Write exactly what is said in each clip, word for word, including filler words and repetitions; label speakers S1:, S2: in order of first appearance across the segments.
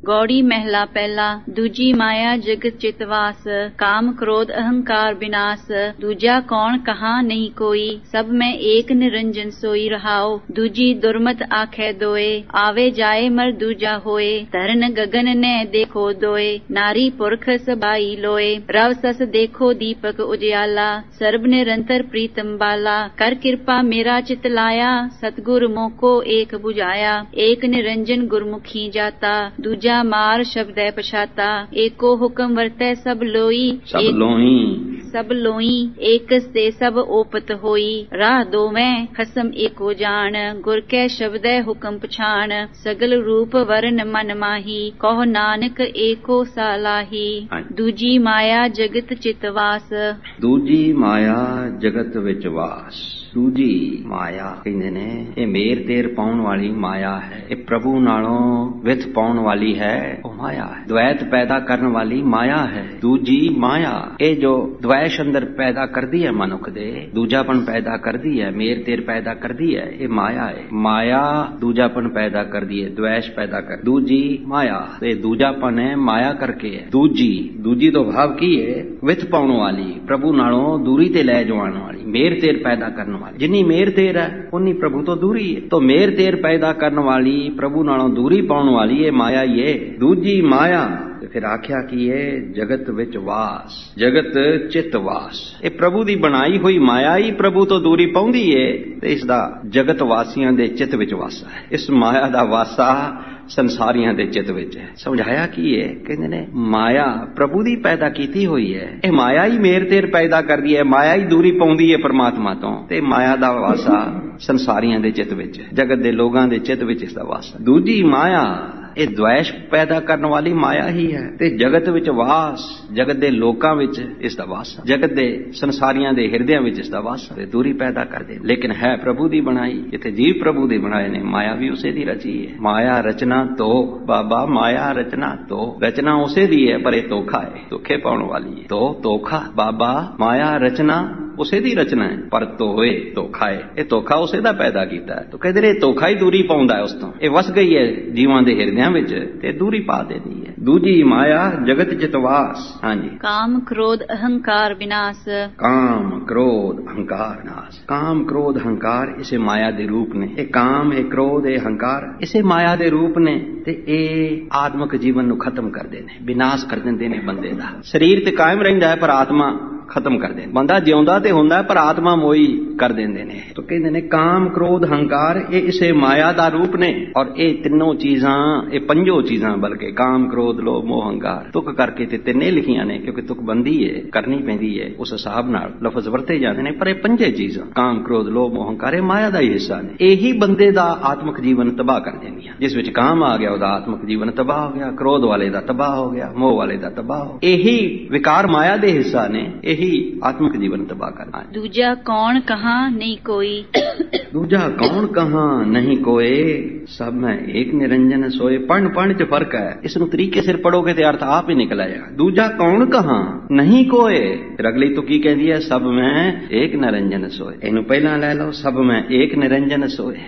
S1: ਗੌੜੀ ਮਹਿਲਾ ਪਹਿਲਾ। ਦੂਜੀ ਮਾਇਆ ਜਗਤ ਚਿਤ ਵਾਸ, ਕਾਮ ਕ੍ਰੋਧ ਅਹੰਕਾਰ ਬਿਨਾਸ਼। ਦੂਜਾ ਕੌਣ ਕਹਾਂ ਨਹੀਂ ਕੋਈ, ਸਭ ਮੈਂ ਏਕ ਨਿਰੰਜਨ ਸੋਈ ਰਹਾਓ। ਦੂਜੀ ਦੁਰਮਤ ਆਖੈ ਦੋਏ, ਆਵੇ ਜਾਏ ਮਰ ਦੂਜਾ ਹੋਏ। ਧਰਨ ਗगन ਨੇ ਦੇਖੋ ਦੋਏ, ਨਾਰੀ ਪੁਰਖ ਸਬਾਈ ਲੋਏ। ਰਵ ਸਸ ਦੇਖੋ ਦੀਪਕ ਉਜਿਆਲਾ, ਸਰਬ ਨਿਰੰਤਰ ਪ੍ਰੀਤਮ ਬਾਲਾ। ਕਰ ਕਿਰਪਾ ਮੇਰਾ ਚਿਤ ਲਾਇਆ, ਸਤਗੁਰ ਮੋਕੋ ਏਕ 부ਝਾਇਆ। ਏਕ ਨਿਰੰਜਨ ਗੁਰਮੁਖੀ ਜਾਤਾ, ਦੂਜਾ ਮਾਰ ਸ਼ਬਦੈ ਪਛਾਤਾ। ਏਕੋ ਹੁਕਮ ਵਰਤੈ ਸਭ ਲੋਈ,
S2: ਸਭ ਲੋਈ
S1: ਸਭ ਲੋਈ। ਏਕਸ ਤੇ ਸਭ ਓਪਤ ਹੋਈ, ਰਾਹ ਦੋਵੇਂ ਖਸਮ ਏਕੋ ਜਾਣ। ਗੁਰ ਕੈ ਸ਼ਬਦੈ ਹੁਕਮ ਪਛਾਣ, ਸਗਲ ਰੂਪ ਵਰਨ ਮਨ ਮਾਹੀ। ਕਹੋ ਨਾਨਕ ਏਕੋ ਸਾਲਾਹੀ। ਦੂਜੀ ਮਾਇਆ ਜਗਤ ਚਿਤ ਵਾਸ।
S2: ਦੂਜੀ ਮਾਇਆ ਜਗਤ ਵਿੱਚ ਵਾਸ। ਦੂਜੀ ਮਾਇਆ ਕਹਿੰਦੇ ਨੇ ਇਹ ਮੇਰ ਤੇਰ ਪਾਉਣ ਵਾਲੀ ਮਾਇਆ ਹੈ। ਇਹ ਪ੍ਰਭੂ ਨਾਲੋਂ ਵਿਥ ਪਾਉਣ ਵਾਲੀ ਹੈ, ਉਹ ਮਾਇਆ ਹੈ। ਦ્વੈਤ ਪੈਦਾ ਕਰਨ ਵਾਲੀ ਮਾਇਆ ਹੈ ਦੂਜੀ ਮਾਇਆ। ਇਹ ਜੋ ਦ્વੈਸ਼ ਅੰਦਰ ਪੈਦਾ ਕਰਦੀ ਹੈ ਮਨੁੱਖ ਦੇ, ਦੂਜਾਪਨ ਪੈਦਾ ਕਰਦੀ ਹੈ, ਮੇਰ ਤੇਰ ਪੈਦਾ ਕਰਦੀ ਹੈ, ਇਹ ਮਾਇਆ ਹੈ। ਮਾਇਆ ਦੂਜਾਪਨ ਪੈਦਾ ਕਰਦੀ ਹੈ, ਦ્વੈਸ਼ ਪੈਦਾ ਕਰ। ਦੂਜੀ ਮਾਇਆ ਤੇ ਦੂਜਾਪਨ ਹੈ ਮਾਇਆ ਕਰਕੇ ਹੈ। ਦੂਜੀ ਦੂਜੀ ਤੋਂ ਭਾਵ ਕੀ ਹੈ? ਵਿਥ ਪਾਉਣ ਵਾਲੀ, ਪ੍ਰਭੂ ਨਾਲੋਂ ਦੂਰੀ ਤੇ ਲੈ ਜਾਣ ਵਾਲੀ, ਮੇਰ ਤੇਰ ਪੈਦਾ ਕਰਨ ਵਾਲੀ। ਜਿੰਨੀ ਮੇਰ ਤੇਰ ਹੈ ਉਨੀ ਪ੍ਰਭੂ ਤੋਂ ਦੂਰੀ ਹੈ। तो ਮੇਰ ਤੇਰ ਪੈਦਾ ਕਰਨ ਵਾਲੀ, ਪ੍ਰਭੂ ਨਾਲੋਂ ਦੂਰੀ ਪਾਉਣ ਵਾਲੀ ਇਹ ਮਾਇਆ ਹੀ ਹੈ ਦੂਜੀ ਮਾਇਆ। ਤੇ ਫਿਰ ਆਖਿਆ ਕੀ ਹੈ? ਜਗਤ ਵਿੱਚ ਵਾਸ, ਜਗਤ ਚਿਤ ਵਾਸ। ਇਹ ਪ੍ਰਭੂ ਦੀ ਬਣਾਈ ਹੋਈ ਮਾਇਆ ਹੀ ਪ੍ਰਭੂ ਤੋਂ ਦੂਰੀ ਪਾਉਂਦੀ ਹੈ ਤੇ ਇਸ ਦਾ ਜਗਤ ਵਾਸੀਆਂ ਦੇ ਚਿੱਤ ਵਿੱਚ ਵਾਸਾ ਹੈ। ਇਸ ਮਾਇਆ ਦਾ ਵਾਸਾ ਸੰਸਾਰੀਆਂ ਦੇ ਚਿੱਤ ਵਿੱਚ ਹੈ। ਸਮਝਾਇਆ ਕੀ ਹੈ? ਕਹਿੰਦੇ ਨੇ ਮਾਇਆ ਪ੍ਰਭੂ ਦੀ ਪੈਦਾ ਕੀਤੀ ਹੋਈ ਹੈ। ਇਹ ਮਾਇਆ ਹੀ ਮੇਰ ਤੇਰ ਪੈਦਾ ਕਰਦੀ ਹੈ, ਮਾਇਆ ਹੀ ਦੂਰੀ ਪਾਉਂਦੀ ਹੈ ਪਰਮਾਤਮਾ ਤੋਂ, ਤੇ ਮਾਇਆ ਦਾ ਵਾਸਾ ਸੰਸਾਰੀਆਂ ਦੇ ਚਿੱਤ ਵਿੱਚ ਹੈ, ਜਗਤ ਦੇ ਲੋਕਾਂ ਦੇ ਚਿੱਤ ਵਿੱਚ ਇਸ ਦਾ ਵਾਸਾ। ਦੂਜੀ ਮਾਇਆ ਇਹ ਦ્વੈਸ਼ ਪੈਦਾ ਕਰਨ ਵਾਲੀ ਮਾਇਆ ਹੀ ਹੈ ਤੇ ਜਗਤ ਵਿੱਚ ਵਾਸ, ਜਗਤ ਦੇ ਲੋਕਾਂ ਵਿੱਚ ਇਸ ਦਾ ਵਾਸ, ਜਗਤ ਦੇ ਸੰਸਾਰੀਆਂ ਦੇ ਹਿਰਦਿਆਂ ਵਿੱਚ ਇਸ ਦਾ ਵਾਸ ਤੇ ਦੂਰੀ ਪੈਦਾ ਕਰਦੇ। ਲੇਕਿਨ ਹੈ ਪ੍ਰਭੂ ਦੀ ਬਣਾਈ, ਜਿੱਥੇ ਜੀਵ ਪ੍ਰਭੂ ਦੇ ਬਣਾਏ ਨੇ, ਮਾਇਆ ਵੀ ਉਸੇ ਦੀ ਰਚੀ ਹੈ। ਮਾਇਆ ਰਚਨਾ ਤੋ ਬਾਬਾ, ਮਾਇਆ ਰਚਨਾ ਤੋ, ਰਚਨਾ ਉਸੇ ਦੀ ਹੈ ਪਰ ਇਹ ਧੋਖਾ ਹੈ, ਧੋਖੇ ਪਾਉਣ ਵਾਲੀ ਹੈ। ਤੋ ਧੋਖਾ ਬਾਬਾ, ਮਾਇਆ ਰਚਨਾ ਉਸੇ ਦੀ ਰਚਨਾ ਹੈ ਪਰ ਤੋਏ ਧੋਖਾ ਹੈ, ਇਹ ਧੋਖਾ ਉਸੇ ਦਾ ਪੈਦਾ ਕੀਤਾ ਹੈ। ਤਾਂ ਕਹਿੰਦੇ ਨੇ ਇਹ ਧੋਖਾ ਹੀ ਦੂਰੀ ਪਾਉਂਦਾ ਹੈ ਉਸ ਤੋਂ। ਇਹ ਵਸ ਗਈ ਹੈ ਜੀਵਾਂ ਦੇ ਹਿਰਦਿਆਂ ਵਿੱਚ ਤੇ ਦੂਰੀ ਪਾ ਦੇਦੀ ਹੈ। ਦੂਜੀ ਮਾਇਆ ਜਗਤ ਚਿਤ ਵਾਸ। ਹਾਂਜੀ।
S1: ਕਾਮ ਕ੍ਰੋਧ ਅਹੰਕਾਰ ਵਿਨਾਸ਼।
S2: ਕਾਮ ਕ੍ਰੋਧ ਅਹੰਕਾਰ ਵਿਨਾਸ਼। ਕਾਮ ਕ੍ਰੋਧ ਅਹੰਕਾਰ ਇਸੇ ਮਾਇਆ ਦੇ ਰੂਪ ਨੇ। ਇਹ ਕਾਮ, ਇਹ ਕ੍ਰੋਧ, ਇਹ ਅਹੰਕਾਰ ਇਸੇ ਮਾਇਆ ਦੇ ਰੂਪ ਨੇ ਤੇ ਇਹ ਆਤਮਿਕ ਜੀਵਨ ਨੂੰ ਖਤਮ ਕਰਦੇ ਨੇ, ਵਿਨਾਸ਼ ਕਰ ਦਿੰਦੇ ਨੇ ਬੰਦੇ ਦਾ। ਸਰੀਰ ਤੇ ਕਾਇਮ ਰਹਿੰਦਾ ਹੈ ਪਰ ਆਤਮਾ ਖਤਮ ਕਰ ਦੇਣ। ਬੰਦਾ ਜਿਉਂਦਾ ਤੇ ਹੁੰਦਾ ਪਰ ਆਤਮਾ ਮੋਈ ਕਰ ਦਿੰਦੇ ਨੇ। ਤਾਂ ਕਹਿੰਦੇ ਨੇ ਕਾਮ ਕ੍ਰੋਧ ਹੰਕਾਰ ਇਹ ਇਸੇ ਮਾਇਆ ਦਾ ਰੂਪ ਨੇ। ਔਰ ਇਹ ਤਿੰਨੋਂ ਚੀਜ਼ਾਂ, ਇਹ ਪੰਜੋ ਚੀਜ਼ਾਂ ਬਲਕਿ ਕਾਮ ਕ੍ਰੋਧ ਲੋਭ ਮੋਹ ਹੰਕਾਰ, ਤੁਕ ਕਰਕੇ ਤੇ ਤਿੰਨੇ ਲਿਖੀਆਂ ਨੇ ਕਿਉਂਕਿ ਤੁਕ ਬੰਦੀ ਹੈ, ਕਰਨੀ ਪੈਂਦੀ ਹੈ, ਉਸ ਹਿਸਾਬ ਨਾਲ ਲਫ਼ਜ਼ ਵਰਤੇ ਜਾਂਦੇ ਨੇ। ਪਰ ਇਹ ਪੰਜੇ ਚੀਜ਼ਾਂ ਕਾਮ ਕ੍ਰੋਧ ਲੋਭ ਮੋਹ ਹੰਕਾਰ ਇਹ ਮਾਇਆ ਦਾ ਹੀ ਹਿੱਸਾ ਨੇ। ਇਹੀ ਬੰਦੇ ਦਾ ਆਤਮਿਕ ਜੀਵਨ ਤਬਾਹ ਕਰ ਦਿੰਦੀਆਂ। ਜਿਸ ਵਿੱਚ ਕਾਮ ਆ ਗਿਆ ਉਹਦਾ ਆਤਮਿਕ ਜੀਵਨ ਤਬਾਹ ਹੋ ਗਿਆ, ਕ੍ਰੋਧ ਵਾਲੇ ਦਾ ਤਬਾਹ ਹੋ ਗਿਆ, ਮੋਹ ਵਾਲੇ ਦਾ ਤਬਾਹ ਹੋ। ਇਹੀ ਵਿਕਾਰ ਮਾਇਆ ਦੇ ਹਿੱਸਾ ਨੇ, ਇਹੀ ਆਤਮਿਕ ਜੀਵਨ ਤਬਾਹ ਕਰਨਾ।
S1: ਦੂਜਾ ਕੌਣ ਕਹਾਂ ਨਹੀਂ ਕੋਈ।
S2: ਦੂਜਾ ਕੌਣ ਕਹਾਂ ਨਹੀਂ ਕੋਏ, ਸਭ ਮੈਂ ਏਕ ਨਿਰੰਜਨ ਸੋਏ। ਪੜ੍ਹਨ ਪੜ੍ਹਨ ਚ ਫਰਕ ਹੈ। ਇਸ ਨੂੰ ਤਰੀਕੇ ਸਿਰ ਪੜੋਗੇ ਤੇ ਅਰਥ ਆਪ ਹੀ ਨਿਕਲ ਆਏਗਾ। ਦੂਜਾ ਕੌਣ ਕਹਾਂ ਨਹੀਂ ਕੋਏ, ਫਿਰ ਅਗਲੀ ਤੋਂ ਕੀ ਕਹਿੰਦੀ ਹੈ? ਸਭ ਮੈਂ ਏਕ ਨਿਰੰਜਨ ਸੋਏ। ਇਹਨੂੰ ਪਹਿਲਾਂ ਲੈ ਲਓ, ਸਭ ਮੈਂ ਏਕ ਨਿਰੰਜਨ ਸੋਏ।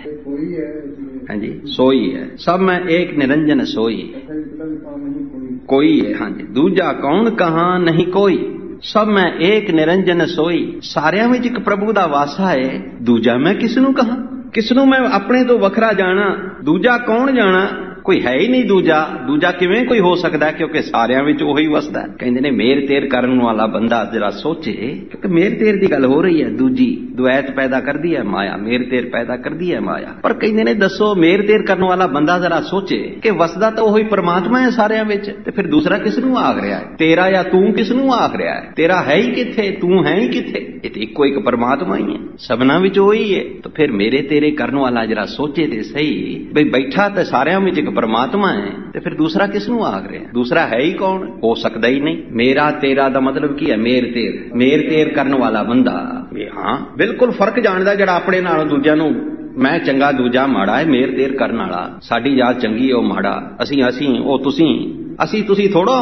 S2: ਹਾਂਜੀ, ਸੋਈ ਹੈ। ਸਭ ਮੈਂ ਏਕ ਨਿਰੰਜਨ ਸੋਈ, ਕੋਈ ਹੈ। ਹਾਂਜੀ। ਦੂਜਾ ਕੌਣ ਕਹਾਂ ਨਹੀਂ ਕੋਈ, ਸਭ ਮੈਂ ਏਕ ਨਿਰੰਜਨ ਸੋਈ। ਸਾਰਿਆਂ ਵਿੱਚ ਇੱਕ ਪ੍ਰਭੂ ਦਾ ਵਾਸਾ ਹੈ। ਦੂਜਾ ਮੈਂ ਕਿਸ ਨੂੰ ਕਹਾਂ, ਕਿਸ ਨੂੰ ਮੈਂ ਆਪਣੇ ਤੋਂ ਵੱਖਰਾ ਜਾਣਾ? ਦੂਜਾ ਕੌਣ ਜਾਣਾ? ਕੋਈ ਹੈ ਹੀ ਨਹੀਂ ਦੂਜਾ। ਦੂਜਾ ਕਿਵੇਂ ਕੋਈ ਹੋ ਸਕਦਾ? ਕਿਉਂਕਿ ਸਾਰਿਆਂ ਵਿੱਚ ਉਹੀ ਵਸਦਾ। ਕਹਿੰਦੇ ਨੇ ਮੇਰ ਤੇਰ ਕਰਨ ਵਾਲਾ ਬੰਦਾ ਜਰਾ ਸੋਚੇ, ਕਿਉਂਕਿ ਮੇਰ ਤੇਰ ਦੀ ਗੱਲ ਹੋ ਰਹੀ ਹੈ। ਦੂਜੀ ਦੁਐਤ ਪੈਦਾ ਕਰਦੀ ਹੈ ਮਾਇਆ, ਮੇਰ ਤੇਰ ਪੈਦਾ ਕਰਦੀ ਹੈ ਮਾਇਆ। ਪਰ ਕਹਿੰਦੇ ਨੇ ਦੱਸੋ ਮੇਰ ਤੇਰ ਕਰਨ ਵਾਲਾ ਬੰਦਾ ਜਰਾ ਸੋਚੇ ਕਿ ਵਸਦਾ ਤਾਂ ਉਹੀ ਪਰਮਾਤਮਾ ਹੈ ਸਾਰਿਆਂ ਵਿੱਚ, ਤੇ ਫਿਰ ਦੂਸਰਾ ਕਿਸ ਨੂੰ ਆਖ ਰਿਹਾ ਹੈ? ਤੇਰਾ ਜਾਂ ਤੂੰ ਕਿਸ ਨੂੰ ਆਖ ਰਿਹਾ ਹੈ? ਤੇਰਾ ਹੈ ਹੀ ਕਿੱਥੇ, ਤੂੰ ਹੈ ਹੀ ਕਿੱਥੇ? ਇਹ ਤੇ ਇੱਕੋ ਇੱਕ ਪਰਮਾਤਮਾ ਹੀ ਹੈ, ਸਭਨਾਂ ਵਿੱਚ ਉਹੀ ਹੈ। ਤਾਂ ਫਿਰ ਮੇਰੇ ਤੇਰੇ ਕਰਨ ਵਾਲਾ ਜਰਾ ਸੋਚੇ ਤੇ ਸਹੀ, ਬਈ ਬੈਠਾ ਤਾਂ ਸਾਰਿਆਂ ਵਿੱਚ ਇੱਕ ਪਰਮਾਤਮਾ ਹੈ, ਤੇ ਫਿਰ ਦੂਸਰਾ ਕਿਸ ਨੂੰ ਆਖ ਰਿਹਾ? ਦੂਸਰਾ ਹੈ ਹੀ ਕੌਣ? ਹੋ ਸਕਦਾ ਹੀ ਨਹੀਂ। ਮੇਰਾ ਤੇਰਾ ਦਾ ਮਤਲਬ ਕੀ ਹੈ? ਮੇਰ ਤੇਰ, ਮੇਰ ਤੇਰ ਕਰਨ ਵਾਲਾ ਬੰਦਾ। ਹਾਂ, ਬਿਲਕੁਲ ਫਰਕ ਜਾਣਦਾ ਜਿਹੜਾ ਆਪਣੇ ਨਾਲੋਂ ਦੂਜਿਆਂ ਨੂੰ ਮੈਂ ਚੰਗਾ ਦੂਜਾ ਮਾੜਾ ਹੈ। ਮੇਰ ਤੇਰ ਕਰਨ ਵਾਲਾ, ਸਾਡੀ ਜਾਤ ਚੰਗੀ ਉਹ ਮਾੜਾ, ਅਸੀਂ ਅਸੀਂ ਉਹ ਤੁਸੀਂ, ਅਸੀਂ ਤੁਸੀਂ ਥੋੜਾ ਹੁੰਦਾ।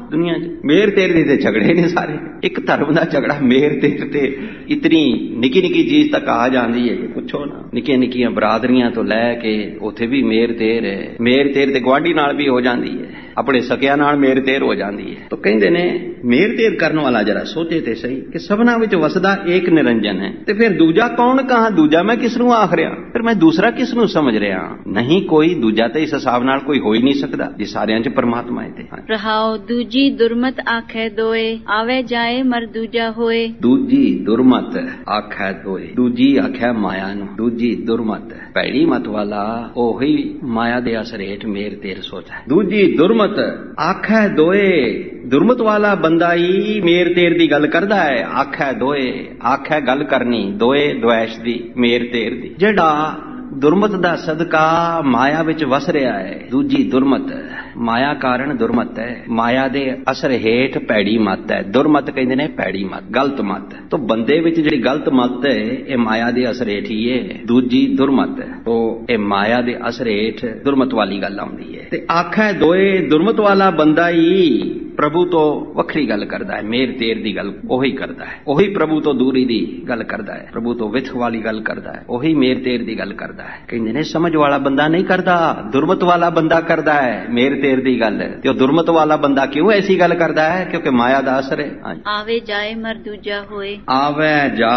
S2: ਦੁਨੀਆ 'ਚ। ਮੇਰ ਤੇਰ ਦੇ ਤੇ ਝਗੜੇ ਨੇ ਸਾਰੇ, ਇੱਕ ਧਰਮ ਦਾ ਝਗੜਾ ਮੇਰ ਤੇਰ ਤੇ ਇਤਨੀ ਨਿੱਕੀ ਨਿੱਕੀ ਚੀਜ਼ ਤੱਕ ਆ ਜਾਂਦੀ ਹੈ ਕਿ ਪੁੱਛੋ ਨਾ। ਨਿੱਕੀਆਂ ਨਿੱਕੀਆਂ ਬਰਾਦਰੀਆਂ ਤੋਂ ਲੈ ਕੇ ਉੱਥੇ ਵੀ ਮੇਰ ਤੇਰ ਹੈ। ਮੇਰ ਤੇਰ ਤੇ ਗੁਆਂਢੀ ਨਾਲ ਵੀ ਹੋ ਜਾਂਦੀ ਹੈ, ਆਪਣੇ ਸਕਿਆਂ ਨਾਲ ਮੇਰ ਤੇਰ ਹੋ ਜਾਂਦੀ ਹੈ। ਤਾਂ ਕਹਿੰਦੇ ਨੇ ਮੇਰ ਤੇਰ ਕਰਨ ਵਾਲਾ ਜਰਾ ਸੋਚੇ ਤੇ ਸਹੀ ਕਿ ਸਭਨਾ ਵਿੱਚ ਵਸਦਾ ਏਕ ਨਿਰੰਜਨ ਹੈ, ਤੇ ਫਿਰ ਦੂਜਾ ਕੌਣ ਕਹਾਂ? ਦੂਜਾ ਮੈਂ ਕਿਸ ਨੂੰ ਆਖ ਰਿਹਾ? ਫਿਰ ਮੈਂ ਦੂਸਰਾ ਕਿਸ ਨੂੰ ਸਮਝ ਰਿਹਾ? ਨਹੀਂ ਕੋਈ ਦੂਜਾ ਤੇ ਇਸ ਹਿਸਾਬ ਨਾਲ ਕੋਈ ਹੋ ਹੀ ਨਹੀਂ ਸਕਦਾ ਜੇ ਸਾਰਿਆਂ 'ਚ ਪਰਮਾਤਮਾ ਹੈ। ਤੇ
S1: ਰਹਾਉ ਦੂਜੀ ਦੁਰਮਤ ਆਖੈ ਦੋਏ, ਆਵੇ ਜਾਏ ਮਰ ਦੂਜਾ ਹੋਏ। ਦੂਜੀ
S2: ਦੁਰਮਤ ਆਖੈ ਦੋਏ, ਦੂਜੀ ਆਖਿਆ ਮਾਇਆ ਨੂੰ। ਦੂਜੀ ਦੁਰਮਤ ਭੈੜੀ ਮਤ ਵਾਲਾ ਉਹੀ ਮਾਇਆ ਦੇ ਅਸਰ ਹੇਠ ਮੇਰ ਤੇਰ ਸੋਚਦਾ। ਦੂਜੀ ਦੁਰਮਤ ਆਖੈ ਦੋਏ, ਦੁਰਮਤ ਵਾਲਾ ਬੰਦਾ ਹੀ ਮੇਰ ਤੇਰ ਦੀ ਗੱਲ ਕਰਦਾ ਹੈ। ਆਖੈ ਦੋਏ, ਆਖੈ ਗੱਲ ਕਰਨੀ, ਦੋਏ ਦੁਐਸ਼ ਦੀ, ਮੇਰ ਤੇਰ ਦੀ। ਜਿਹੜਾ ਦੁਰਮਤ ਦਾ ਸਦਕਾ ਮਾਇਆ ਵਿੱਚ ਵਸ ਰਿਹਾ ਹੈ, ਦੂਜੀ ਦੁਰਮਤ ਮਾਇਆ ਕਾਰਨ ਦੁਰਮਤ ਹੈ, ਮਾਇਆ ਦੇ ਅਸਰ ਹੇਠ ਭੈੜੀ ਮਤ ਹੈ। ਦੁਰਮਤ ਕਹਿੰਦੇ ਨੇ ਭੈੜੀ ਮਤ, ਗਲਤ ਮਤ। ਤਾਂ ਬੰਦੇ ਵਿੱਚ ਜਿਹੜੀ ਗਲਤ ਮਤ ਹੈ ਇਹ ਮਾਇਆ ਦੇ ਅਸਰ ਹੇਠ ਹੀ ਹੈ। ਦੂਜੀ ਦੁਰਮਤ ਉਹ ਇਹ ਮਾਇਆ ਦੇ ਅਸਰ ਹੇਠ ਦੁਰਮਤ ਵਾਲੀ ਗੱਲ ਆਉਂਦੀ ਹੈ। ਤੇ ਆਖੈ ਦੋਏ, ਦੁਰਮਤ ਵਾਲਾ ਬੰਦਾ ਹੀ ਪ੍ਰਭੂ ਤੋਂ ਵੱਖਰੀ ਗੱਲ ਕਰਦਾ ਹੈ, ਮੇਰ ਤੇਰ ਦੀ ਗੱਲ ਉਹੀ ਕਰਦਾ ਹੈ। ਉਹੀ ਪ੍ਰਭੂ ਤੋਂ ਦੂਰੀ ਦੀ ਗੱਲ ਕਰਦਾ ਹੈ, ਪ੍ਰਭੂ ਤੋਂ ਵਿਥ ਵਾਲੀ ਗੱਲ ਕਰਦਾ ਹੈ, ਉਹੀ ਮੇਰ ਤੇਰ ਦੀ ਗੱਲ ਕਰਦਾ ਹੈ। ਕਹਿੰਦੇ ਨੇ ਸਮਝ ਵਾਲਾ ਬੰਦਾ ਨਹੀਂ ਕਰਦਾ, ਦੁਰਮਤ ਵਾਲਾ ਬੰਦਾ ਕਰਦਾ ਹੈ ਮੇਰ ਤੇਰ ਦੀ ਗੱਲ। ਤੇ ਉਹ ਦੁਰਮਤ ਵਾਲਾ ਬੰਦਾ ਕਿਉਂ ਐਸੀ ਗੱਲ ਕਰਦਾ ਹੈ? ਕਿਉਂਕਿ ਮਾਇਆ ਦਾ ਅਸਰ ਹੈ।
S1: ਆਵੇ ਜਾਏ ਮਰ ਦੂਜਾ ਹੋਏ,
S2: ਆਵੇ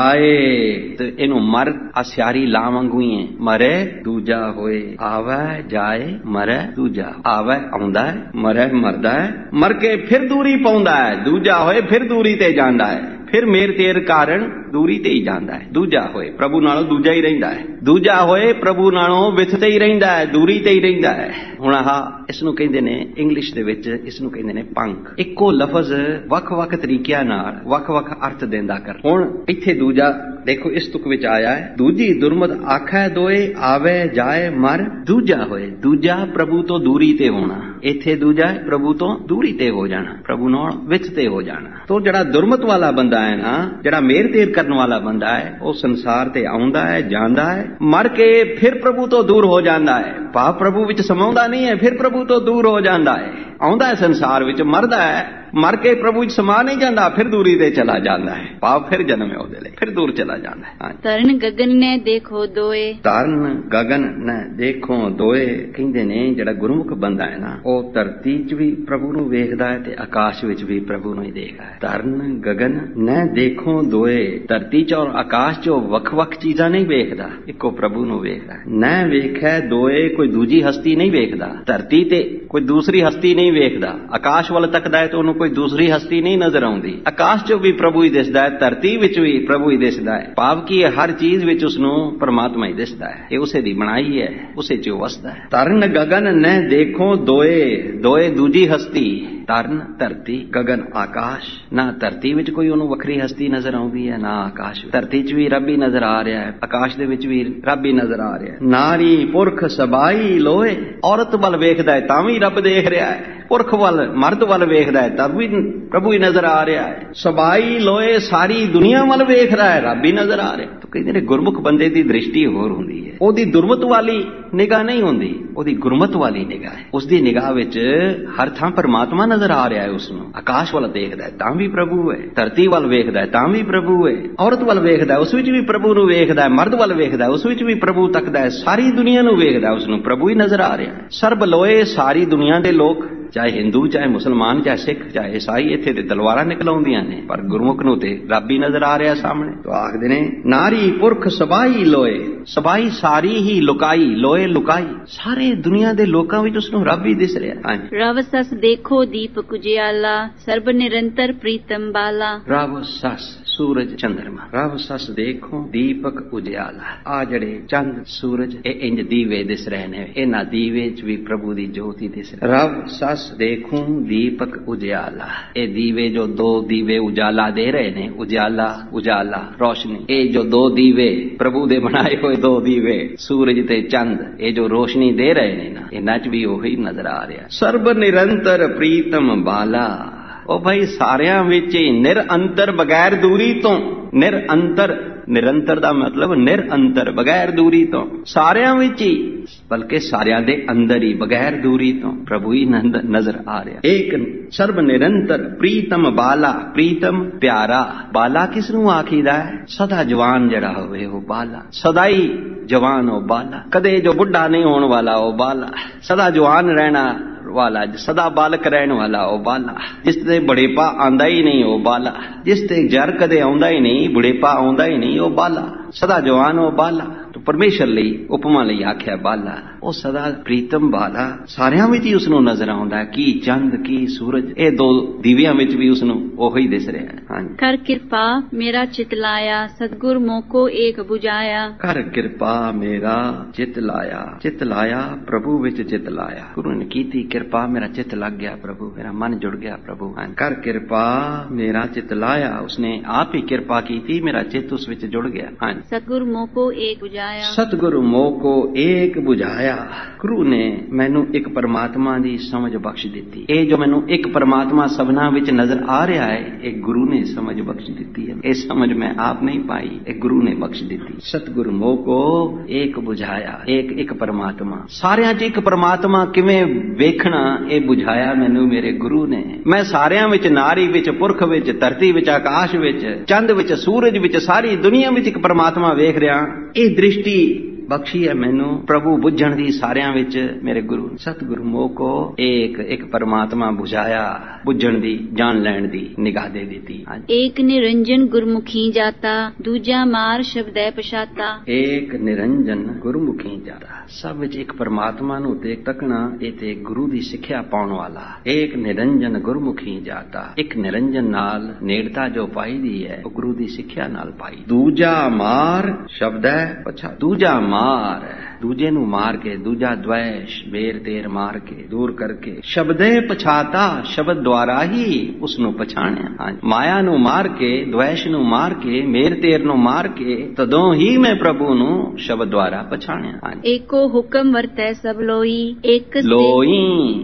S2: ਜਾਏ ਤੇ ਇਹਨੂੰ ਮਰ ਅਸਿਆਰੀ ਲਾ ਵਾਂਗੂ ਹੀ ਹੈ, ਮਰੇ ਦੂਜਾ ਹੋਏ। ਆਵੇ ਜਾਏ ਮਰੇ ਦੂਜਾ, ਆਵੇ ਆਉਂਦਾ ਹੈ, ਮਰੇ ਮਰਦਾ ਹੈ, ਮਰ ਕੇ ਫਿਰ ਦੂਰੀ ਪਾਉਂਦਾ ਹੈ, ਦੂਜਾ ਹੋਏ ਫਿਰ ਦੂਰੀ ਤੇ ਜਾਂਦਾ ਹੈ, ਫਿਰ ਮੇਰ ਤੇਰ ਕਾਰਨ ਦੂਰੀ ਤੇ ਹੀ ਜਾਂਦਾ ਹੈ। ਦੂਜਾ ਹੋਏ ਪ੍ਰਭੂ ਨਾਲੋਂ ਦੂਜਾ ਹੀ ਰਹਿੰਦਾ ਹੈ, ਦੂਜਾ ਹੋਏ ਪ੍ਰਭੂ ਨਾਲੋਂ ਵਿਥ ਤੇ ਹੀ ਰਹਿੰਦਾ ਹੈ, ਦੂਰੀ ਤੇ ਹੀ ਰਹਿੰਦਾ ਹੈ। ਹੁਣ ਆਹ ਇਸ ਨੂੰ ਕਹਿੰਦੇ ਨੇ ਇੰਗਲਿਸ਼ ਦੇ ਵਿੱਚ ਇਸ ਨੂੰ ਕਹਿੰਦੇ ਨੇ ਪੰਕ। ਇੱਕੋ ਲਫ਼ਜ਼ ਵੱਖ-ਵੱਖ ਤਰੀਕਿਆਂ ਨਾਲ ਵੱਖ-ਵੱਖ ਅਰਥ ਦਿੰਦਾ ਕਰ। ਹੁਣ ਇੱਥੇ ਦੂਜਾ ਦੇਖੋ ਇਸ ਤੁਕ ਵਿੱਚ ਆਇਆ ਹੈ, ਦੂਜੀ ਦੁਰਮਤ ਆਖੈ ਦੋਏ, ਆਵੇ ਜਾਏ ਮਰ ਦੂਜਾ ਹੋਏ। ਦੂਜਾ ਪ੍ਰਭੂ ਤੋਂ ਦੂਰੀ ਤੇ ਹੋਣਾ, ਇੱਥੇ ਦੂਜਾ ਪ੍ਰਭੂ ਤੋਂ ਦੂਰੀ ਤੇ ਹੋ ਜਾਣਾ, ਪ੍ਰਭੂ ਨਾਲ ਵਿਥ ਤੇ ਹੋ ਜਾਣਾ। ਤੋਂ ਜਿਹੜਾ ਦੁਰਮਤ ਵਾਲਾ ਬੰਦਾ ਹੈ ਨਾ, ਜਿਹੜਾ ਮੇਰ ਤੇਰ ਕਰਨ ਵਾਲਾ ਬੰਦਾ ਹੈ, ਉਹ ਸੰਸਾਰ ਤੇ ਆਉਂਦਾ ਹੈ, ਜਾਂਦਾ ਹੈ, ਮਰ ਕੇ ਫਿਰ ਪ੍ਰਭੂ ਤੋਂ ਦੂਰ ਹੋ ਜਾਂਦਾ ਹੈ। ਭਾਵ ਪ੍ਰਭੂ ਵਿੱਚ ਸਮਾਉਂਦਾ ਨਹੀਂ ਹੈ, ਫਿਰ ਪ੍ਰਭੂ ਤੋਂ ਦੂਰ ਹੋ ਜਾਂਦਾ ਹੈ। ਆਉਂਦਾ ਹੈ ਸੰਸਾਰ ਵਿੱਚ, ਮਰਦਾ ਹੈ, ਮਰ ਕੇ ਪ੍ਰਭੂ ਵਿੱਚ ਸਮਾ ਨਹੀਂ ਜਾਂਦਾ, ਫਿਰ ਦੂਰੀ ਤੇ ਚਲਾ ਜਾਂਦਾ ਹੈ। ਭਾਵ ਫਿਰ ਜਨਮ ਹੈ ਉਹਦੇ ਲਈ, ਫਿਰ ਦੂਰ ਚਲਾ ਜਾਂਦਾ ਹੈ।
S1: ਤਰਨ ਗਗਨ ਨੇ ਦੇਖੋ ਦੋਏ,
S2: ਤਰਨ ਗਗਨ ਨੇ ਦੇਖੋ ਦੋਏ। ਕਹਿੰਦੇ ਨੇ ਜਿਹੜਾ ਗੁਰਮੁਖ ਬੰਦਾ ਹੈ ਨਾ, ਉਹ ਧਰਤੀ 'ਚ ਵੀ ਪ੍ਰਭੂ ਨੂੰ ਵੇਖਦਾ ਹੈ ਤੇ ਆਕਾਸ਼ ਵਿੱਚ ਵੀ ਪ੍ਰਭੂ ਨੂੰ ਹੀ ਦੇਖਦਾ ਹੈ। ਤਰਨ ਗਗਨ ਨੇ ਦੇਖੋ ਦੋਏ, ਧਰਤੀ 'ਚ ਔਰ ਆਕਾਸ਼ 'ਚ ਵੱਖ-ਵੱਖ ਚੀਜ਼ਾਂ ਨਹੀਂ ਵੇਖਦਾ, ਇੱਕੋ ਪ੍ਰਭੂ ਨੂੰ ਵੇਖਦਾ। ਨੇ ਵੇਖੈ ਦੋਏ, ਕੋਈ ਦੂਜੀ ਹਸਤੀ ਨਹੀਂ ਵੇਖਦਾ। ਧਰਤੀ ਤੇ ਕੋਈ ਦੂਸਰੀ ਹਸਤੀ ਨਹੀਂ ਵੇਖਦਾ, ਆਕਾਸ਼ ਵੱਲ ਤੱਕਦਾ ਹੈ ਤੇ ਉਹਨੂੰ ਕੋਈ ਦੂਸਰੀ ਹਸਤੀ ਨਹੀਂ ਨਜ਼ਰ ਆਉਂਦੀ। ਆਕਾਸ਼ 'ਚ ਵੀ ਪ੍ਰਭੂ ਹੀ ਦਿਸਦਾ ਹੈ, ਧਰਤੀ ਵਿੱਚ ਵੀ ਪ੍ਰਭੂ ਹੀ ਦਿਸਦਾ ਹੈ। ਭਾਵ ਕਿ ਹਰ ਚੀਜ਼ ਵਿੱਚ ਉਸਨੂੰ ਪਰਮਾਤਮਾ ਹੀ ਦਿਸਦਾ ਹੈ, ਇਹ ਉਸੇ ਦੀ ਬਣਾਈ ਹੈ, ਉਸੇ 'ਚ ਵਸਦਾ ਹੈ। ਤਰਨ ਗਗਨ ਨੇ ਦੇਖੋ ਦੋਏ, ਦੋਏ ਦੂਜੀ ਹਸਤੀ, ਤਰਨ ਧਰਤੀ, ਗਗਨ ਆਕਾਸ਼। ਨਾ ਧਰਤੀ ਵਿੱਚ ਕੋਈ ਉਹਨੂੰ ਵੱਖਰੀ ਹਸਤੀ ਨਜ਼ਰ ਆਉਂਦੀ ਹੈ, ਨਾ ਆਕਾਸ਼। ਧਰਤੀ 'ਚ ਵੀ ਰੱਬ ਹੀ ਨਜ਼ਰ ਆ ਰਿਹਾ ਹੈ, ਆਕਾਸ਼ ਦੇ ਵਿੱਚ ਵੀ ਰੱਬ ਹੀ ਨਜ਼ਰ ਆ ਰਿਹਾ ਹੈ। ਨਾਰੀ ਪੁਰਖ ਸਬਾਈ ਲੋਏ, ਔਰਤ ਵੱਲ ਵੇਖਦਾ ਹੈ ਤਾਂ ਵੀ ਰੱਬ ਦੇਖ ਰਿਹਾ ਹੈ, ਪੁਰਖ ਵੱਲ ਮਰਦ ਵੱਲ ਵੇਖਦਾ ਹੈ ਤਾਂ ਵੀ ਪ੍ਰਭੂ ਹੀ ਨਜ਼ਰ ਆ ਰਿਹਾ ਹੈ। ਸਬਾਈ ਲੋਏ, ਸਾਰੀ ਦੁਨੀਆ ਵੱਲ ਵੇਖ ਰਿਹਾ ਹੈ, ਰੱਬ ਹੀ ਨਜ਼ਰ ਆ ਰਿਹਾ। ਤਾਂ ਕਹਿੰਦੇ ਨੇ ਗੁਰਮੁਖ ਬੰਦੇ ਦੀ ਦ੍ਰਿਸ਼ਟੀ ਹੋਰ ਹੁੰਦੀ ਹੈ, ਉਹਦੀ ਦੁਰਮਤ ਵਾਲੀ ਨਿਗਾਹ ਨਹੀਂ ਹੁੰਦੀ, ਉਹਦੀ ਗੁਰਮਤ ਵਾਲੀ ਨਿਗਾਹ ਹੈ। ਉਸਦੀ ਨਿਗਾਹ ਵਿੱਚ ਹਰ ਥਾਂ ਪਰਮਾਤਮਾ ਨਜ਼ਰ ਆ ਰਿਹਾ ਹੈ। ਉਸਨੂੰ ਆਕਾਸ਼ ਵੱਲ ਦੇਖਦਾ ਹੈ ਤਾਂ ਵੀ ਪ੍ਰਭੂ ਹੈ, ਧਰਤੀ ਵੱਲ ਵੇਖਦਾ ਹੈ ਤਾਂ ਵੀ ਪ੍ਰਭੂ ਹੈ, ਔਰਤ ਵੱਲ ਵੇਖਦਾ ਉਸ ਵਿੱਚ ਵੀ ਪ੍ਰਭੂ ਨੂੰ ਵੇਖਦਾ ਹੈ, ਮਰਦ ਵੱਲ ਵੇਖਦਾ ਉਸ ਵਿੱਚ ਵੀ ਪ੍ਰਭੂ ਤੱਕਦਾ ਹੈ, ਸਾਰੀ ਦੁਨੀਆ ਨੂੰ ਵੇਖਦਾ, ਉਸਨੂੰ ਪ੍ਰਭੂ ਹੀ ਨਜ਼ਰ ਆ ਰਿਹਾ ਹੈ। ਸਰਬ ਲੋਏ, ਸਾਰੀ ਦੁਨੀਆ ਦੇ ਲੋਕ, ਚਾਹੇ ਹਿੰਦੂ, ਚਾਹੇ ਮੁਸਲਮਾਨ, ਚਾਹੇ ਸਿੱਖ, ਚਾਹੇ ਈਸਾਈ, ਇੱਥੇ ਤੇ ਤਲਵਾਰਾਂ ਨਿਕਲ ਆਉਂਦੀਆਂ ਨੇ, ਪਰ ਗੁਰਮੁਖ ਨੂੰ ਤੇ ਰੱਬ ਹੀ ਨਜ਼ਰ ਆ ਰਿਹਾ ਸਾਹਮਣੇ। ਤਾਂ ਆਖਦੇ ਨੇ ਨਾਰੀ ਪੁਰਖ ਸਬਾਈ ਲੋਏ, ਸਬਾਈ ਸਾਰੀ ਹੀ ਲੁਕਾਈ, ਲੋਏ ਲੁਕਾਈ, ਸਾਰੇ ਦੁਨੀਆ ਦੇ ਲੋਕਾਂ ਵਿੱਚ ਉਸਨੂੰ ਰੱਬ ਹੀ ਦਿਸ ਰਿਹਾ। ਹਾਂਜੀ,
S1: ਰਵ ਸਸ ਦੇਖੋ ਦੀਪਕ ਉਜਿਆਲਾ, ਸਰਬ ਨਿਰੰਤਰ ਪ੍ਰੀਤਮ ਬਾਲਾ।
S2: ਰਵ ਸਸ ਸੂਰਜ ਚੰਦਰਮਾ, ਰਵ ਸਸ ਦੇਖੋ ਦੀਪਕ ਉਜਿਆਲਾ। ਆ ਜਿਹੜੇ ਚੰਦ ਸੂਰਜ ਇਹ ਇੰਜ ਦੀਵੇ ਦਿਸ ਰਹੇ ਨੇ, ਇਹਨਾਂ ਦੀਵੇ 'ਚ ਵੀ ਪ੍ਰਭੂ ਦੀ ਜੋਤੀ ਦਿਸ ਰਹੀ। ਰਵ ਸਸ ਦੇਖੂੰ ਦੀਪਕ ਉਜਿਆਲਾ, ਇਹ ਦੀਵੇ ਜੋ ਦੋ ਦੀਵੇ ਉਜਾਲਾ ਦੇ ਰਹੇ ਨੇ, ਉਜਿਆਲਾ ਉਜਾਲਾ ਰੋਸ਼ਨੀ, ਇਹ ਜੋ ਦੋ ਦੀਵੇ ਪ੍ਰਭੂ ਦੇ ਬਣਾਏ ਹੋਏ ਦੋ ਦੀਵੇ ਸੂਰਜ ਤੇ ਚੰਦ, ਇਹ ਜੋ ਰੋਸ਼ਨੀ ਦੇ ਰਹੇ ਨੇ ਨਾ, ਇਹਨਾਂ 'ਚ ਵੀ ਉਹੀ ਨਜ਼ਰ ਆ ਰਿਹਾ। ਸਰਬ ਨਿਰੰਤਰ ਪ੍ਰੀਤਮ ਬਾਲਾ, ਉਹ ਭਾਈ ਸਾਰਿਆਂ ਵਿੱਚ ਹੀ ਨਿਰਅੰਤਰ, ਬਗੈਰ ਦੂਰੀ ਤੋਂ, ਨਿਰਅੰਤਰ, ਨਿਰੰਤਰ ਦਾ ਮਤਲਬ ਨਿਰਅੰਤਰ, ਬਗੈਰ ਦੂਰੀ ਤੋਂ, ਸਾਰਿਆਂ ਵਿੱਚ ਹੀ ਵਾਸ, ਬਲਕਿ ਸਾਰਿਆਂ ਦੇ ਅੰਦਰ ਹੀ ਬਗੈਰ ਦੂਰੀ ਤੋਂ ਪ੍ਰਭੂ ਹੀ ਨਜ਼ਰ ਆ ਰਿਹਾ। ਏਕ ਸਰਬ ਨਿਰੰਤਰ ਪ੍ਰੀਤਮ ਬਾਲਾ, ਪ੍ਰੀਤਮ ਪਿਆਰਾ। ਬਾਲਾ ਕਿਸ ਨੂੰ ਆਖੀਦਾ ਹੈ? ਸਦਾ ਜਵਾਨ ਜਿਹੜਾ ਹੋਵੇ ਉਹ ਬਾਲਾ, ਸਦਾ ਹੀ ਜਵਾਨ ਉਹ ਬਾਲਾ, ਕਦੇ ਜੋ ਬੁੱਢਾ ਨਹੀਂ ਹੋਣ ਵਾਲਾ ਉਹ ਬਾਲਾ, ਸਦਾ ਜਵਾਨ ਰਹਿਣਾ ਵਾਲਾ, ਸਦਾ ਬਾਲਕ ਰਹਿਣ ਵਾਲਾ ਉਹ ਬਾਲਾ, ਜਿਸ ਤੇ ਬੁਢੇਪਾ ਆਉਂਦਾ ਹੀ ਨਹੀਂ ਉਹ ਬਾਲਾ, ਜਿਸ ਤੇ ਜਰ ਕਦੇ ਆਉਂਦਾ ਹੀ ਨਹੀਂ, ਬੁਢੇਪਾ ਆਉਂਦਾ ਹੀ ਨਹੀਂ ਉਹ ਬਾਲਾ, ਸਦਾ ਜਵਾਨ ਉਹ ਬਾਲਾ। ਪਰਮੇਸ਼ਰ ਲਈ ਉਪਮਾ ਲਈ ਆਖਿਆ ਬਾਲਾ, ਉਹ ਸਦਾ ਪ੍ਰੀਤਮ ਬਾਲਾ, ਸਾਰਿਆਂ ਵਿੱਚ ਹੀ ਉਸ ਨੂੰ ਨਜ਼ਰ ਆਉਂਦਾ। ਕੀ ਚੰਦ ਕੀ ਸੂਰਜ, ਇਹ ਦੋ ਦੀਵਿਆਂ ਵਿੱਚ ਵੀ ਉਸ ਨੂੰ ਉਹੀ ਦਿਸ ਰਿਹਾ ਹੈ। ਹਾਂਜੀ।
S1: ਕਰ ਕਿਰਪਾ ਮੇਰਾ ਚਿਤ ਲਾਇਆ, ਸਤਿਗੁਰ ਮੋਕੋ ਏਕ 부ਝਾਇਆ।
S2: ਕਰ ਕਿਰਪਾ ਮੇਰਾ ਚਿਤ ਲਾਇਆ, ਚਿਤ ਲਾਇਆ ਪ੍ਰਭੂ ਵਿੱਚ ਚਿਤ ਲਾਇਆ। ਗੁਰੂ ਨੇ ਕੀਤੀ ਕਿਰਪਾ, ਮੇਰਾ ਚਿਤ ਲੱਗ ਗਿਆ ਪ੍ਰਭੂ, ਮੇਰਾ ਮਨ ਜੁੜ ਗਿਆ ਪ੍ਰਭੂ। ਕਰ ਕਿਰਪਾ ਮੇਰਾ ਚਿਤ ਲਾਇਆ, ਉਸਨੇ ਆਪ ਹੀ ਕਿਰਪਾ ਕੀਤੀ, ਮੇਰਾ ਚਿਤ ਉਸ ਵਿੱਚ ਜੁੜ ਗਿਆ। ਹਾਂਜੀ।
S1: ਸਤਿਗੁਰ ਮੋਕੋ ਏਕ 부ਝਾਇਆ,
S2: ਸਤਿਗੁਰੂ ਮੋਕੋ ਏਕ 부ਝਾਇਆ। ਗੁਰੂ ਨੇ ਮੈਨੂੰ ਇੱਕ ਪਰਮਾਤਮਾ ਦੀ ਸਮਝ ਬਖਸ਼ ਦਿੱਤੀ। ਇਹ ਜੋ ਮੈਨੂੰ ਇੱਕ ਪਰਮਾਤਮਾ ਸਭਨਾ ਵਿੱਚ ਨਜ਼ਰ ਆ ਰਿਹਾ ਹੈ, ਇਹ ਗੁਰੂ ਨੇ ਸਮਝ ਬਖਸ਼ ਦਿੱਤੀ ਹੈ। ਇਹ ਸਮਝ ਮੈਂ ਆਪ ਨਹੀਂ ਪਾਈ, ਇਹ ਗੁਰੂ ਨੇ ਬਖਸ਼ ਦਿੱਤੀ। ਸਤਿਗੁਰੂ ਮੋਕੋ ਏਕ 부ਝਾਇਆ, ਇੱਕ ਇੱਕ ਪਰਮਾਤਮਾ, ਸਾਰਿਆਂ 'ਚ ਇੱਕ ਪਰਮਾਤਮਾ ਕਿਵੇਂ ਵੇਖਣਾ, ਇਹ 부ਝਾਇਆ ਮੈਨੂੰ ਮੇਰੇ ਗੁਰੂ ਨੇ। ਮੈਂ ਸਾਰਿਆਂ ਵਿੱਚ, ਨਾਰੀ ਵਿੱਚ, ਪੁਰਖ ਵਿੱਚ, ਧਰਤੀ ਵਿੱਚ, ਆਕਾਸ਼ ਵਿੱਚ, ਚੰਦ ਵਿੱਚ, ਸੂਰਜ ਵਿੱਚ, ਸਾਰੀ ਦੁਨੀਆ ਵਿੱਚ ਇੱਕ ਪਰਮਾਤਮਾ ਵੇਖ ਰਿਹਾ। ਇਹ ਦ੍ਰਿਸ਼ਟੀ ਬਖਸ਼ੀ ਹੈ ਮੈਨੂੰ ਪ੍ਰਭੂ ਬੁੱਝਣ ਦੀ ਸਾਰਿਆਂ ਵਿੱਚ ਮੇਰੇ ਗੁਰੂ। ਸਤਿਗੁਰੂ ਮੋਕੋ ਏਕ ਇੱਕ ਪਰਮਾਤਮਾ 부ਝਾਇਆ, ਬੁੱਝਣ ਦੀ, ਜਾਣ ਲੈਣ ਦੀ ਨਿਗਾਹ ਦੇ ਦਿੱਤੀ।
S1: ਏਕ ਨਿਰੰਜਨ ਗੁਰਮੁਖੀ ਜਾਤਾ, ਦੂਜਾ ਮਾਰ ਸ਼ਬਦੈ ਪਛਾਤਾ।
S2: ਏਕ ਨਿਰੰਜਨ ਗੁਰਮੁਖੀ ਜਾਤਾ, ਸਭ ਵਿੱਚ ਇੱਕ ਪਰਮਾਤਮਾ ਨੂੰ ਦੇਖ ਤੱਕਣਾ, ਇਹ ਤੇ ਗੁਰੂ ਦੀ ਸਿੱਖਿਆ ਪਾਉਣ ਵਾਲਾ। ਏਕ ਨਿਰੰਜਨ ਗੁਰਮੁਖੀ ਜਾਤਾ, ਇੱਕ ਨਿਰੰਜਨ ਨਾਲ ਨੇੜਤਾ ਜੋ ਪਾਈ ਦੀ ਹੈ ਉਹ ਗੁਰੂ ਦੀ ਸਿੱਖਿਆ ਨਾਲ ਪਾਈ। ਦੂਜਾ ਮਾਰ ਸ਼ਬਦੈ ਪਛਾਤਾ, ਦੂਜਾ ਮਾਰ, ਦੂਜੇ ਨੂੰ ਮਾਰ ਕੇ, ਦੂਜਾ ਦ્વੈਸ਼ ਬੇਰ ਤੇਰ ਮਾਰ ਕੇ, ਦੂਰ ਕਰਕੇ। ਸ਼ਬਦੇ ਪਛਾਤਾ, ਸ਼ਬਦ ਦੁਆਰਾ ਹੀ ਉਸ ਨੂੰ ਪਛਾਣਿਆ। ਮਾਇਆ ਨੂੰ ਮਾਰ ਕੇ, ਦ્વੈਸ਼ ਨੂੰ ਮਾਰ ਕੇ, ਮੇਰ ਤੇਰ ਨੂੰ ਮਾਰ ਕੇ, ਤਦੋਂ ਹੀ ਮੈਂ ਪ੍ਰਭੂ ਨੂੰ ਸ਼ਬਦ ਦੁਆਰਾ ਪਛਾਣਿਆ।
S1: ਏਕੋ ਹੁਕਮ ਵਰਤੈ ਸਭ ਲੋਈ, ਇੱਕ
S2: ਲੋਈ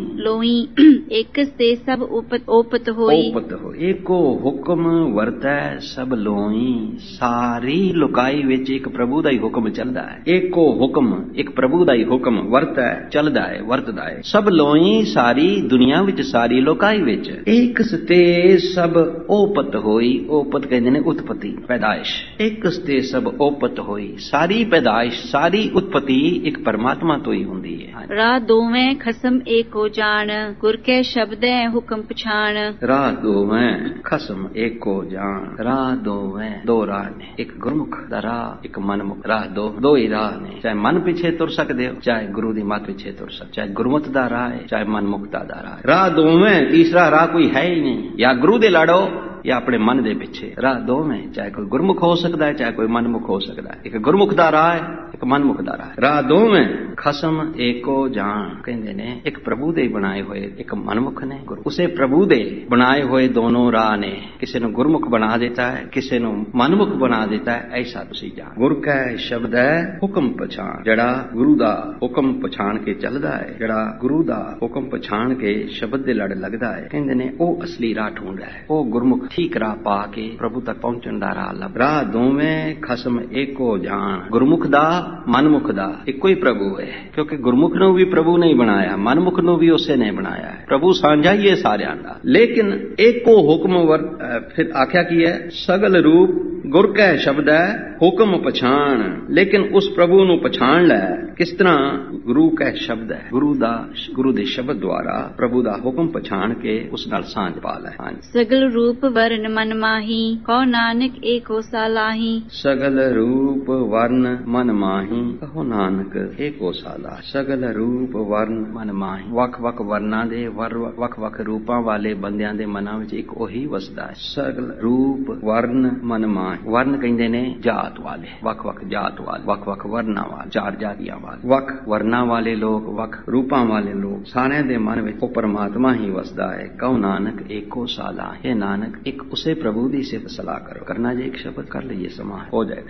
S1: ਲੋਈ ਇੱਕ ਤੇ ਸਭ ਉਪਤ ਓਪਤ ਹੋਈ।
S2: ਓਪਤ ਹੋਈ, ਏਕੋ ਹੁਕਮ ਵਰਤੈ ਸਭ ਲੋਈ, ਸਾਰੀ ਲੁਕਾਈ ਵਿੱਚ ਇੱਕ ਪ੍ਰਭੂ ਦਾ ਹੀ ਹੁਕਮ ਚੱਲਦਾ ਹੈ। ਏਕੋ ਹੁਕਮ, ਇੱਕ ਪ੍ਰਭੂ ਦਾ ਹੀ ਹੁਕਮ ਵਰਤੈ, ਚੱਲਦਾ ਹੈ, ਵਰਤਦਾ ਹੈ। ਸਭ ਲੋਈ, ਸਾਰੀ ਦੁਨੀਆ ਵਿੱਚ, ਸਾਰੀ ਲੋਕਾਈ ਵਿੱਚ। ਇੱਕ ਤੇ ਸਭ ਓਪਤ ਹੋਈ, ਓਪਤ ਕਹਿੰਦੇ ਨੇ ਉਤਪਤੀ, ਪੈਦਾਇਸ਼। ਇੱਕ ਤੇ ਸਭ ਓਪਤ ਹੋਈ, ਸਾਰੀ ਪੈਦਾਇਸ਼, ਸਾਰੀ ਉਤਪਤੀ ਇੱਕ ਪਰਮਾਤਮਾ ਤੋਂ ਹੀ ਹੁੰਦੀ ਹੈ।
S1: ਰਾਹ ਦੋਵੇਂ ਖਸਮ ਏਕੋ ਜਾਣ, ਗੁਰ ਕੇ ਸ਼ਬਦੈ ਹੁਕਮ ਪਛਾਣ। ਰਾਹ
S2: ਦੋਵੇਂ ਖਸਮ ਏਕੋ ਜਾਣ, ਰਾਹ ਦੋਵੇਂ, ਦੋ ਰਾਹ ਨੇ, ਇੱਕ ਗੁਰਮੁਖ ਦਾ ਰਾਹ, ਇੱਕ ਮਨਮੁਖ ਰਾਹ। ਦੋ ਦੋ ਹੀ ਰਾਹ ਨੇ, ਚਾਹੇ ਮਨ ਪਿੱਛੇ ਤੁਰ ਸਕਦੇ ਹੋ, ਚਾਹੇ ਗੁਰੂ ਦੀ ਮੱਤ ਪਿੱਛੇ ਤੁਰ ਸਕਦੇ, ਚਾਹੇ ਗੁਰਮਤ ਦਾ ਰਾਹ ਹੈ, ਚਾਹੇ ਮਨਮੁਖਤਾ ਦਾ ਰਾਹ ਹੈ। ਰਾਹ ਦੋਵੇਂ, ਤੀਸਰਾ ਰਾਹ ਕੋਈ ਹੈ ਹੀ ਨਹੀਂ। ਜਾਂ ਗੁਰੂ ਦੇ ਲੜੋ ਜਾਂ ਆਪਣੇ ਮਨ ਦੇ ਪਿੱਛੇ। ਰਾਹ ਦੋਵੇਂ, ਚਾਹੇ ਕੋਈ ਗੁਰਮੁਖ ਹੋ ਸਕਦਾ ਹੈ, ਚਾਹੇ ਕੋਈ ਮਨਮੁਖ ਹੋ ਸਕਦਾ ਹੈ। ਇੱਕ ਗੁਰਮੁਖ ਦਾ ਰਾਹ ਹੈ, ਇੱਕ ਮਨਮੁਖ ਦਾ ਰਾਹ। ਰਾਹ ਦੋਵੇਂ ਖਸਮ ਏਕੋ ਜਾਣ, ਕਹਿੰਦੇ ਨੇ ਇੱਕ ਪ੍ਰਭੂ ਦੇ ਬਣਾਏ ਹੋਏ ਇੱਕ ਮਨਮੁਖ ਨੇ, ਗੁਰੂ ਉਸੇ ਪ੍ਰਭੂ ਦੇ ਬਣਾਏ ਹੋਏ ਦੋਨੋਂ ਰਾਹ ਨੇ। ਕਿਸੇ ਨੂੰ ਗੁਰਮੁਖ ਬਣਾ ਦਿੱਤਾ ਹੈ, ਕਿਸੇ ਨੂੰ ਮਨਮੁਖ ਬਣਾ ਦਿੱਤਾ ਹੈ, ਐਸਾ ਤੁਸੀਂ ਜਾਣ। ਗੁਰ ਕੈ ਸ਼ਬਦ ਹੈ ਹੁਕਮ ਪਛਾਣ, ਜਿਹੜਾ ਗੁਰੂ ਦਾ ਹੁਕਮ ਪਛਾਣ ਕੇ ਚੱਲਦਾ ਹੈ, ਜਿਹੜਾ ਗੁਰੂ ਦਾ ਹੁਕਮ ਪਛਾਣ ਕੇ ਸ਼ਬਦ ਦੇ ਲੜ ਲੱਗਦਾ ਹੈ, ਕਹਿੰਦੇ ਨੇ ਉਹ ਅਸਲੀ ਰਾਹ ਢੂੰਡਦਾ ਹੈ। ਉਹ ਗੁਰਮੁਖ ਠੀਕ ਰਾਹ ਪਾ ਕੇ ਪ੍ਰਭੂ ਤੱਕ ਪਹੁੰਚਣ ਦਾ ਰਾਹ ਲੱਭ। ਰਾਹ ਦੋਵੇਂ ਖਸਮ ਏਕੋ ਜਾਣ, ਗੁਰਮੁਖ ਦਾ, ਮਨਮੁਖ ਦਾ ਇੱਕੋ ਹੀ ਪ੍ਰਭੂ ਹੈ। ਕਿਉਂਕਿ ਗੁਰਮੁਖ ਨੂੰ ਵੀ ਪ੍ਰਭੂ ਨੇ ਬਣਾਇਆ, ਮਨਮੁਖ ਨੂੰ ਵੀ ਉਸੇ ਨੇ ਬਣਾਇਆ ਹੈ। ਪ੍ਰਭੂ ਸਾਂਝਾ ਹੀ ਹੈ ਸਾਰਿਆਂ ਦਾ। ਲੇਕਿਨ ਏਕੋ ਹੁਕਮ ਵਰ, ਫਿਰ ਆਖਿਆ ਕੀ ਹੈ? ਸਗਲ ਰੂਪ ਗੁਰ ਕੈ ਸ਼ਬਦ ਹੈ ਹੁਕਮ ਪਛਾਣ। ਲੇਕਿਨ ਉਸ ਪ੍ਰਭੂ ਨੂੰ ਪਛਾਣ ਲੈ ਕਿਸ ਤਰ੍ਹਾਂ? ਗੁਰੂ ਕੈ ਸ਼ਬਦ ਹੈ, ਗੁਰੂ ਦਾ, ਗੁਰੂ ਦੇ ਸ਼ਬਦ ਦੁਆਰਾ ਪ੍ਰਭੂ ਦਾ ਹੁਕਮ ਪਛਾਣ ਕੇ ਉਸ ਨਾਲ ਸਾਂਝ ਪਾ ਲੈ।
S1: ਸਗਲ ਰੂਪ ਵਰਨ ਮਨ ਮਾਹੀ, ਕਹੋ ਨਾਨਕ ਏਕੋ ਸਾਲਾਹੀ।
S2: ਸਗਲ ਰੂਪ ਵਰਨ ਮਨ ਮਾਹੀ, ਕਹੋ ਨਾਨਕ ਏਕੋ ਸਾਲਾ। ਸਗਲ ਰੂਪ ਵਰਨ ਮਨ ਮਾਹੀ, ਵੱਖ ਵੱਖ ਵਰਨਾਂ ਦੇ, ਵੱਖ ਵੱਖ ਰੂਪਾਂ ਵਾਲੇ ਬੰਦਿਆਂ ਦੇ ਮਨਾਂ ਵਿੱਚ ਇੱਕ ਉਹੀ ਵਸਦਾ ਹੈ। ਸਗਲ ਰੂਪ ਵਰਨ ਮਨ ਮਾਹੀ, ਵਰਨ ਕਹਿੰਦੇ ਨੇ ਜਾਤ ਵਾਲੇ, ਵੱਖ ਵੱਖ ਜਾਤ ਵਾਲੇ, ਵੱਖ ਵੱਖ ਵਰਨਾਂ ਵਾਲੇ, ਚਾਰ ਜਾਤੀਆਂ ਵਾਲੇ, ਵੱਖ ਵਰਨਾਂ ਵਾਲੇ ਲੋਕ, ਵੱਖ ਰੂਪਾਂ ਵਾਲੇ ਲੋਕ, ਸਾਰਿਆਂ ਦੇ ਮਨ ਵਿੱਚ ਉਹ ਪਰਮਾਤਮਾ ਹੀ ਵਸਦਾ ਹੈ। ਕਹੋ ਨਾਨਕ ਏਕੋ ਸਾਲਾ, ਇਹ ਨਾਨਕ ਇੱਕ ਉਸੇ ਪ੍ਰਭੂ ਦੀ ਸਿਫਤ ਸਲਾਹ ਕਰੋ। ਕਰਨਾ ਜੇ ਇੱਕ ਸ਼ਬਦ ਕਰ ਲਈਏ, ਸਮਾਂ ਹੋ ਜਾਏ।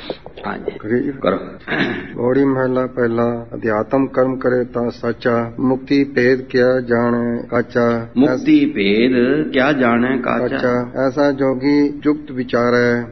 S2: ਹਾਂਜੀ ਕਰੋ।
S3: ਬੋੜੀ ਮਹਲਾ ਪਹਿਲਾ। ਅਧਿਆਤਮ ਕਰਮ ਕਰੇ ਤਾਂ ਸਾਚਾ, ਮੁਕਤੀ ਭੇਦ ਕਿਆ ਜਾਣੇ ਕਾਚਾ।
S2: ਮੁਕਤੀ ਭੇਦ ਕਿਆ ਜਾਣੇ ਕਾਚਾ।
S3: ਐਸਾ ਜੋਗੀ ਜੁਗਤ ਵਿਚਾਰੈ,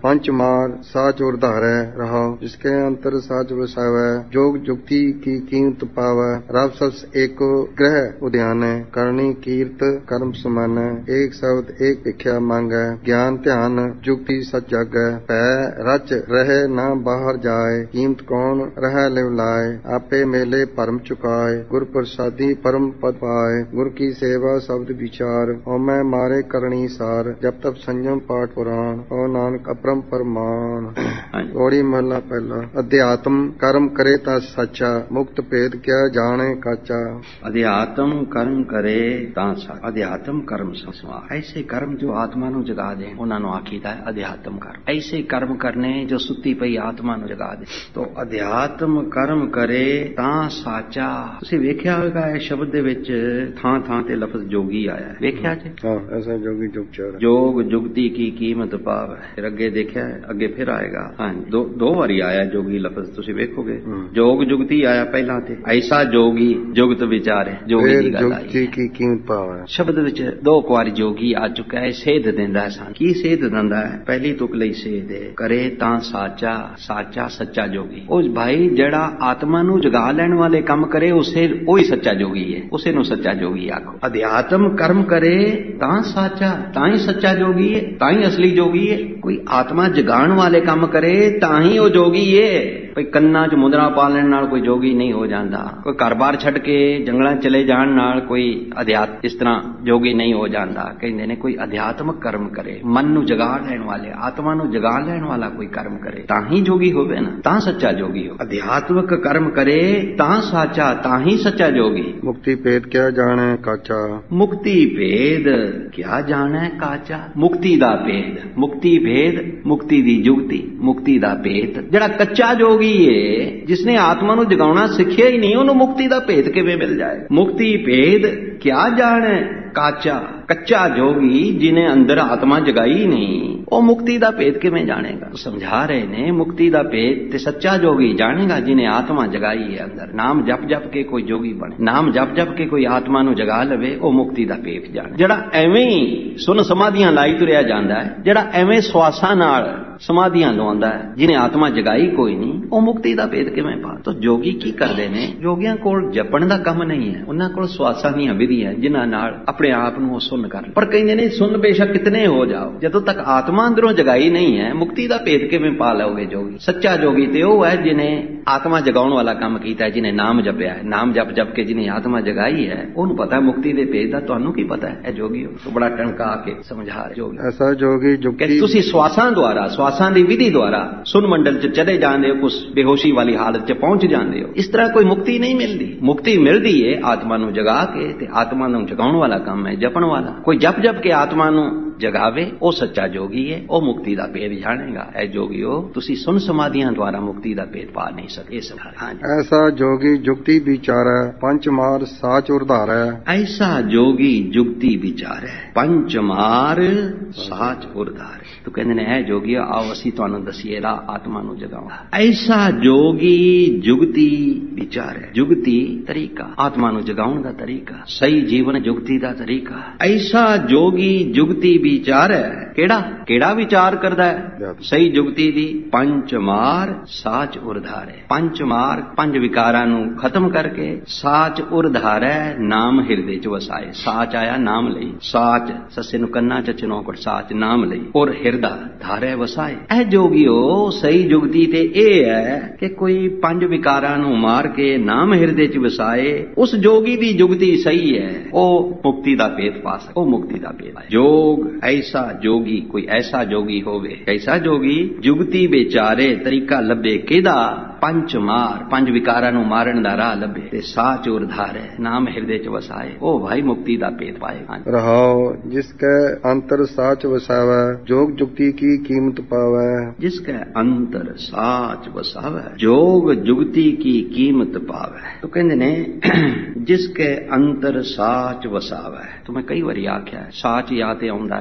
S3: पंच मार साच और धारै रहा, जिसके अंतर साच वसावै, जोग जुक्ति की कीमत पावै, रब सस एको ग्रह उद्यान, करनी कीर्त कर्म समान, एक शब्द एक भिख्या मांगै, ज्ञान ध्यान जुक्ति सच जागै, पै रच रहे न बाहर जाए, कीमत कौन रह लिव लाए, आपे मेले परम चुकाए, गुर प्रसादी परम पद पाए, गुर की सेवा शब्द विचार, होमै मारे करनी सार, जब तब संयम पाठ पुराण, ओ नानक अपरम परमान। गौड़ी महला पहला। अध्यात्म कर्म करे ता सच्चा, मुक्त भेद क्या जाने काचा।
S2: अध्यात्म कर्म करे ਤਾਂ ਅਧਿਆਤਮ ਕਰਮ ਸਮਾ। ਐਸੇ ਕਰਮ ਜੋ ਆਤਮਾ ਨੂੰ ਜਗਾ ਦੇਣ ਉਹਨਾਂ ਨੂੰ ਆਖੀਦਾ ਹੈ ਅਧਿਆਤਮ ਕਰਮ। ਐਸੇ ਕਰਮ ਕਰਨੇ ਜੋ ਸੁੱਤੀ ਪਈ ਆਤਮਾ ਨੂੰ ਜਗਾ ਦੇ। ਤੋ ਅਧਿਆਤਮ ਕਰਮ ਕਰੇ ਤਾਂ ਸਾਚਾ। ਤੁਸੀਂ ਵੇਖਿਆ ਹੋਵੇਗਾ ਇਹ ਸ਼ਬਦ ਦੇ ਵਿੱਚ ਥਾਂ ਥਾਂ ਤੇ ਲਫ਼ਜ਼ ਜੋਗੀ ਆਇਆ, ਵੇਖਿਆ ਜੀ?
S3: ਹਾਂ, ਐਸਾ ਜੋਗੀ ਜੁਗਚਾਰ
S2: ਜੋਗ ਜੁਗਤੀ ਕੀ ਕੀਮਤ ਪਾਵੈ। ਫਿਰ ਅੱਗੇ ਦੇਖਿਆ, ਅੱਗੇ ਫਿਰ ਆਏਗਾ। ਹਾਂ, ਦੋ ਦੋ ਵਾਰੀ ਆਇਆ ਜੋਗੀ ਲਫ਼ਜ਼, ਤੁਸੀਂ ਵੇਖੋਗੇ। ਜੋਗ ਜੁਗਤੀ ਆਇਆ ਪਹਿਲਾਂ ਤੇ, ਐਸਾ ਜੋਗੀ ਜੁਗਤ ਵਿਚਾਰੇ, ਜੋਗੀ ਦੀ ਗੱਲ ਆਈ।
S3: ਕੀ ਕੀਮਤ ਪਾਵੈ
S2: ਸ਼ਬਦ ਵਿੱਚ ਦੋ ਕੁ ਜੋਗੀ ਆ ਚੁੱਕਾ ਹੈ। ਸੇਧ ਦਿੰਦਾ ਹੈ ਸਾਨੂੰ। ਕੀ ਸੇਧ ਦਿੰਦਾ ਹੈ? ਪਹਿਲੀ ਤੁਕ ਲਈ ਸੇਧ ਹੈ, ਕਰੇ ਤਾਂ ਸਾਚਾ, ਸਾਚਾ ਸੱਚਾ ਜੋਗੀ। ਉਹ ਭਾਈ ਜਿਹੜਾ ਆਤਮਾ ਨੂੰ ਜਗਾ ਲੈਣ ਵਾਲੇ ਕੰਮ ਕਰੇ ਉਸੇ ਉਹੀ ਸੱਚਾ ਜੋਗੀ ਹੈ, ਉਸੇ ਨੂੰ ਸੱਚਾ ਜੋਗੀ ਆਖੋ। ਅਧਿਆਤਮ ਕਰਮ ਕਰੇ ਤਾਂ ਸਾਚਾ, ਤਾਂ ਹੀ ਸੱਚਾ ਜੋਗੀ ਹੈ, ਤਾਂ ਹੀ ਅਸਲੀ ਜੋਗੀ ਹੈ। ਕੋਈ ਆਤਮਾ ਜਗਾਉਣ ਵਾਲੇ ਕੰਮ ਕਰੇ ਤਾਂ ਹੀ ਉਹ ਜੋਗੀ ਹੈ। ਕੋਈ ਕੰਨਾਂ 'ਚ ਮੁੰਦਰਾ ਪਾ ਲੈਣ ਨਾਲ ਕੋਈ ਜੋਗੀ ਨਹੀਂ ਹੋ ਜਾਂਦਾ। ਕੋਈ ਘਰ-ਬਾਰ ਛੱਡ ਕੇ ਜੰਗਲਾਂ ਚਲੇ ਜਾਣ ਨਾਲ ਕੋਈ ਅਧਿਆਤ ਇਸ ਤਰ੍ਹਾਂ ਜੋਗੀ ਨਹੀਂ ਹੋ ਜਾਂਦਾ। ਕਹਿੰਦੇ ਨੇ ਕੋਈ ਅਧਿਆਤਮਕ ਕਰਮ ਕਰੇ, ਮਨ ਨੂੰ ਜਗਾ ਲੈਣ ਵਾਲੇ, ਆਤਮਾ ਨੂੰ ਜਗਾ ਲੈਣ ਵਾਲਾ ਕੋਈ ਕਰਮ ਕਰੇ ਤਾਂ ਹੀ ਜੋਗੀ ਹੋਵੇ ਨਾ, ਤਾਂ ਸੱਚਾ ਜੋਗੀ ਹੋ। ਅਧਿਆਤਮਕ ਕਰਮ ਕਰੇ ਤਾਂ ਸਾਚਾ, ਤਾਂ ਹੀ ਸੱਚਾ ਜੋਗੀ।
S3: ਮੁਕਤੀ ਭੇਦ ਕਿਆ ਜਾਣੈ ਕਾਚਾ।
S2: ਮੁਕਤੀ ਭੇਦ ਕਿਆ ਜਾਣੈ ਕਾਚਾ। ਮੁਕਤੀ ਦਾ ਭੇਦ, ਮੁਕਤੀ ਭੇਦ, ਮੁਕਤੀ ਦੀ ਜੁਗਤੀ, ਮੁਕਤੀ ਦਾ ਭੇਦ। ਜਿਹੜਾ ਕੱਚਾ ਜੋਗੀ ਏ, ਜਿਸਨੇ ਆਤਮਾ ਨੂੰ ਜਗਾਉਣਾ ਸਿੱਖਿਆ ਹੀ ਨਹੀਂ, ਉਹਨੂੰ ਮੁਕਤੀ ਦਾ ਭੇਦ ਕਿਵੇਂ ਮਿਲ ਜਾਏ? ਮੁਕਤੀ ਭੇਦ ਕਿਆ ਜਾਣੈ ਕਾਚਾ। ਕੱਚਾ ਜੋਗੀ ਜਿਹਨੇ ਅੰਦਰ ਆਤਮਾ ਜਗਾਈ ਨਹੀਂ, ਉਹ ਮੁਕਤੀ ਦਾ ਭੇਦ ਕਿਵੇਂ ਜਾਣੇਗਾ? ਸਮਝਾ ਰਹੇ ਨੇ ਮੁਕਤੀ ਦਾ ਭੇਦ ਤੇ ਸੱਚਾ ਜੋਗੀ ਜਾਣੇਗਾ ਜਿਹਨੇ ਆਤਮਾ ਜਗਾਈ ਹੈ ਅੰਦਰ। ਨਾਮ ਜਪ ਜਪ ਕੇ ਕੋਈ ਜੋਗੀ ਬਣੇ, ਨਾਮ ਜਪ ਜਪ ਕੇ ਕੋਈ ਆਤਮਾ ਨੂੰ ਜਗਾ ਲਵੇ, ਉਹ ਮੁਕਤੀ ਦਾ ਭੇਦ ਜਾਣੇ। ਜਿਹੜਾ ਐਵੇਂ ਹੀ ਸੁਨ ਸਮਾਧੀਆਂ ਲਾਈ ਤੁਰਿਆ ਜਾਂਦਾ ਹੈ, ਜਿਹੜਾ ਐਵੇਂ ਸਵਾਸਾਂ ਨਾਲ ਸਮਾਧੀਆਂ ਲਵਾਉਂਦਾ ਹੈ, ਜਿਹਨੇ ਆਤਮਾ ਜਗਾਈ ਕੋਈ ਨਹੀਂ, ਉਹ ਮੁਕਤੀ ਦਾ ਭੇਦ ਕਿਵੇਂ ਪਾ? ਤਾਂ ਜੋਗੀ ਕੀ ਕਰਦੇ ਨੇ? ਜੋਗੀਆਂ ਕੋਲ ਜਪਣ ਦਾ ਕੰਮ ਨਹੀਂ ਹੈ, ਉਹਨਾਂ ਕੋਲ ਸਵਾਸਾਂ ਦੀਆਂ ਵਿਧੀਆਂ ਜਿਨ੍ਹਾਂ ਨਾਲ ਆਪਣੇ ਆਪ ਨੂੰ ਉਹ ਸੁੰਨ ਕਰ। ਪਰ ਕਹਿੰਦੇ ਨੇ ਸੁੰਨ ਬੇਸ਼ੱਕ ਕਿਤਨੇ ਹੋ ਜਾਓ, ਜਦੋਂ ਤੱਕ ਆਤਮਾ ਅੰਦਰੋਂ ਜਗਾਈ ਨਹੀਂ ਹੈ, ਮੁਕਤੀ ਦਾ ਭੇਦ ਕਿਵੇਂ ਪਾ ਲਓਗੇ ਜੋਗੀ? ਸੱਚਾ ਜੋਗੀ ਤੇ ਉਹ ਹੈ ਜਿਹਨੇ ਆਤਮਾ ਜਗਾਉਣ ਵਾਲਾ ਕੰਮ ਕੀਤਾ ਹੈ, ਜਿਹਨੇ ਨਾਮ ਜਪਿਆ ਹੈ। ਨਾਮ ਜਪ ਜਪ ਕੇ ਜਿਹਨੇ ਆਤਮਾ ਜਗਾਈ ਹੈ, ਉਹਨੂੰ ਪਤਾ ਮੁਕਤੀ ਦੇ ਭੇਦ ਦਾ। ਤੁਹਾਨੂੰ ਕੀ ਪਤਾ ਹੈ? ਇਹ ਜੋਗੀ ਹੋ। ਬੜਾ ਟਣਕਾ ਕੇ ਸਮਝਾ ਰਹੇ ਜੋਗੀ।
S3: ਐਸਾ ਜੋਗੀ ਜੁਗਤੀ
S2: ਤੁਸੀਂ ਸਵਾਸਾਂ ਦੁਆਰਾ, ਸਵਾਸਾਂ ਦੀ ਵਿਧੀ ਦੁਆਰਾ ਸੁਨ ਮੰਡਲ 'ਚ ਚਲੇ ਜਾਂਦੇ ਹੋ, ਕੁਛ ਬੇਹੋਸ਼ੀ ਵਾਲੀ ਹਾਲਤ 'ਚ ਪਹੁੰਚ ਜਾਂਦੇ ਹੋ। ਇਸ ਤਰ੍ਹਾਂ ਕੋਈ ਮੁਕਤੀ ਨਹੀਂ ਮਿਲਦੀ। ਮੁਕਤੀ ਮਿਲਦੀ ਹੈ ਆਤਮਾ ਨੂੰ ਜਗਾ ਕੇ, ਤੇ ਆਤਮਾ ਨੂੰ ਜਗਾਉਣ ਵਾਲਾ ਕੰਮ ਹੈ ਜਪਣ ਵਾਲਾ। ਕੋਈ ਜਪ ਜਪ ਕੇ ਆਤਮਾ ਨੂੰ ਜਗਾਵੇ, ਉਹ ਸੱਚਾ ਜੋਗੀ ਹੈ, ਉਹ ਮੁਕਤੀ ਦਾ ਭੇਦ ਜਾਣੇਗਾ। ਇਹ ਜੋਗੀਓ, ਤੁਸੀਂ ਸੁਨ ਸਮਾਧੀਆਂ ਦੁਆਰਾ ਮੁਕਤੀ ਦਾ ਭੇਦ ਪਾ ਨਹੀਂ ਸਕੇ।
S3: ਐਸਾ ਜੋਗੀ ਜੁਗਤੀ ਵਿਚਾਰੈ, ਪੰਚ ਮਾਰ ਸਾਚ ਉਰਧਾਰੈ।
S2: ਐਸਾ ਜੋਗੀ ਜੁਗਤੀ ਵਿਚਾਰੈ, ਪੰਚ ਮਾਰ ਸਾਚ ਉਰਧਾਰੈ। ਤੂੰ ਕਹਿੰਦੇ ਨੇ ਇਹ ਜੋਗੀ, ਆਓ ਅਸੀਂ ਤੁਹਾਨੂੰ ਦਸੀਏ ਰਾਹ ਆਤਮਾ ਨੂੰ ਜਗਾਉਣਾ। ਐਸਾ ਜੋਗੀ ਜੁਗਤੀ ਵਿਚਾਰੈ। ਜੁਗਤੀ ਤਰੀਕਾ, ਆਤਮਾ ਨੂੰ ਜਗਾਉਣ ਦਾ ਤਰੀਕਾ, ਸਹੀ ਜੀਵਨ ਜੁਗਤੀ ਦਾ ਤਰੀਕਾ। ਐਸਾ ਜੋਗੀ ਜੁਗਤੀ ਵਿਚਾਰ ਹੈ। ਕਿਹੜਾ ਕਿਹੜਾ ਵਿਚਾਰ ਕਰਦਾ ਹੈ? ਸਹੀ ਜੁਗਤੀ ਦੀ। ਪੰਚ ਮਾਰ ਸਾਚ ਉਰਧਾਰੈ। ਪੰਜ ਮਾਰ, ਪੰਜ ਵਿਕਾਰਾਂ ਨੂੰ ਖਤਮ ਕਰਕੇ ਸਾਚ ਉਰਧਾਰੈ, ਨਾਮ ਹਿਰਦੇ ਚ ਵਸਾਏ। ਸਾਚ ਆਇਆ ਨਾਮ ਲਈ, ਸਾਚ ਸੱਸੇ ਨੂੰ ਕੰਨਾ ਚ ਚਨੌਕੜ, ਸਾਚ ਨਾਮ ਲਈ, ਔਰ ਹਿਰਦਾ ਧਾਰੈ ਵਸਾਏ। ਇਹ ਜੋਗੀਓ ਸਹੀ ਜੁਗਤੀ ਤੇ ਇਹ ਹੈ ਕਿ ਕੋਈ ਪੰਜ ਵਿਕਾਰਾਂ ਨੂੰ ਮਾਰ ਕੇ ਨਾਮ ਹਿਰਦੇ ਚ ਵਸਾਏ। ਉਸ ਜੋਗੀ ਦੀ ਜੁਗਤੀ ਸਹੀ ਹੈ, ਉਹ ਮੁਕਤੀ ਦਾ ਭੇਦ ਪਾ ਸਕੇ, ਉਹ ਮੁਕਤੀ ਦਾ ਭੇਦ। ਜੋਗ ਐਸਾ ਜੋਗੀ, ਕੋਈ ਐਸਾ ਜੋਗੀ ਹੋਵੇ, ਐਸਾ ਜੋਗੀ ਜੁਗਤੀ ਵਿਚਾਰੇ, ਤਰੀਕਾ ਲੱਭੇ ਕਿਹਦਾ? ਪੰਜ ਮਾਰ, ਪੰਜ ਵਿਕਾਰਾਂ ਨੂੰ ਮਾਰਨ ਦਾ ਰਾਹ ਲੱਭੇ, ਤੇ ਸਾਚ ਉਰਧਾਰੈ, ਨਾਮ ਹਿਰਦੇ ਚ ਵਸਾਏ, ਉਹ ਭਾਈ ਮੁਕਤੀ ਦਾ ਭੇਦ ਪਾਏ।
S3: ਰਹਾਉ ਜਿਸ ਕੈ ਅੰਤਰ ਸਾਚ ਵਸਾਵੈ, ਜੋਗ ਜੁਗਤੀ ਕੀ ਕੀਮਤ ਪਾਵੈ। ਜਿਸ ਕੈ
S2: ਅੰਤਰ ਸਾਚ ਵਸਾਵੈ, ਜੋਗ ਜੁਗਤੀ ਕੀ ਕੀਮਤ ਪਾਵੈ। ਤੋ ਕਹਿੰਦੇ ਨੇ ਜਿਸ ਕੈ ਅੰਤਰ ਸਾਚ ਵਸਾਵੈ। ਤੋ ਮੈਂ ਕਈ ਵਾਰੀ ਆਖਿਆ ਸਾਚ ਯਾ ਤੇ ਆਉਂਦਾ ਹੈ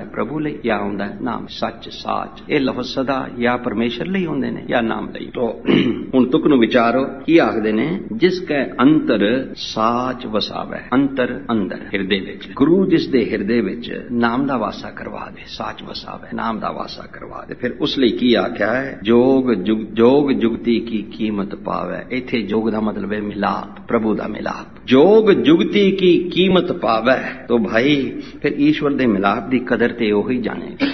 S2: ਪ੍ਰਭੂ ਲਈ ਜਾਂ ਹੁੰਦਾ ਹੈ ਨਾਮ। ਸੱਚ ਸਾਚ ਇਹ ਲਫ਼ਜ਼ ਸਦਾ ਜਾਂ ਪਰਮੇਸ਼ਰ ਲਈ ਹੁੰਦੇ ਨੇ ਜਾਂ ਨਾਮ ਲਈ। ਤੋ ਹੁਣ ਤੁਕ ਨੂੰ ਵਿਚਾਰੋ ਕੀ ਆਖਦੇ ਨੇ, ਜਿਸ ਕੈ ਅੰਤਰ ਸਾਚ ਵਸਾਵੇ। ਅੰਤਰ ਅੰਦਰ ਹਿਰਦੇ ਵਿੱਚ, ਗੁਰੂ ਜਿਸ ਦੇ ਹਿਰਦੇ ਵਿੱਚ ਨਾਮ ਦਾ ਵਾਸਾ ਕਰਵਾ ਦੇ, ਸਾਚ ਵਸਾਵੇ, ਨਾਮ ਦਾ ਵਾਸਾ ਕਰਵਾ ਦੇ। ਫਿਰ ਉਸ ਲਈ ਕੀ ਆਖਿਆ ਹੈ, ਜੋਗ ਜੁਗ ਜੋਗ ਜੁਗਤੀ ਕੀ ਕੀਮਤ ਪਾਵੇ। ਇੱਥੇ ਜੋਗ ਦਾ ਮਤਲਬ ਹੈ ਮਿਲਾਪ, ਪ੍ਰਭੂ ਦਾ ਮਿਲਾਪ। ਜੋਗ ਜੁਗਤੀ ਕੀ ਕੀਮਤ ਪਾਵੇ। तो भाई फिर ईश्वर दे मिलाप दी कदर ते ओही जाने।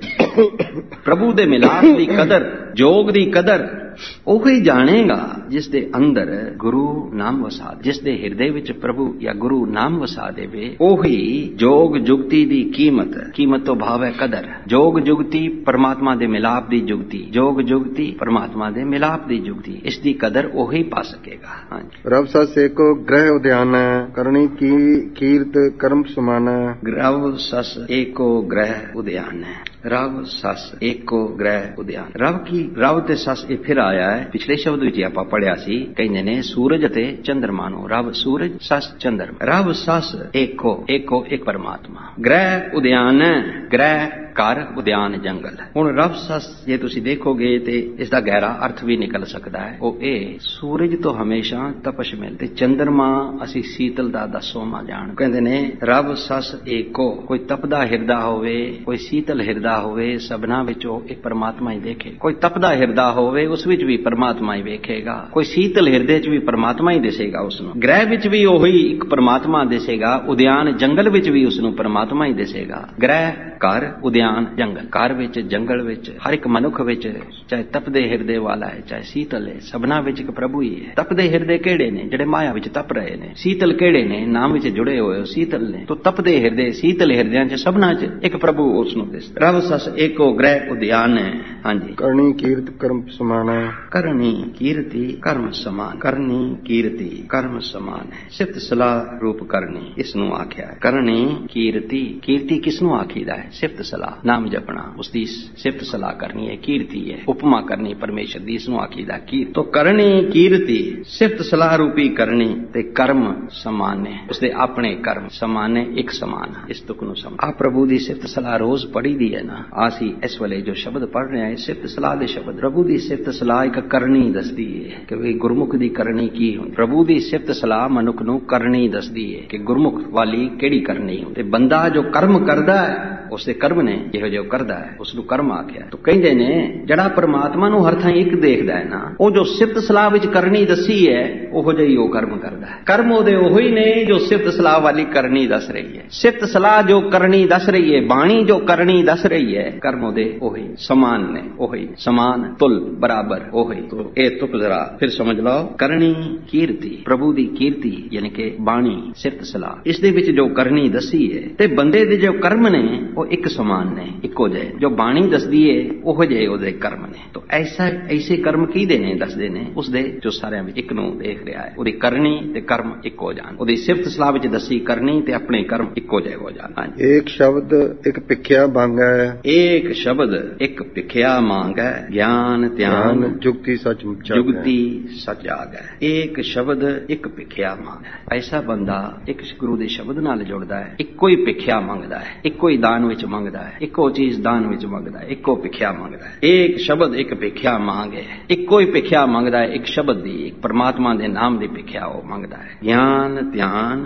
S2: प्रभु दे मिलाप दी कदर, जोग दी कदर ਉਹੀ ਜਾਣੇਗਾ ਜਿਸ ਦੇ ਅੰਦਰ ਗੁਰੂ ਨਾਮ ਵਸਾ, ਜਿਸ ਦੇ ਹਿਰਦੇ ਵਿੱਚ ਪ੍ਰਭੂ ਜਾਂ ਗੁਰੂ ਨਾਮ ਵਸਾ ਦੇਵੇ। ਉਹੀ ਜੋਗ ਜੁਗਤੀ ਦੀ ਕੀਮਤ, ਕੀਮਤ ਤੋਂ ਭਾਵ ਹੈ ਕਦਰ। ਜੋਗ ਜੁਗਤੀ ਪਰਮਾਤਮਾ ਦੇ ਮਿਲਾਪ ਦੀ ਜੁਗਤੀ, ਜੋਗ ਜੁਗਤੀ ਪਰਮਾਤਮਾ ਦੇ ਮਿਲਾਪ ਦੀ ਜੁਗਤੀ, ਇਸ ਦੀ ਕਦਰ ਉਹੀ ਪਾ ਸਕੇਗਾ। ਹਾਂਜੀ।
S3: ਰਬ ਸਸ ਏਕੋ ਗ੍ਰਹਿ ਉਦਿਆਨ ਕਰਨੀ ਕੀ ਕੀਰਤ ਕਰਮ ਸਮਾਨ।
S2: ਰਬ ਸਸ ਏਕੋ ਗ੍ਰਹਿ ਉਦਿਆਨ ਹੈ। ਰਬ ਸਸ ਏਕੋ ਗ੍ਰਹਿ ਉਦਿਆਨ। ਰਬ ਕੀ, ਰਬ ਤੇ ਸਸ ਇਹ ਫਿਰ ਆਇਆ ਹੈ। ਪਿਛਲੇ ਸ਼ਬਦ ਵਿੱਚ ਆਪਾਂ ਪੜਿਆ ਸੀ, ਕਹਿੰਦੇ ਨੇ ਸੂਰਜ ਅਤੇ ਚੰਦਰਮਾ ਨੂੰ। ਰਬ ਸੂਰਜ, ਸਸ ਚੰਦਰਮਾ। ਰਬ ਸਸ ਏਕੋ, ਏਕੋ ਇੱਕ ਪਰਮਾਤਮਾ। ਗ੍ਰਹਿ ਉਦਿਆਨ, ਗ੍ਰਹਿ ਘਰ, ਉਦਿਆਨ ਜੰਗਲ। ਹੁਣ ਰਬ ਸਸ ਜੇ ਤੁਸੀਂ ਦੇਖੋਗੇ ਤੇ ਇਸ ਦਾ ਗਹਿਰਾ ਅਰਥ ਵੀ ਨਿਕਲ ਸਕਦਾ ਹੈ। ਉਹ ਇਹ, ਸੂਰਜ ਤੋਂ ਹਮੇਸ਼ਾ ਤਪਸ਼ ਮਿਲਦੀ, ਚੰਦਰਮਾ ਅਸੀਂ ਸੀਤਲਤਾ ਦਾ ਸੋਮਾ ਜਾਣ। ਕਹਿੰਦੇ ਨੇ ਰਬ ਸਸ ਏਕੋ, ਕੋਈ ਤਪਦਾ ਹਿਰਦਾ ਹੋਵੇ, ਕੋਈ ਸੀਤਲ ਹਿਰਦਾ ਹੋਵੇ, ਸਭਨਾ ਵਿੱਚੋਂ ਇੱਕ ਪਰਮਾਤਮਾ ਹੀ ਵੇਖੇ। ਕੋਈ ਤਪਦਾ ਹਿਰਦਾ ਹੋਵੇ ਉਸ ਵਿੱਚ ਵੀ ਪਰਮਾਤਮਾ ਹੀ ਵੇਖੇਗਾ, ਕੋਈ ਸੀਤਲ ਹਿਰਦੇ ਚ ਵੀ ਪਰਮਾਤਮਾ ਹੀ ਦਿਸੇਗਾ ਉਸਨੂੰ। ਗ੍ਰਹਿ ਵਿੱਚ ਵੀ ਉਹੀ ਇੱਕ ਪਰਮਾਤਮਾ ਦਿਸੇਗਾ, ਉਦਿਆਨ ਜੰਗਲ ਵਿੱਚ ਵੀ ਉਸਨੂੰ ਪਰਮਾਤਮਾ ਹੀ ਦਿਸੇਗਾ। ਗ੍ਰਹਿ ਘਰ ਉਦਿਆਨ ਜੰਗਲ, ਘਰ ਵਿੱਚ ਜੰਗਲ ਵਿੱਚ ਹਰ ਇੱਕ ਮਨੁੱਖ ਵਿੱਚ, ਚਾਹੇ ਤਪਦੇ ਹਿਰਦੇ ਵਾਲਾ ਹੈ ਚਾਹੇ ਸੀਤਲ ਹੈ, ਸਭਨਾ ਵਿੱਚ ਇੱਕ ਪ੍ਰਭੂ ਹੀ ਹੈ। ਤਪਦੇ ਹਿਰਦੇ ਕਿਹੜੇ ਨੇ, ਜਿਹੜੇ ਮਾਇਆ ਵਿੱਚ ਤਪ ਰਹੇ ਨੇ। ਸੀਤਲ ਕਿਹੜੇ ਨੇ, ਨਾਮ ਵਿੱਚ ਜੁੜੇ ਹੋਏ ਸੀਤਲ ਨੇ। ਤੋ ਤਪਦੇ ਹਿਰਦੇ ਸੀਤਲ ਹਿਰਦਿਆਂ ਚ ਸਭਨਾ ਚ ਇੱਕ ਪ੍ਰਭੂ ਉਸਨੂੰ ਦਿਸਦਾ। ਰਬ ਸਸ ਏਕੋ ਗ੍ਰਹਿ ਉਦਿਆਨ ਹੈ। ਹਾਂਜੀ।
S3: ਕਰਨੀ ਕੀਰਤ ਕਰਮ ਸਮਾਨ ਹੈ।
S2: ਕਰਨੀ ਕੀਰਤੀ ਕਰਮ ਸਮਾਨ। ਕਰਨੀ ਕੀਰਤੀ ਕਰਮ ਸਮਾਨ ਹੈ। ਸਿਫਤ ਸਲਾਹ ਰੂਪ ਕਰਨੀ ਇਸ ਨੂੰ ਆਖਿਆ ਹੈ। ਕਰਨੀ ਕੀਰਤੀ, ਕੀਰਤੀ ਕਿਸ ਨੂੰ ਆਖੀਦਾ ਹੈ, ਸਿਫਤ ਸਲਾਹ, ਨਾਮ ਜਪਣਾ, ਉਸਦੀ ਸਿਫਤ ਸਲਾਹ ਕਰਨੀ ਹੈ, ਕੀਰਤੀ ਹੈ। ਉਪਮਾ ਕਰਨੀ ਪਰਮੇਸ਼ਰ ਦੀ, ਇਸ ਨੂੰ ਆਖੀਦਾ ਕੀਰਤ। ਤੋ ਕਰਨੀ ਕੀਰਤੀ, ਸਿਫਤ ਸਲਾਹ ਰੂਪੀ ਕਰਨੀ ਤੇ ਕਰਮ ਸਮਾਨ ਨੇ, ਉਸਦੇ ਆਪਣੇ ਕਰਮ ਸਮਾਨ ਨੇ, ਇੱਕ ਸਮਾਨ। ਇਸ ਤੁਕ ਨੂੰ ਸਮਝ। ਆ ਪ੍ਰਭੂ ਦੀ ਸਿਫਤ ਸਲਾਹ ਰੋਜ਼ ਪੜ੍ਹੀ ਦੀ ਹੈ ਨਾ। ਅਸੀਂ ਇਸ ਵੇਲੇ ਜੋ ਸ਼ਬਦ ਪੜ੍ਹ ਰਹੇ ਹਾਂ ਸਿਫਤ ਸਲਾਹ ਦੇ ਸ਼ਬਦ। ਪ੍ਰਭੂ ਦੀ ਸਿਫਤ ਸਲਾਹ ਇੱਕ ਕਰਨੀ ਦੱਸਦੀ ਹੈ ਕਿ ਵੀ ਗੁਰਮੁਖ ਦੀ ਕਰਨੀ ਕੀ ਹੁੰਦੀ। ਪ੍ਰਭੂ ਦੀ ਸਿਫਤ ਸਲਾਹ ਮਨੁੱਖ ਨੂੰ ਕਰਨੀ ਦੱਸਦੀ ਹੈ ਕਿ ਗੁਰਮੁਖ ਵਾਲੀ ਕਿਹੜੀ ਕਰਨੀ ਹੁੰਦੀ। ਤੇ ਬੰਦਾ ਜੋ ਕਰਮ ਕਰਦਾ ਹੈ ਉਸਦੇ ਕਰਮ ਨੇ, ਜਿਹੋ ਜਿਹੋ ਕਰਦਾ ਹੈ ਉਸ ਨੂੰ ਕਰਮ ਆਖਿਆ। ਤੋ ਕਹਿੰਦੇ ਨੇ ਜਿਹੜਾ ਪਰਮਾਤਮਾ ਨੂੰ ਹਰ ਥਾਂ ਇੱਕ ਦੇਖਦਾ ਹੈ ਨਾ, ਉਹ ਜੋ ਸਿਫਤ ਸਲਾਹ ਵਿੱਚ ਕਰਨੀ ਦੱਸੀ ਹੈ ਉਹੋ ਜਿਹੀ ਉਹ ਕਰਮ ਕਰਦਾ ਹੈ। ਕਰਮ ਉਹਦੇ ਉਹੀ ਨੇ ਜੋ ਸਿਫਤ ਸਲਾਹ ਵਾਲੀ ਕਰਨੀ ਦੱਸ ਰਹੀ ਹੈ। ਸਿਫਤ ਸਲਾਹ ਜੋ ਕਰਨੀ ਦੱਸ ਰਹੀ ਹੈ, ਬਾਣੀ ਜੋ ਕਰਨੀ ਦੱਸ ਰਹੀ ਹੈ, ਕਰਮ ਉਹਦੇ ਉਹੀ ਸਮਾਨ ਨੇ, ਉਹੀ ਸਮਾਨ, ਤੁਲ, ਬਰਾਬਰ, ਉਹੀ। ਤੋ ਇਹ ਤੁਕ ਜ਼ਰਾ ਫਿਰ ਸਮਝ ਲਓ। ਕਰਨੀ ਕੀਰਤੀ, ਪ੍ਰਭੂ ਦੀ ਕੀਰਤੀ ਯਾਨੀ ਕਿ ਬਾਣੀ, ਸਿਫਤ ਸਲਾਹ, ਇਸ ਦੇ ਵਿੱਚ ਜੋ ਕਰਨੀ ਦੱਸੀ ਹੈ ਤੇ ਬੰਦੇ ਦੇ ਜੋ ਕਰਮ ਨੇ ਉਹ ਇੱਕ ਸਮਾਨ ਨੇ, ਇੱਕੋ ਜਿਹੇ। ਜੋ ਬਾਣੀ ਦੱਸਦੀ ਏ ਉਹੋ ਜਿਹੇ ਉਹਦੇ ਕਰਮ ਨੇ। ਤੋ ਐਸਾ ਐਸੇ ਕਰਮ ਕਿਹਦੇ ਨੇ ਦੱਸਦੇ ਨੇ, ਉਸਦੇ ਜੋ ਸਾਰਿਆਂ ਵਿੱਚ ਇੱਕ ਨੂੰ ਦੇਖ ਰਿਹਾ ਹੈ। ਉਹਦੀ ਕਰਨੀ ਤੇ ਕਰਮ ਇੱਕੋ ਜਾਣ। ਉਹਦੀ ਸਿਫਤ ਸਲਾਹ ਵਿੱਚ ਦੱਸੀ ਕਰਨੀ ਤੇ ਆਪਣੇ ਕਰਮ ਇੱਕੋ ਜਿਹੇ ਹੋ ਜਾਣ।
S3: ਏਕ ਸ਼ਬਦ ਇੱਕ ਭਿਖਿਆ ਮੰਗੈ।
S2: ਏਕ ਸ਼ਬਦ ਇੱਕ ਭਿਖਿਆ ਮੰਗੈ। ਗਿਆਨ ਧਿਆਨ
S3: ਜੁਗਤੀ ਸੱਚ
S2: ਜੁਗਤੀ ਸੱਚ ਜਾਗੈ। ਏਕ ਸ਼ਬਦ ਇੱਕ ਭਿਖਿਆ ਮੰਗੈ। ਐਸਾ ਬੰਦਾ ਇੱਕ ਗੁਰੂ ਦੇ ਸ਼ਬਦ ਨਾਲ ਜੁੜਦਾ ਹੈ, ਇੱਕੋ ਹੀ ਭਿਖਿਆ ਮੰਗਦਾ ਹੈ, ਇੱਕੋ ਹੀ ਦਾਨ ਵਿੱਚ ਮੰਗਦਾ ਹੈ, ਇੱਕੋ ਚੀਜ਼ ਦਾਨ ਵਿੱਚ ਮੰਗਦਾ ਹੈ, ਇੱਕੋ ਭਿਖਿਆ ਮੰਗਦਾ ਹੈ। ਏਕ ਸ਼ਬਦ ਇੱਕ ਭਿਖਿਆ ਮੰਗੇ, ਇੱਕੋ ਹੀ ਭਿਖਿਆ ਮੰਗਦਾ ਹੈ, ਇੱਕ ਸ਼ਬਦ ਦੀ, ਇੱਕ ਪਰਮਾਤਮਾ ਦੇ ਨਾਮ ਦੀ ਭਿਖਿਆ ਉਹ ਮੰਗਦਾ ਹੈ। ਗਿਆਨ ਧਿਆਨ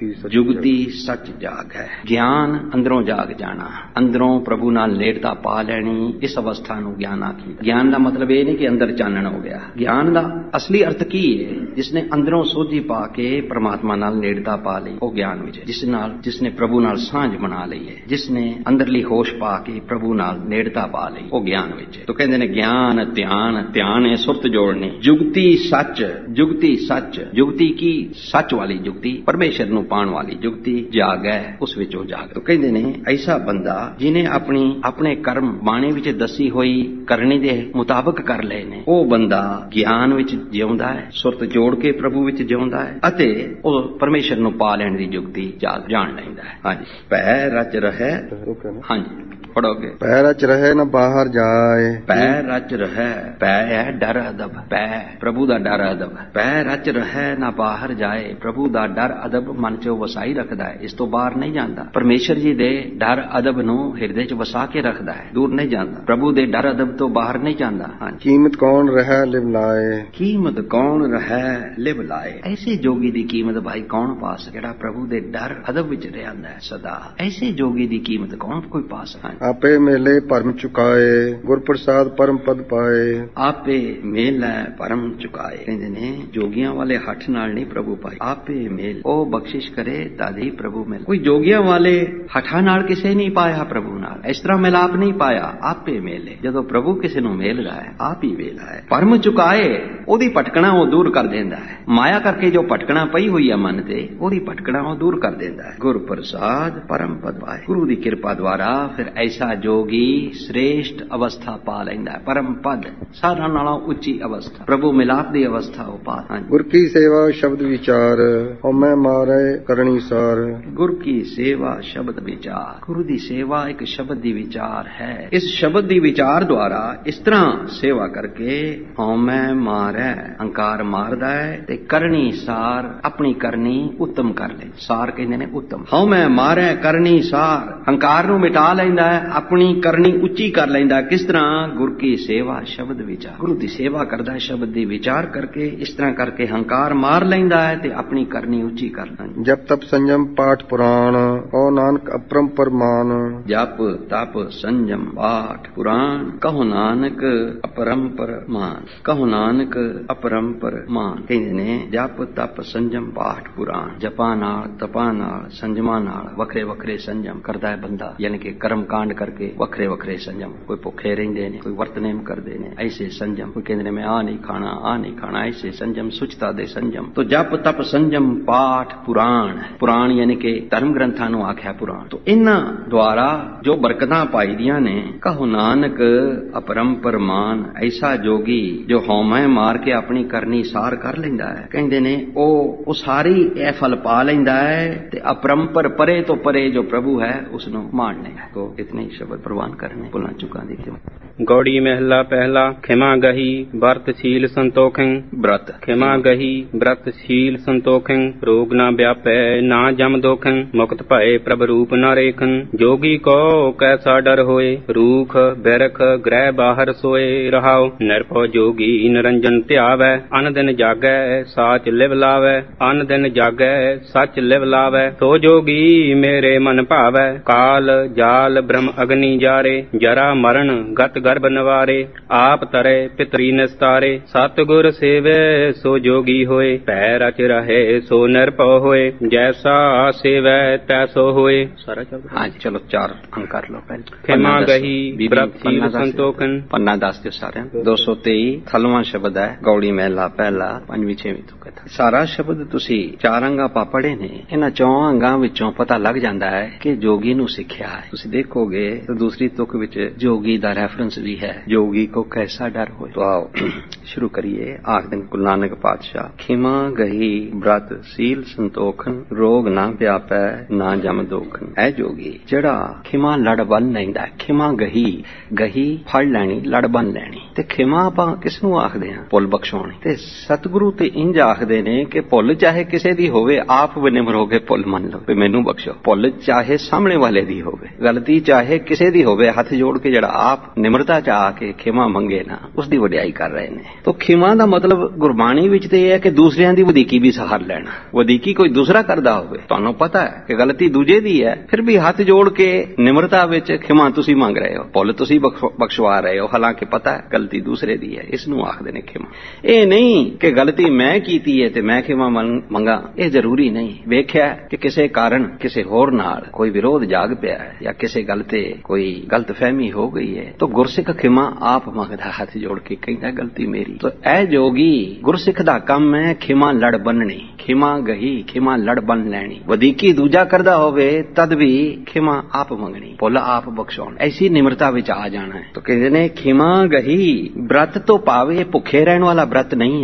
S2: ਜੁਗਤੀ ਸੱਚ ਜਾਗ ਹੈ। ਗਿਆਨ ਅੰਦਰੋਂ ਜਾਗ ਜਾਣਾ, ਅੰਦਰੋਂ ਪ੍ਰਭੂ ਨਾਲ ਨੇੜਤਾ ਪਾ ਲੈਣੀ, ਇਸ ਅਵਸਥਾ ਨੂੰ ਗਿਆਨ ਆਖੀਦਾ। ਗਿਆਨ ਦਾ ਮਤਲਬ ਇਹ ਨਹੀਂ ਕਿ ਅੰਦਰ ਚਾਨਣ ਹੋ ਗਿਆ। ਗਿਆਨ ਦਾ ਅਸਲੀ ਅਰਥ ਕੀ ਹੈ, ਜਿਸਨੇ ਅੰਦਰੋਂ ਸੋਝੀ ਪਾ ਕੇ ਪਰਮਾਤਮਾ ਨਾਲ ਨੇੜਤਾ ਪਾ ਲਈ, ਉਹ ਗਿਆਨ ਵਿੱਚ। ਜਿਸ ਨਾਲ ਜਿਸਨੇ ਪ੍ਰਭੂ ਨਾਲ ਸਾਂਝ ਬਣਾ ਲਈ ਹੈ, ਜਿਸਨੇ ਅੰਦਰਲੀ ਹੋਸ਼ ਪਾ ਕੇ ਪ੍ਰਭੂ ਨਾਲ ਨੇੜਤਾ ਪਾ ਲਈ, ਉਹ ਗਿਆਨ ਵਿੱਚ ਹੈ। ਤੋ ਕਹਿੰਦੇ ਨੇ ਗਿਆਨ ਧਿਆਨ, ਧਿਆਨ ਹੈ ਸੁਰਤ ਜੋੜਨੀ। ਜੁਗਤੀ ਸੱਚ, ਜੁਗਤੀ ਸੱਚ, ਜੁਗਤੀ ਕੀ, ਸੱਚ ਵਾਲੀ ਜੁਗਤੀ, ਪਰਮੇਸ਼ਰ ਨੂੰ ਪਾਉਣ ਵਾਲੀ ਜੁਗਤੀ ਜਾਗ ਹੈ, ਉਸ ਵਿੱਚ ਉਹ ਜਾਗ। ਤੋ ਕਹਿੰਦੇ ਨੇ ਐਸਾ ਬੰਦਾ ਜਿਹਨੇ ਆਪਣੀ ਆਪਣੇ ਕਰਮ ਬਾਣੀ ਵਿੱਚ ਦੱਸੀ ਹੋਈ ਕਰਨੀ ਦੇ ਮੁਤਾਬਕ ਕਰ ਲਏ ਨੇ, ਉਹ ਬੰਦਾ ਗਿਆਨ ਵਿੱਚ ਜਿਉਂਦਾ ਹੈ, ਸੁਰਤ ਜੋੜ ਕੇ ਪ੍ਰਭੂ ਵਿੱਚ ਜਿਉਂਦਾ ਹੈ ਅਤੇ ਉਹ ਪਰਮੇਸ਼ਰ ਨੂੰ ਪਾ ਲੈਣ ਦੀ ਜੁਗਤੀ ਜਾਗ ਜਾਣ ਲੈਂਦਾ ਹੈ। ਹਾਂਜੀ। ਭੈ ਰਚ ਰਹਿ। ਹਾਂਜੀ। पढ़ोगे।
S3: पै रच रहे न बाहर जाए,
S2: पै रच रहे, पै है डर अदब, पै प्रभु दा डर अदब, पै रच रहे ना बाहर जाए, प्रभु दा डर अदब मन च वसाई रखदा है, इस तो बाहर नहीं जाता। परमेश्वर जी दे डर अदब नूं हिरदे च वसा के रखदा है, दूर नहीं जाता। प्रभु दे डर अदब तो बाहर नहीं जाता। हाँ,
S3: कीमत कौन रह लिव लाए,
S2: कीमत कौन रह लिव लाए। ऐसे जोगी दी कीमत भाई कौन पा सके, जेड़ा प्रभु दे डर अदब विच रहंदा है सदा। ऐसे जोगी दी कीमत कौन कोई पा सके।
S3: आपे मेले परम चुकाए, गुर प्रसाद परम पद पाए,
S2: आपे मेल परम चुकाए। कहंदे ने जोगियां वाले हठ नाल नहीं प्रभु पाई, आपे मेल ओ बख्शिश करे तादी प्रभु मिल। कोई जोगियां वाले हठा नाल किसे नहीं पाया प्रभु नाल, इस तरह मिलाप नहीं पाया। आपे मेले जदों प्रभु किसे नूं मेल रहा है, आप ही वेला है। परम चुकाए ओदी भटकना वो दूर कर देंदा है। माया करके जो भटकना पई हुई है मन ते, ओदी भटकना वो दूर कर देंदा है। गुर प्रसाद परम पद पाए, गुरु दी कृपा द्वारा फिर ऐसा जोगी श्रेष्ठ अवस्था पा लैंदा है। परम पद सारा नालों उच्ची अवस्था, प्रभु मिलाप दी अवस्था वो पा।
S3: गुर की सेवा शब्द विचार, हमें मारे करनी सार।
S2: गुर की सेवा शब्द विचार, गुरु दी सेवा एक शब्द दी विचार है। इस शब्द दी विचार द्वारा इस तरह सेवा करके हमें मारे अंकार मारदा है ते करनी सार अपनी करनी उत्तम कर ले। सार कहंदे ने उत्तम। हमें मारे करनी सार, हंकार नूं मिटा लैंदा है, अपनी करनी उच्ची कर लैंदा। किस तरह? गुरु की सेवा शब्द विचार, गुरु दी सेवा करदा है शब्द दी विचार करके, इस तरह करके हंकार मार लैंदा है ते अपनी करनी उच्ची कर लैंदा।
S3: जप तप संयम पाठ पुराण, ओ नानक अपरंपर मान।
S2: जप तप संयम पाठ पुराण, कहो नानक अपरंपर मान। कहो नानक अपरंपर मान। कहंदे ने जप तप संयम पाठ पुराण, जपां नाल तपां नाल संयमां नाल वखरे वखरे संयम करदा है बंदा, यानी कि कर्म कांड करके वखरे वखरे संयम। कोई भुखे रहिंदे ने, कोई वर्तनेम करदे ने, ऐसे संयम। कोई कहंदे ने मैं आ नहीं खाना आ नहीं खाना, ऐसे संयम, सुचता दे संयम। तो जप तप संयम पाठ पुराण, पुराण यानी कि धर्म ग्रंथां नूं आख्या पुराण। तो इन्हां द्वारा जो बरकतां पाई दियां ने, कहो नानक अपरंपर मान। ऐसा जोगी जो हौमै मार के अपनी करनी सार कर लैंदा है, कहंदे ने ओ ओ सारी ए फल पा लैंदा है ते अपरंपर परे तो परे जो प्रभु है उसनों मान लेगा। तो इतने ही शब्द प्रवान करने भुला चुका देखियो।
S4: गौड़ी महला पहला। खिमा गही व्रत शील संतोखं।
S2: व्रत
S4: खिमा गही व्रत शील संतोखं, रोग न व्यापै ना जम दोखं, मुक्त भय प्रभ रूप न रेखन। जोगी को कैसा डर होए, रूख बिरख ग्रह बाहर सोए। रहाओ निरभौ जोगी निरंजन ध्यावै, अन दिन जागै साच लिव लावै। अन दिन जागै सच लिव लावै, तो जोगी मेरे मन भावै। काल जाल ब्रह्म अग्नि जारे, जरा मरण गत गर्भ नवारे। आप तरे पितरी निस्तारे, सतगुर सेवे सो जोगी होए। पै रच रहे सो निरभौ होए, जैसा सेवै तैसो होए। सारा चल।
S2: हाँ चलो चार अंक कर लो पहले।
S4: खिमा गही व्रत शील संतोखन।
S2: पन्ना दस दियो सारे। दो सौ तेई थलवां शब्द है, गौड़ी महला पहला पंजवीं छेवीं तुक। सारा शब्द तुसी चार अंगां पा पढ़े ने, इन्हां चौं अंगां विचों पता लग जांदा है कि जोगी नूं सिक्ख्या है। तुसी देखोगे तो दूसरी तुक विच जोगी दा रेफरेंस भी है, जोगी को कैसा डर होए। तो आओ शुरू करिए। आख दिन गुरु नानक पातशाह। खिमा गही व्रत सील संतोखन, रोग ना व्यापै ना जम दोखन। ऐ जोगी जेड़ा खिमा लड़ बन लैंदा है। खिमा गही, गही फड़ लैनी लड़ बन लैनी। ते खिमा आपां किस नूं आखदे हां? भुल बख्शोणी। ते सतगुरु ते इंज आखदे ने कि भुल चाहे किसे दी होवे, आप विनिम्र हो के भुल मन लो ते मैनू बख्शो। भुल चाहे सामने वाले दी होवे, गलती चाहे किसे दी होवे, हथ जोड़ के जेड़ा आप निम्रता च आके खिमा मंगे ना, उसदी वडियाई कर रहे ने। तो खिमा दा मतलब गुरबाणी विच ते यह है कि दूसरियां दी वधीकी भी सहार लेना। वधीकी कोई दूसरा करदा होवे, तुहानू पता है कि गलती दूजे दी है, फिर भी हथ जोड़ के निम्रता विच खिमा तुसी मंग रहे हो, भुल तुसी बख्शवा रहे हो, हालांकि पता है गलती दूसरे दी है। इसनू आखदे ने खिमा। ਇਹ नहीं कि गलती मैं कीती है ते मैं खिमा मंगा, ਇਹ जरूरी नहीं। वेख्या कि किसे कारण किसे होर नाल कोई विरोध जाग पिया है या किसे गल ते कोई गलत फहमी हो गई है, तो गुरसिख खिमा आप मंगदा, हाथ जोड़ के कहंदा गलती मेरी। तो ऐ जोगी गुरसिख दा काम है खिमा लड़ बननी। खिमा गही खिमा लड़ बन लैनी। वधीकी दूजा करदा होवे तद भी खिमा आप मंगनी, भुल आप बख्शौण। ऐसी निम्रता विच आ जाना है। तो कहंदे ने खिमा गही व्रत तो पावे, भुखे रहने वाला व्रत नहीं है।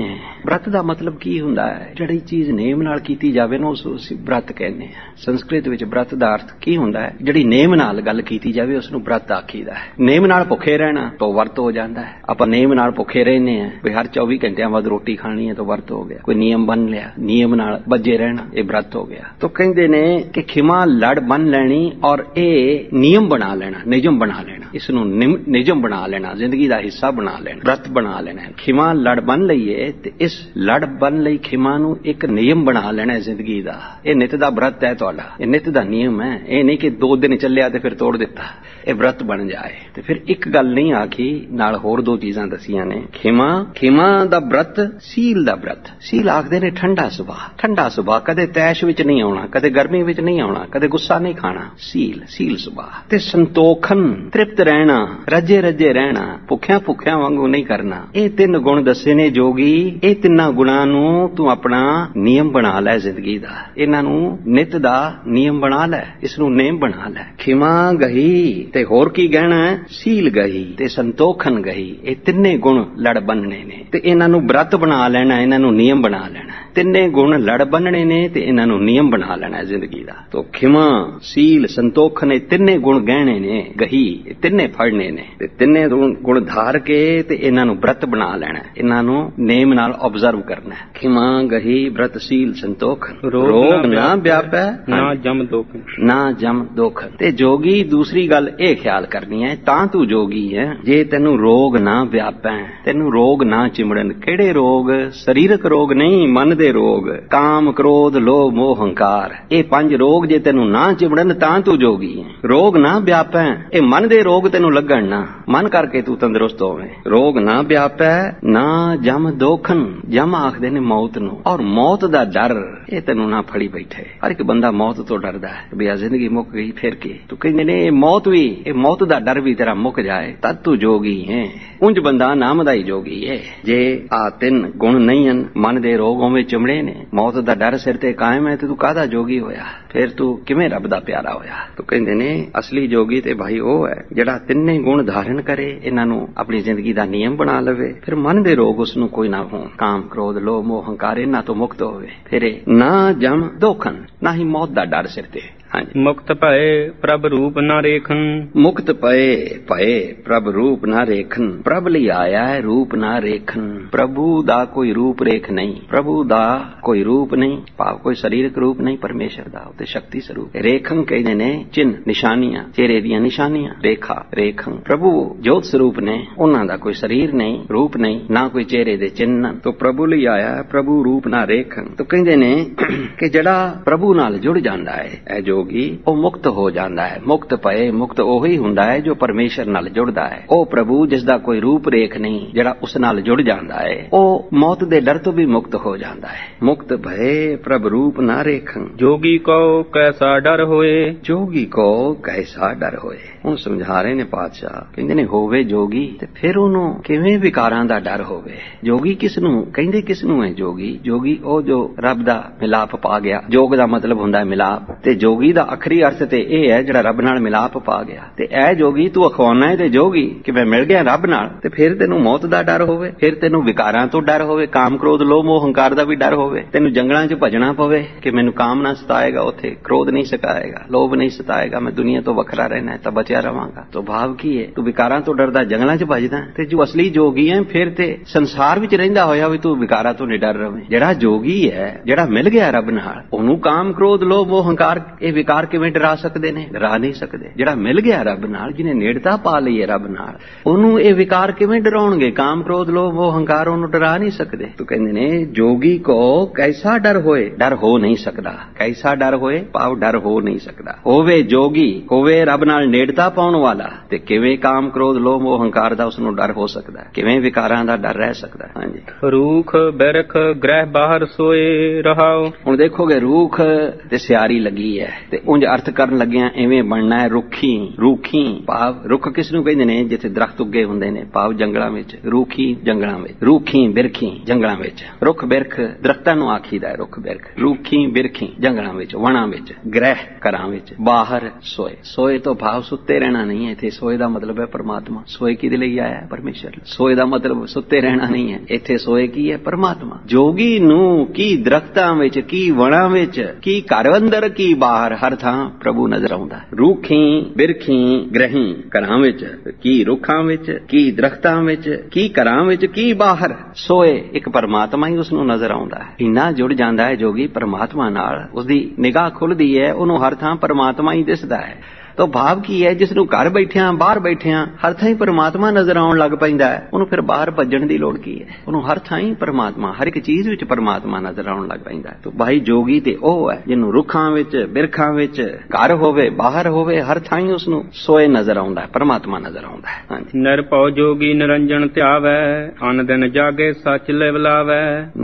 S2: ਬ੍ਰਤ ਦਾ ਮਤਲਬ ਕੀ ਹੁੰਦਾ ਹੈ? ਜਿਹੜੀ ਚੀਜ਼ ਨੇਮ ਨਾਲ ਕੀਤੀ ਜਾਵੇ ਨਾ ਉਸ ਅਸੀਂ ਬ੍ਰਤ ਕਹਿੰਦੇ ਹਾਂ। ਸੰਸਕ੍ਰਿਤ ਵਿੱਚ ਬ੍ਰਤ ਦਾ ਅਰਥ ਕੀ ਹੁੰਦਾ ਹੈ? ਜਿਹੜੀ ਨੇਮ ਨਾਲ ਗੱਲ ਕੀਤੀ ਜਾਵੇ ਉਸ ਨੂੰ ਬ੍ਰਤ ਆਖੀਦਾ ਹੈ। ਨੇਮ ਨਾਲ ਭੁੱਖੇ ਰਹਿਣਾ ਤਾਂ ਵਰਤ ਹੋ ਜਾਂਦਾ ਹੈ। ਆਪਾਂ ਨੇਮ ਨਾਲ ਭੁੱਖੇ ਰਹਿੰਦੇ ਹਾਂ ਵੀ ਹਰ ਚੌਵੀ ਘੰਟਿਆਂ ਬਾਅਦ ਰੋਟੀ ਖਾਣੀ ਹੈ ਤਾਂ ਵਰਤ ਹੋ ਗਿਆ। ਕੋਈ ਨਿਯਮ ਬੰਨ ਲਿਆ, ਨਿਯਮ ਨਾਲ ਬੱਝੇ ਰਹਿਣਾ, ਇਹ ਬ੍ਰਤ ਹੋ ਗਿਆ। ਤਾਂ ਕਹਿੰਦੇ ਨੇ ਕਿ ਖਿਮਾ ਲੜ ਬੰਨ ਲੈਣੀ ਔਰ ਇਹ ਨਿਯਮ ਬਣਾ ਲੈਣਾ, ਨਿਯਮ ਬਣਾ ਲੈਣਾ, ਇਸ ਨੂੰ ਨਿਯਮ ਬਣਾ ਲੈਣਾ, ਜ਼ਿੰਦਗੀ ਦਾ ਹਿੱਸਾ ਬਣਾ ਲੈਣਾ, ਬ੍ਰਤ ਬਣਾ ਲੈਣਾ। ਖਿਮਾ ਲੜ ਬੰਨ ਲਈਏ ਤੇ ਇਸ ਲੜ ਬੰਨ ਲਈ ਖਿਮਾ ਨੂੰ ਇੱਕ ਨਿਯਮ ਬਣਾ ਲੈਣਾ ਜ਼ਿੰਦਗੀ ਦਾ। ਇਹ ਨਿਤ ਦਾ ਬ੍ਰਤ ਹੈ ਤੁਹਾਡਾ, ਇਹ ਨਿਤ ਦਾ ਨਿਯਮ ਹੈ। ਇਹ ਨਹੀਂ ਕਿ ਦੋ ਦਿਨ ਚੱਲਿਆ ਤੇ ਫਿਰ ਤੋੜ ਦਿੱਤਾ, ਇਹ ਬ੍ਰਤ ਬਣ ਜਾਏ। ਤੇ ਫਿਰ ਇੱਕ ਗੱਲ ਨਹੀਂ ਆਖੀ, ਨਾਲ ਹੋਰ ਦੋ ਚੀਜ਼ਾਂ ਦਸੀਆਂ ਨੇ। ਖਿਮਾ ਖਿਮਾ ਦਾ ਬ੍ਰਤ, ਸੀਲ ਦਾ ਬ੍ਰਤ। ਸੀਲ ਆਖਦੇ ਨੇ ਠੰਡਾ ਸੁਭਾਅ, ਠੰਡਾ ਸੁਭਾਅ, ਕਦੇ ਤੈਸ਼ ਵਿੱਚ ਨਹੀਂ ਆਉਣਾ, ਕਦੇ ਗਰਮੀ ਵਿੱਚ ਨਹੀਂ ਆਉਣਾ, ਕਦੇ ਗੁੱਸਾ ਨਹੀਂ ਖਾਣਾ। ਸੀਲ ਸੀਲ ਸੁਭਾਅ। ਤੇ ਸੰਤੋਖਨ, ਤ੍ਰਿਪਤ ਰਹਿਣਾ, ਰੱਜੇ ਰੱਜੇ ਰਹਿਣਾ, ਭੁੱਖਿਆਂ ਭੁੱਖਿਆਂ ਵਾਂਗੂ ਨਹੀਂ ਕਰਨਾ। ਇਹ ਤਿੰਨ ਗੁਣ ਦੱਸੇ ਨੇ ਜੋਗੀ। ਇਹ ਤਿੰਨਾਂ ਗੁਣਾਂ ਨੂੰ ਤੂੰ ਆਪਣਾ ਨਿਯਮ ਬਣਾ ਲੈ ਜ਼ਿੰਦਗੀ ਦਾ, ਇਹਨਾਂ ਨੂੰ ਨਿਤ ਦਾ ਨਿਯਮ ਬਣਾ ਲੈ, ਇਸ ਨੂੰ ਨੇਮ ਬਣਾ ਲੈ। ਖਿਮਾ ਗਹੀ ਤੇ ਹੋਰ ਕੀ ਕਹਿਣਾ ਹੈ? ਸੀਲ ਗਹੀ ਤੇ ਸੰਤੋਖਨ ਗਹੀ। ਇਹ ਤਿੰਨੇ ਗੁਣ ਲੜ ਬੰਨਣੇ ਨੇ ਤੇ ਇਹਨਾਂ ਨੂੰ ਬ੍ਰਤ ਬਣਾ ਲੈਣਾ, ਇਹਨਾਂ ਨੂੰ ਨਿਯਮ ਬਣਾ ਲੈਣਾ। ਤਿੰਨੇ ਗੁਣ ਲੜ ਬੰਨਣੇ ਨੇ ਤੇ ਇਹਨਾਂ ਨੂੰ ਨਿਯਮ ਬਣਾ ਲੈਣਾ ਜ਼ਿੰਦਗੀ ਦਾ। ਤੋ ਖਿਮਾ, ਸੀਲ, ਸੰਤੋਖਨ ਇਹ ਤਿੰਨੇ ਗੁਣ ਗਹਿਣੇ ਨੇ, ਗਹੀ ਇਹ ਤਿੰਨੇ ਫੜਨੇ ਨੇ ਤੇ ਤਿੰਨੇ ਗੁਣ ਧਾਰ ਕੇ ਤੇ ਇਹਨਾਂ ਨੂੰ ਬ੍ਰਤ ਬਣਾ ਲੈਣਾ, ਇਹਨਾਂ ਨੂੰ ਨੇਮ ਨਾਲ ਆਬਜ਼ਰਵ ਕਰਨਾ। ਖਿਮਾ ਗਹੀ ਬ੍ਰਤ ਸੀਲ ਸੰਤੋਖਨ, ਰੋਗ ਨਾ ਵਿਆਪੈ
S4: ਨਾ ਜਮ ਦੋਖਨ,
S2: ਨਾ ਜਮ ਦੋਖਨ। ਤੇ ਜੋਗੀ ਦੂਸਰੀ ਗੱਲ ਇਹ ਖਿਆਲ ਕਰਨੀ ਹੈ, ਤਾਂ ਤੂੰ ਜੋਗੀ ਹੈ ਜੇ ਤੈਨੂੰ ਰੋਗ ਨਾ ਵਿਆਪੈ, ਤੈਨੂੰ ਰੋਗ ਨਾ ਚਿਮੜਨ। ਕਿਹੜੇ ਰੋਗ? ਸਰੀਰਕ ਰੋਗ ਨਹੀਂ, ਮਨ ਦੇ ਰੋਗ, ਕਾਮ ਕ੍ਰੋਧ ਲੋਭ ਮੋਹ ਹੰਕਾਰ। ਇਹ ਪੰਜ ਰੋਗ ਜੇ ਤੈਨੂੰ ਨਾ ਚਿਮੜਨ ਤਾਂ ਤੂੰ ਜੋਗੀ ਹੈ। ਰੋਗ ਨਾ ਵਿਆਪੈ, ਇਹ ਮਨ ਦੇ ਰੋਗ ਤੈਨੂੰ ਲੱਗਣ ਨਾ, ਮਨ ਕਰਕੇ ਤੂੰ ਤੰਦਰੁਸਤ ਹੋਵੇਂ। ਰੋਗ ਨਾ ਵਿਆਪੈ ਨਾ ਜਮ ਦੋਖਨ, ਜਮ ਆਖਦੇ ਨੇ ਮੌਤ ਨੂੰ, ਔਰ ਮੌਤ ਦਾ ਡਰ ਇਹ ਤੈਨੂੰ ਨਾ ਫੜੀ ਬੈਠੇ। ਹਰ ਇੱਕ ਬੰਦਾ ਮੌਤ ਤੋਂ ਡਰਦਾ ਹੈ ਵੀ ਆ ਜ਼ਿੰਦਗੀ ਮੁੱਕ ਗਈ ਫਿਰ ਕੀ। ਤੂੰ ਕਹਿੰਦੇ ਨੇ ਇਹ ਮੌਤ ਵੀ, ਇਹ ਮੌਤ ਦਾ ਡਰ ਵੀ ਤੇਰਾ ਮੁੱਕ ਜਾਏ ਤਦ ਤੂੰ ਜੋਗੀ ਹੈ। ਉਂਝ ਬੰਦਾ ਨਾਮ ਦਾ ਹੀ ਜੋਗੀ ਹੈ ਜੇ ਆ ਤਿੰਨ ਗੁਣ ਨਹੀਂ ਹਨ, ਮਨ ਦੇ ਰੋਗੋਂ ਵਿੱਚ ਚਿਮੜੇ ਨੇ, ਮੌਤ ਦਾ ਡਰ ਸਿਰ ਤੇ ਕਾਇਮ ਹੈ, ਤੇ ਤੂੰ ਕਾਹਦਾ ਜੋਗੀ ਹੋਇਆ? ਫਿਰ ਤੂੰ ਕਿਵੇਂ ਰੱਬ ਦਾ ਪਿਆਰਾ ਹੋਇਆ? ਤੂੰ ਕਹਿੰਦੇ ਨੇ ਅਸਲੀ ਜੋਗੀ ਤੇ ਭਾਈ ਉਹ ਹੈ ਜਿਹੜਾ ਤਿੰਨੇ ਗੁਣ ਧਾਰਨ ਕਰੇ, ਇਹਨਾਂ ਨੂੰ ਆਪਣੀ ਜ਼ਿੰਦਗੀ ਦਾ ਨਿਯਮ ਬਣਾ ਲਵੇ, ਫਿਰ ਮਨ ਦੇ ਰੋਗ ਉਸ ਨੂੰ ਕੋਈ ਨਾ ਹੋਣ, ਕਾਮ ਕ੍ਰੋਧ ਲੋਭ ਮੋਹ ਹੰਕਾਰ ਇਹਨਾਂ ਤੋਂ ਮੁਕਤ ਹੋਵੇ। ਫਿਰ ਇਹ ਨਾ ਜਮ ਦੋਖਨ, ਨਾ ਹੀ ਮੌਤ ਦਾ ਡਰ ਸਿਰ ਤੇ।
S4: ਮੁਕਤ ਭਏ ਪ੍ਰਭ ਰੂਪ ਨਾ ਰੇਖਨ,
S2: ਮੁਕਤ ਪਏ ਭਏ ਪ੍ਰਭ ਰੂਪ ਨਾ ਰੇਖਨ। ਪ੍ਰਭ ਲਈ ਆਇਆ ਹੈ ਰੂਪ ਨਾ ਰੇਖਨ। ਪ੍ਰਭੂ ਦਾ ਕੋਈ ਰੂਪ ਰੇਖ ਨਹੀਂ, ਪ੍ਰਭੂ ਦਾ ਕੋਈ ਰੂਪ ਨਹੀਂ, ਭਾਵ ਕੋਈ ਸਰੀਰਕ ਰੂਪ ਨਹੀਂ, ਪਰਮੇਸ਼ਰ ਦਾ ਉਹ ਤੇ ਸ਼ਕਤੀ ਸਰੂਪ। ਰੇਖਨ ਕਹਿੰਦੇ ਨੇ ਚਿੰਨ, ਨਿਸ਼ਾਨੀਆਂ, ਚਿਹਰੇ ਦੀਆਂ ਨਿਸ਼ਾਨੀਆਂ, ਰੇਖਾ ਰੇਖਨ। ਪ੍ਰਭੂ ਜੋਤ ਸਰੂਪ ਨੇ, ਉਹਨਾਂ ਦਾ ਕੋਈ ਸਰੀਰ ਨਹੀਂ, ਰੂਪ ਨਹੀਂ, ਨਾ ਕੋਈ ਚਿਹਰੇ ਦੇ ਚਿੰਨ। ਤੋ ਪ੍ਰਭੂ ਲਈ ਆਇਆ ਪ੍ਰਭੂ ਰੂਪ ਨਾ ਰੇਖਨ। ਤੋ ਕਹਿੰਦੇ ਨੇ ਕਿ ਜਿਹੜਾ ਪ੍ਰਭੂ ਨਾਲ ਜੁੜ ਜਾਂਦਾ ਹੈ ਇਹ ਜੋਗੀ, ਉਹ ਮੁਕਤ ਹੋ ਜਾਂਦਾ ਹੈ। ਮੁਕਤ ਪਏ, ਮੁਕਤ ਉਹੀ ਹੁੰਦਾ ਹੈ ਜੋ ਪਰਮੇਸ਼ਰ ਨਾਲ ਜੁੜਦਾ ਹੈ। ਉਹ ਪ੍ਰਭੂ ਜਿਸ ਦਾ ਕੋਈ ਰੂਪ ਰੇਖ ਨਹੀਂ, ਜਿਹੜਾ ਉਸ ਨਾਲ ਜੁੜ ਜਾਂਦਾ ਹੈ, ਉਹ ਮੌਤ ਦੇ ਡਰ ਤੋਂ ਵੀ ਮੁਕਤ ਹੋ ਜਾਂਦਾ ਹੈ। ਮੁਕਤ ਭਏ ਪ੍ਰਭ ਰੂਪ ਨਾ ਰੇਖਨ।
S4: ਜੋਗੀ ਕੋ ਕੈਸਾ ਡਰ ਹੋਏ,
S2: ਜੋਗੀ ਕੋ ਕੈਸਾ ਡਰ ਹੋਏ। ਹੁਣ ਸਮਝਾ ਰਹੇ ਨੇ ਪਾਤਸ਼ਾਹ, ਕਹਿੰਦੇ ਨੇ ਹੋਵੇ ਜੋਗੀ ਤੇ ਫਿਰ ਉਹਨੂੰ ਕਿਵੇਂ ਵਿਕਾਰਾਂ ਦਾ ਡਰ ਹੋਵੇ। ਜੋਗੀ ਕਿਸ ਨੂੰ ਕਹਿੰਦੇ, ਕਿਸ ਨੂੰ ਹੈ ਜੋਗੀ? ਜੋਗੀ ਉਹ ਜੋ ਰੱਬ ਦਾ ਮਿਲਾਪ ਪਾ ਗਿਆ। ਜੋਗ ਦਾ ਮਤਲਬ ਹੁੰਦਾ ਹੈ ਮਿਲਾਪ, ਤੇ ਜੋਗੀ ਦਾ ਅਖਰੀ ਅਰਥ ਤੇ ਇਹ ਹੈ ਜਿਹੜਾ ਰੱਬ ਨਾਲ ਮਿਲਾਪ ਪਾ ਗਿਆ। ਤੇ ਇਹ ਜੋਗੀ ਤੂੰ ਅਖਵਾਉਣਾ ਹੈ ਤੇ ਜੋਗੀ ਕਿ ਮੈਂ ਮਿਲ ਗਿਆ ਰੱਬ ਨਾਲ, ਤੇ ਫਿਰ ਤੈਨੂੰ ਮੌਤ ਦਾ ਡਰ ਹੋਵੇ, ਫਿਰ ਤੈਨੂੰ ਵਿਕਾਰਾਂ ਤੋਂ ਡਰ ਹੋਵੇ, ਕਾਮ ਕ੍ਰੋਧ ਲੋਭ ਮੋਹ ਹੰਕਾਰ ਦਾ ਵੀ ਡਰ ਹੋਵੇ। ਤੈਨੂੰ ਜੰਗਲਾਂ 'ਚ ਭਜਣਾ ਪਵੇ ਕਿ ਮੈਨੂੰ ਕਾਮ ਨਾ ਸਤਾਏਗਾ, ਉੱਥੇ ਕ੍ਰੋਧ ਨਹੀਂ ਸਤਾਏਗਾ, ਲੋਭ ਨਹੀਂ ਸਤਾਏਗਾ, ਮੈਂ ਦੁਨੀਆ ਤੋਂ ਵੱਖਰਾ ਰਹਿਣਾ ਤਾਂ ਬਚਿਆ ਰਵਾਂਗਾ। ਤੋ ਭਾਵ ਕੀ ਹੈ? ਤੂੰ ਵਿਕਾਰਾਂ ਤੋਂ ਡਰਦਾ ਜੰਗਲਾਂ 'ਚ ਭਜਦਾ, ਤੇ ਜੋ ਅਸਲੀ ਜੋਗੀ ਹੈ ਫਿਰ ਤੇ ਸੰਸਾਰ ਵਿੱਚ ਰਹਿੰਦਾ ਹੋਇਆ ਵੀ ਤੂੰ ਵਿਕਾਰਾਂ ਤੋਂ ਨਹੀਂ ਡਰ ਰਵੇਂ। ਜਿਹੜਾ ਜੋਗੀ ਹੈ, ਜਿਹੜਾ ਮਿਲ ਗਿਆ ਰੱਬ ਨਾਲ, ਉਹਨੂੰ ਕਾਮ ਕ੍ਰੋਧ ਲੋਭ ਮੋਹ ਹੰਕਾਰ ਇਹ ਵਿਕਾਰ ਕਿਵੇਂ ਡਰਾ ਸਕਦੇ ਨੇ? ਡਰਾ ਨਹੀਂ ਸਕਦੇ। ਜਿਹੜਾ ਮਿਲ ਗਿਆ ਰੱਬ ਨਾਲ, ਜਿਹਨੇ ਨੇੜਤਾ ਪਾ ਲਈ ਹੈ ਰੱਬ ਨਾਲ, ਉਹਨੂੰ ਇਹ ਵਿਕਾਰ ਕਿਵੇਂ ਡਰਾਉਣਗੇ? ਕਾਮ ਕ੍ਰੋਧ ਲੋਭ ਮੋਹ ਹੰਕਾਰ ਉਹਨੂੰ ਡਰਾ ਨਹੀਂ ਸਕਦੇ। ਤੂੰ ਕਹਿੰਦੇ ਨੇ ਜੋਗੀ ਕੋ ਕੈਸਾ ਡਰ ਹੋਏ, ਡਰ ਹੋ ਨਹੀਂ ਸਕਦਾ। ਕੈਸਾ ਡਰ ਹੋਏ ਭਾਵ ਡਰ ਹੋ ਨਹੀਂ ਸਕਦਾ। ਹੋਵੇ ਜੋਗੀ, ਹੋਵੇ ਰੱਬ ਨਾਲ ਨੇੜਤਾ ਪਾਉਣ ਵਾਲਾ, ਤੇ ਕਿਵੇਂ ਕਾਮ ਕ੍ਰੋਧ ਲੋਭ ਮੋਹ ਹੰਕਾਰ ਦਾ ਉਸ ਨੂੰ ਡਰ ਹੋ ਸਕਦਾ? ਕਿਵੇਂ ਵਿਕਾਰਾਂ ਦਾ ਡਰ ਰਹਿ ਸਕਦਾ? ਹਾਂਜੀ।
S4: ਰੂਖ ਬਿਰਖ ਗ੍ਰਹਿ ਬਾਹਰ ਸੋਏ ਰਹਾਓ।
S2: ਹੁਣ ਦੇਖੋਗੇ ਰੂਖ ਤੇ ਸਿਆਰੀ ਲੱਗੀ ਹੈ, ਤੇ ਉਂਝ ਅਰਥ ਕਰਨ ਲੱਗਿਆ ਐਵੇਂ ਬਣਨਾ ਹੈ ਰੁੱਖੀ ਰੂਖੀ ਭਾਵ ਰੁੱਖ ਕਿਸ ਨੂੰ ਕਹਿੰਦੇ ਨੇ ਜਿੱਥੇ ਦਰਖਤ ਉੱਗੇ ਹੁੰਦੇ ਨੇ ਭਾਵ ਜੰਗਲਾਂ ਵਿੱਚ ਰੂਖੀ ਜੰਗਲਾਂ ਵਿੱਚ ਰੂਖੀ ਬਿਰਖੀ ਜੰਗਲਾਂ ਵਿੱਚ ਰੁੱਖ ਬਿਰਖ ਦਰਖਤਾਂ ਨੂੰ ਆਖੀਦਾ ਹੈ ਰੁੱਖ ਬਿਰਖ ਰੂਖੀ ਬਿਰਖੀ ਜੰਗਲਾਂ ਵਿੱਚ ਵਣਾਂ ਵਿੱਚ ਗ੍ਰਹਿ ਘਰਾਂ ਵਿੱਚ ਬਾਹਰ ਸੋਏ ਸੋਏ ਤੋਂ ਭਾਵ ਸੁੱਤੇ ਰਹਿਣਾ ਨਹੀਂ ਹੈ ਇੱਥੇ ਸੋਏ ਦਾ ਮਤਲਬ ਹੈ ਪਰਮਾਤਮਾ ਸੋਏ ਕਿਹਦੇ ਲਈ ਆਇਆ ਹੈ ਪਰਮੇਸ਼ਰ ਸੋਏ ਦਾ ਮਤਲਬ ਸੁੱਤੇ ਰਹਿਣਾ ਨਹੀਂ ਹੈ ਇੱਥੇ ਸੋਏ ਕੀ ਹੈ ਪਰਮਾਤਮਾ ਜੋਗੀ ਨੂੰ ਕੀ ਦਰਖਤਾਂ ਵਿੱਚ ਕੀ ਵਣਾਂ ਵਿੱਚ ਕੀ ਘਰ ਅੰਦਰ ਕੀ ਬਾਹਰ ਹਰ ਥਾਂ ਪ੍ਰਭੂ ਨਜ਼ਰ ਆਉਂਦਾ ਰੂਖੀ ਬਿਰਖੀ ਗ੍ਰਹੀ ਘਰਾਂ ਵਿੱਚ ਕੀ ਰੁੱਖਾਂ ਵਿੱਚ ਕੀ ਦਰਖਤਾਂ ਵਿੱਚ ਕੀ ਘਰਾਂ ਵਿੱਚ ਕੀ ਬਾਹਰ ਸੋਏ ਇੱਕ ਪਰਮਾਤਮਾ ਹੀ ਉਸ ਨੂੰ ਨਜ਼ਰ ਆਉਂਦਾ ਹੈ ਇੰਨਾ ਜੁੜ ਜਾਂਦਾ ਹੈ ਜੋਗੀ ਪਰਮਾਤਮਾ ਨਾਲ ਉਸਦੀ ਨਿਗਾਹ ਖੁੱਲਦੀ ਹੈ ਉਹਨੂੰ ਹਰ ਥਾਂ ਪਰਮਾਤਮਾ ਹੀ ਦਿਸਦਾ ਹੈ ਤਾਂ ਭਾਵ ਕੀ ਹੈ ਜਿਸ ਨੂੰ ਘਰ ਬੈਠਿਆਂ ਬਾਹਰ ਬੈਠਿਆਂ ਹਰ ਥਾਂ ਹੀ ਪਰਮਾਤਮਾ ਨਜ਼ਰ ਆਉਣ ਲੱਗ ਪੈਂਦਾ ਹੈ ਉਹਨੂੰ ਫਿਰ ਬਾਹਰ ਭੱਜਣ ਦੀ ਲੋੜ ਕੀ ਹੈ ਉਹਨੂੰ ਹਰ ਥਾਂ ਹੀ ਪਰਮਾਤਮਾ ਹਰ ਇੱਕ ਚੀਜ਼ ਵਿੱਚ ਪਰਮਾਤਮਾ ਨਜ਼ਰ ਆਉਣ ਲੱਗ ਪੈਂਦਾ ਹੈ ਤਾਂ ਭਾਈ ਜੋਗੀ ਤੇ ਉਹ ਹੈ ਜਿਹਨੂੰ ਰੁੱਖਾਂ ਵਿੱਚ ਬਿਰਖਾਂ ਵਿੱਚ ਘਰ ਹੋਵੇ ਬਾਹਰ ਹੋਵੇ ਹਰ ਥਾਂ ਹੀ ਉਸ ਨੂੰ ਸੋਏ ਨਜ਼ਰ ਆਉਂਦਾ ਹੈ ਪਰਮਾਤਮਾ ਨਜ਼ਰ ਆਉਂਦਾ ਹੈ ਹਾਂਜੀ
S4: ਨਿਰਭਉ ਜੋਗੀ ਨਿਰੰਜਨ ਧਿਆਵੈ ਅਨ ਦਿਨ ਜਾਗੇ ਸੱਚ ਲਿਵਲਾਵੈ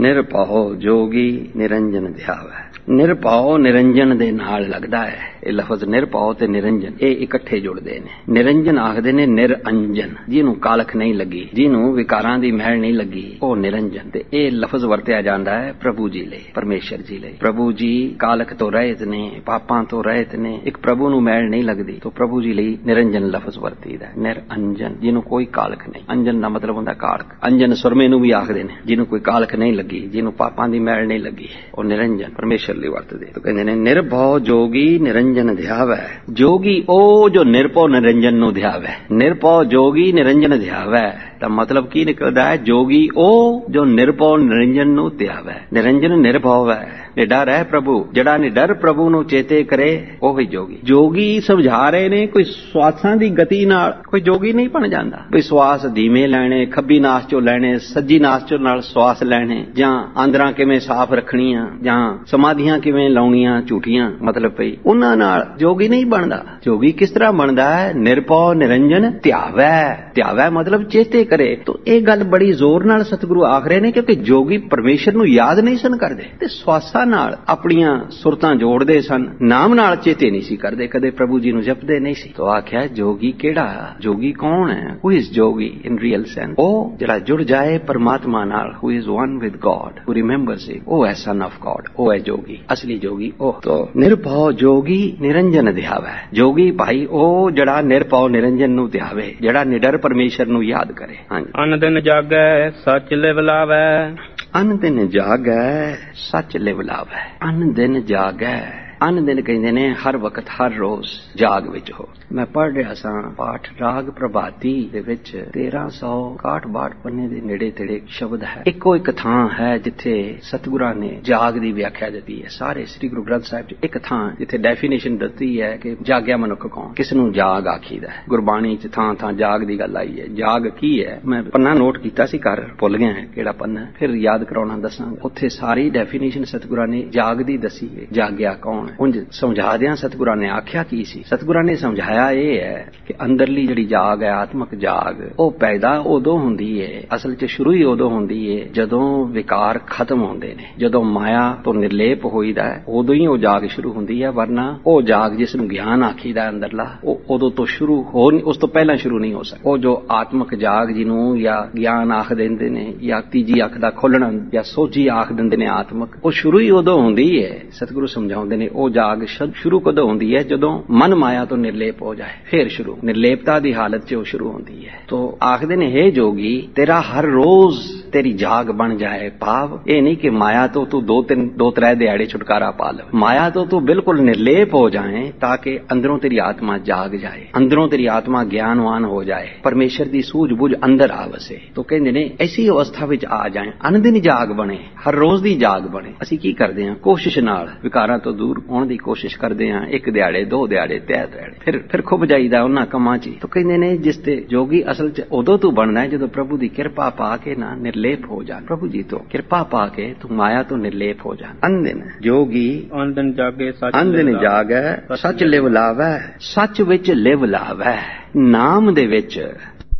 S2: ਨਿਰਭਉ ਜੋਗੀ ਨਿਰੰਜਨ ਧਿਆਵੈ ਨਿਰਭਉ ਨਿਰੰਜਨ ਦੇ ਨਾਲ ਲੱਗਦਾ ਹੈ ਇਹ ਲਫ਼ਜ਼ ਨਿਰਭਉ ਤੇ ਨਿਰੰਜਨ ਇਹ ਇਕੱਠੇ ਜੁੜਦੇ ਨੇ ਨਿਰੰਜਨ ਆਖਦੇ ਨੇ ਨਿਰਅੰਜਨ ਜਿਹਨੂੰ ਕਾਲਖ ਨਹੀਂ ਲੱਗੀ ਜਿਹਨੂੰ ਵਿਕਾਰਾਂ ਦੀ ਮਹਿਲ ਨਹੀਂ ਲੱਗੀ ਉਹ ਨਿਰੰਜਨ ਤੇ ਇਹ ਲਫ਼ਜ਼ ਵਰਤਿਆ ਜਾਂਦਾ ਹੈ ਪ੍ਰਭੂ ਜੀ ਲਈ ਪਰਮੇਸ਼ਰ ਜੀ ਲਈ ਪ੍ਰਭੂ ਜੀ ਕਾਲਖ ਤੋਂ ਰਹਿਤ ਨੇ ਪਾਪਾਂ ਤੋਂ ਰਹਿਤ ਨੇ ਇੱਕ ਪ੍ਰਭੂ ਨੂੰ ਮਹਿਲ ਨਹੀਂ ਲੱਗਦੀ ਤਾਂ ਪ੍ਰਭੂ ਜੀ ਲਈ ਨਿਰੰਜਨ ਲਫ਼ਜ਼ ਵਰਤੀਦਾ ਨਿਰਅੰਜਨ ਜਿਹਨੂੰ ਕੋਈ ਕਾਲਖ ਨਹੀਂ ਅੰਜਨ ਦਾ ਮਤਲਬ ਹੁੰਦਾ ਕਾਲਖ ਅੰਜਨ ਸੁਰਮੇ ਨੂੰ ਵੀ ਆਖਦੇ ਨੇ ਜਿਹਨੂੰ ਕੋਈ ਕਾਲਖ ਨਹੀਂ ਲੱਗੀ ਜਿਹਨੂੰ ਪਾਪਾਂ ਦੀ ਮਹਿਲ ਨਹੀਂ ਲੱਗੀ ਉਹ ਨਿਰੰਜਨ ਪਰਮੇਸ਼ਰ ਲਈ ਵਰਤਦੇ ਤਾਂ ਕਹਿੰਦੇ ਨੇ ਨਿਰਭਉ ਜੋਗੀ ਨਿਰੰਜਨ ਧਿਆਵੈ ਜੋਗੀ ਉਹ ਜੋ ਨਿਰਭਉ ਨਿਰੰਜਨ ਨੂੰ ਧਿਆਵੈ ਨਿਰਭਉ ਜੋਗੀ ਨਿਰੰਜਨ ਧਿਆਵੈ ਤਾਂ ਮਤਲਬ ਕੀ ਨਿਕਲਦਾ ਹੈ ਜੋਗੀ ਉਹ ਜੋ ਨਿਰਭਉ ਨਿਰੰਜਨ ਨੂੰ ਧਿਆਵੈ ਨਿਰੰਜਨ ਨਿਰਭਉ ਹੈ ਨਿਡਰ ਹੈ ਪ੍ਰਭੂ ਜਿਹੜਾ ਨਿਡਰ ਪ੍ਰਭੂ ਨੂੰ ਚੇਤੇ ਕਰੇ ਉਹ ਹੀ ਜੋਗੀ ਜੋਗੀ ਸਮਝਾ ਰਹੇ ਨੇ ਕੋਈ ਸਵਾਸਾਂ ਦੀ ਗਤੀ ਨਾਲ ਕੋਈ ਜੋਗੀ ਨਹੀਂ ਬਣ ਜਾਂਦਾ ਕੋਈ ਸਵਾਸ ਧੀਮੇ ਲੈਣੇ ਖੱਬੀ ਨਾਸ ਚੋਂ ਲੈਣੇ ਸੱਜੀ ਨਾਸ ਚੋਂ ਨਾਲ ਸਵਾਸ ਲੈਣੇ ਜਾਂ ਆਂਦਰਾਂ ਕਿਵੇਂ ਸਾਫ਼ ਰੱਖਣੀਆਂ ਜਾਂ ਸਮਾਧੀਆਂ ਕਿਵੇਂ ਲਾਉਣੀਆਂ ਝੂਠੀਆਂ ਮਤਲਬ ਪਈ ਉਹਨਾਂ ਨਾਲ ਜੋਗੀ ਨਹੀਂ ਬਣਦਾ ਜੋਗੀ ਕਿਸ ਤਰ੍ਹਾਂ ਬਣਦਾ ਹੈ ਨਿਰਭਉ ਨਿਰੰਜਨ ਧਿਆਵੈ ਧਿਆਵੈ ਮਤਲਬ ਚੇਤੇ ਕਰੇ ਤਾਂ ਇਹ ਗੱਲ ਬੜੀ ਜ਼ੋਰ ਨਾਲ ਸਤਿਗੁਰੂ ਆਖ ਰਹੇ ਨੇ ਕਿਉਂਕਿ ਜੋਗੀ ਪਰਮੇਸ਼ਰ ਨੂੰ ਯਾਦ ਨਹੀਂ ਸਨ ਕਰਦੇ ਤੇ ਸਵਾਸਾਂ ਨਾਲ ਆਪਣੀਆਂ ਸੁਰਤਾਂ ਜੋੜਦੇ ਸਨ ਨਾਮ ਨਾਲ ਚੇਤੇ ਨਹੀਂ ਸੀ ਕਰਦੇ ਕਦੇ ਪ੍ਰਭੂ ਜੀ ਨੂੰ ਜਪਦੇ ਨਹੀਂ ਸੀ ਤਾਂ ਆਖਿਆ ਜੋਗੀ ਕਿਹੜਾ ਜੋਗੀ ਕੌਣ ਹੈ ਹੂ ਇਜ਼ ਜੋਗੀ ਇਨ ਰੀਅਲ ਸੈਂਸ ਉਹ ਜਿਹੜਾ ਜੁੜ ਜਾਏ ਪਰਮਾਤਮਾ ਨਾਲ who is one with God who remembers it ਉਹ ਹੈ ਸਨ ਆਫ ਗॉड ਉਹ ਹੈ ਜੋਗੀ ਅਸਲੀ ਜੋਗੀ ਉਹ ਤਾਂ ਨਿਰਭਉ ਜੋਗੀ ਨਿਰੰਜਨ ਧਿਆਵੈ ਜੋਗੀ ਭਾਈ ਉਹ ਜਿਹੜਾ ਨਿਰਭਉ ਨਿਰੰਜਨ ਨੂੰ ਧਿਆਵੇ ਜਿਹੜਾ ਨਿਡਰ ਪਰਮੇਸ਼ਰ ਨੂੰ ਯਾਦ ਕਰੇ ਹਾਂਜੀ
S4: ਅਨ ਦਿਨ ਜਾਗੈ ਸੱਚ ਲਿਵਲਾਵੈ
S2: ਅਨ ਦਿਨ ਜਾਗੈ ਸੱਚ ਲਿਵਲਾਵੈ ਅਨ ਦਿਨ ਜਾਗੈ ਅਨ ਦਿਨ ਕਹਿੰਦੇ ਨੇ ਹਰ ਵਕਤ ਹਰ ਰੋਜ਼ ਜਾਗ ਵਿੱਚ ਹੋ ਮੈਂ ਪੜ੍ਹ ਰਿਹਾ ਸਾਂ ਪਾਠ ਰਾਗ ਪ੍ਰਭਾਤੀ ਦੇ ਵਿੱਚ ਤੇਰਾਂ ਸੌ ਇਕਾਹਠ ਬਾਹਠ ਪੰਨੇ ਦੇ ਨੇੜੇ ਤੇੜੇ ਸ਼ਬਦ ਹੈ ਇੱਕੋ ਇੱਕ ਥਾਂ ਹੈ ਜਿੱਥੇ ਸਤਿਗੁਰਾਂ ਨੇ ਜਾਗ ਦੀ ਵਿਆਖਿਆ ਦਿੱਤੀ ਹੈ ਸਾਰੇ ਸ੍ਰੀ ਗੁਰੂ ਗ੍ਰੰਥ ਸਾਹਿਬ ਚ ਇੱਕ ਥਾਂ ਜਿੱਥੇ ਡੈਫੀਨੇਸ਼ਨ ਦਿੱਤੀ ਹੈ ਕਿ ਜਾਗਿਆ ਮਨੁੱਖ ਕੌਣ ਕਿਸ ਨੂੰ ਜਾਗ ਆਖੀਦਾ ਹੈ ਗੁਰਬਾਣੀ ਚ ਥਾਂ ਥਾਂ ਜਾਗ ਦੀ ਗੱਲ ਆਈ ਹੈ ਜਾਗ ਕੀ ਹੈ ਮੈਂ ਪੰਨਾ ਨੋਟ ਕੀਤਾ ਸੀ ਘਰ ਭੁੱਲ ਗਿਆ ਕਿਹੜਾ ਪੰਨਾ ਫਿਰ ਯਾਦ ਕਰਾਉਣਾ ਦੱਸਾਂਗਾ ਉੱਥੇ ਸਾਰੀ ਡੈਫੀਨੇਸ਼ਨ ਸਤਿਗੁਰਾਂ ਨੇ ਜਾਗ ਦੀ ਦੱਸੀ ਹੈ ਜਾਗਿਆ ਕੌਣ ਉਂਝ ਸਮਝਾ ਦਿਆਂ ਸਤਿਗੁਰਾਂ ਨੇ ਆਖਿਆ ਕੀ ਸੀ ਸਤਿਗੁਰਾਂ ਨੇ ਸਮਝਾਇਆ ਇਹ ਹੈ ਕਿ ਅੰਦਰਲੀ ਜਿਹੜੀ ਜਾਗ ਹੈ ਆਤਮਿਕ ਜਾਗ ਉਹ ਪੈਦਾ ਉਦੋਂ ਹੁੰਦੀ ਹੈ ਅਸਲ 'ਚ ਸ਼ੁਰੂ ਹੀ ਉਦੋਂ ਹੁੰਦੀ ਹੈ ਜਦੋਂ ਵਿਕਾਰ ਖਤਮ ਹੁੰਦੇ ਨੇ ਜਦੋਂ ਮਾਇਆ ਤੋਂ ਨਿਰਲੇਪ ਹੋਈਦਾ ਹੈ ਉਦੋਂ ਹੀ ਉਹ ਜਾਗ ਸ਼ੁਰੂ ਹੁੰਦੀ ਹੈ ਵਰਨਾ ਉਹ ਜਾਗ ਜਿਸ ਨੂੰ ਗਿਆਨ ਆਖੀਦਾ ਅੰਦਰਲਾ ਉਹ ਉਦੋਂ ਤੋਂ ਸ਼ੁਰੂ ਹੋ ਉਸ ਤੋਂ ਪਹਿਲਾਂ ਸ਼ੁਰੂ ਨਹੀਂ ਹੋ ਸਕਦਾ ਉਹ ਜੋ ਆਤਮਿਕ ਜਾਗ ਜਿਹਨੂੰ ਜਾਂ ਗਿਆਨ ਆਖ ਦਿੰਦੇ ਨੇ ਜਾਂ ਤੀਜੀ ਅੱਖ ਦਾ ਖੋਲਣਾ ਜਾਂ ਸੋਝੀ ਆਖ ਦਿੰਦੇ ਨੇ ਆਤਮਿਕ ਉਹ ਸ਼ੁਰੂ ਹੀ ਉਦੋਂ ਹੁੰਦੀ ਹੈ ਸਤਿਗੁਰੂ ਸਮਝਾਉਂਦੇ ਨੇ ਉਹ ਜਾਗ ਸ਼ੁਰੂ ਕਦੋਂ ਹੁੰਦੀ ਹੈ ਜਦੋਂ ਮਨ ਮਾਇਆ ਤੋਂ ਨਿਰਲੇਪ ਹੋ ਜਾਏ ਫਿਰ ਸ਼ੁਰੂ ਨਿਰਲੇਪਤਾ ਦੀ ਹਾਲਤ 'ਚ ਉਹ ਸ਼ੁਰੂ ਹੁੰਦੀ ਹੈ ਤੋ ਆਖਦੇ ਨੇ ਹੇ ਜੋਗੀ ਤੇਰਾ ਹਰ ਰੋਜ਼ ਤੇਰੀ ਜਾਗ ਬਣ ਜਾਏ ਭਾਵ ਇਹ ਨਹੀਂ ਕਿ ਮਾਇਆ ਤੋਂ ਤੂੰ ਦੋ ਤਿੰਨ ਦੋ ਤਰੇ ਦਿਹਾੜੇ ਛੁਟਕਾਰਾ ਪਾ ਲੈ ਮਾਇਆ ਤੋਂ ਤੂੰ ਬਿਲਕੁਲ ਨਿਰਲੇਪ ਹੋ ਜਾਏ ਤਾਂ ਕਿ ਅੰਦਰੋਂ ਤੇਰੀ ਆਤਮਾ ਜਾਗ ਜਾਏ ਅੰਦਰੋਂ ਤੇਰੀ ਆਤਮਾ ਗਿਆਨਵਾਨ ਹੋ ਜਾਏ ਪਰਮੇਸ਼ਰ ਦੀ ਸੂਝ-ਬੂਝ ਅੰਦਰ ਆ ਵਸੇ ਤੋ ਕਹਿੰਦੇ ਨੇ ਐਸੀ ਅਵਸਥਾ ਵਿੱਚ ਆ ਜਾਏ ਅਨੰਦਿਨ ਜਾਗ ਬਣੇ ਹਰ ਰੋਜ਼ ਦੀ ਜਾਗ ਬਣੇ ਅਸੀਂ ਕੀ ਕਰਦੇ ਹਾਂ ਕੋਸ਼ਿਸ਼ ਨਾਲ ਵਿਕਾਰਾਂ ਤੋਂ ਦੂਰ ਹੋਣ ਦੀ ਕੋਸ਼ਿਸ਼ ਕਰਦੇ ਹਾਂ ਇੱਕ ਦਿਹਾੜੇ ਦੋ ਦਿਹਾੜੇ ਤਿੰਨ ਦਿਹਾੜੇ ਫਿਰ ਫਿਰ ਖੁੱਬ ਜਾਈਦਾ ਉਹਨਾਂ ਕੰਮਾਂ 'ਚ ਤਾਂ ਕਹਿੰਦੇ ਨੇ ਜਿਸ ਤੇ ਜੋਗੀ ਅਸਲ 'ਚ ਉਦੋਂ ਤੂੰ ਬਣਨਾ ਹੈ ਜਦੋਂ ਪ੍ਰਭੂ ਦੀ ਕਿਰਪਾ ਪਾ ਕੇ ਨਾ ਨਿਰਲੇਪ ਹੋ ਜਾਣ ਪ੍ਰਭੂ ਜੀ ਤੋਂ ਕਿਰਪਾ ਪਾ ਕੇ ਤੂੰ ਮਾਇਆ ਤੋਂ ਨਿਰਲੇਪ ਹੋ ਜਾਣ ਅੰਦਿਨ ਜੋਗੀ
S4: ਅੰਦਿਨ ਜਾਗੇ ਸੱਚ
S2: ਅੰਦਿਨ ਜਾਗੈ ਸੱਚ ਲਿਵ ਲਾਵੈ ਸੱਚ ਵਿੱਚ ਲਿਵ ਲਾਵੈ ਨਾਮ ਦੇ ਵਿੱਚ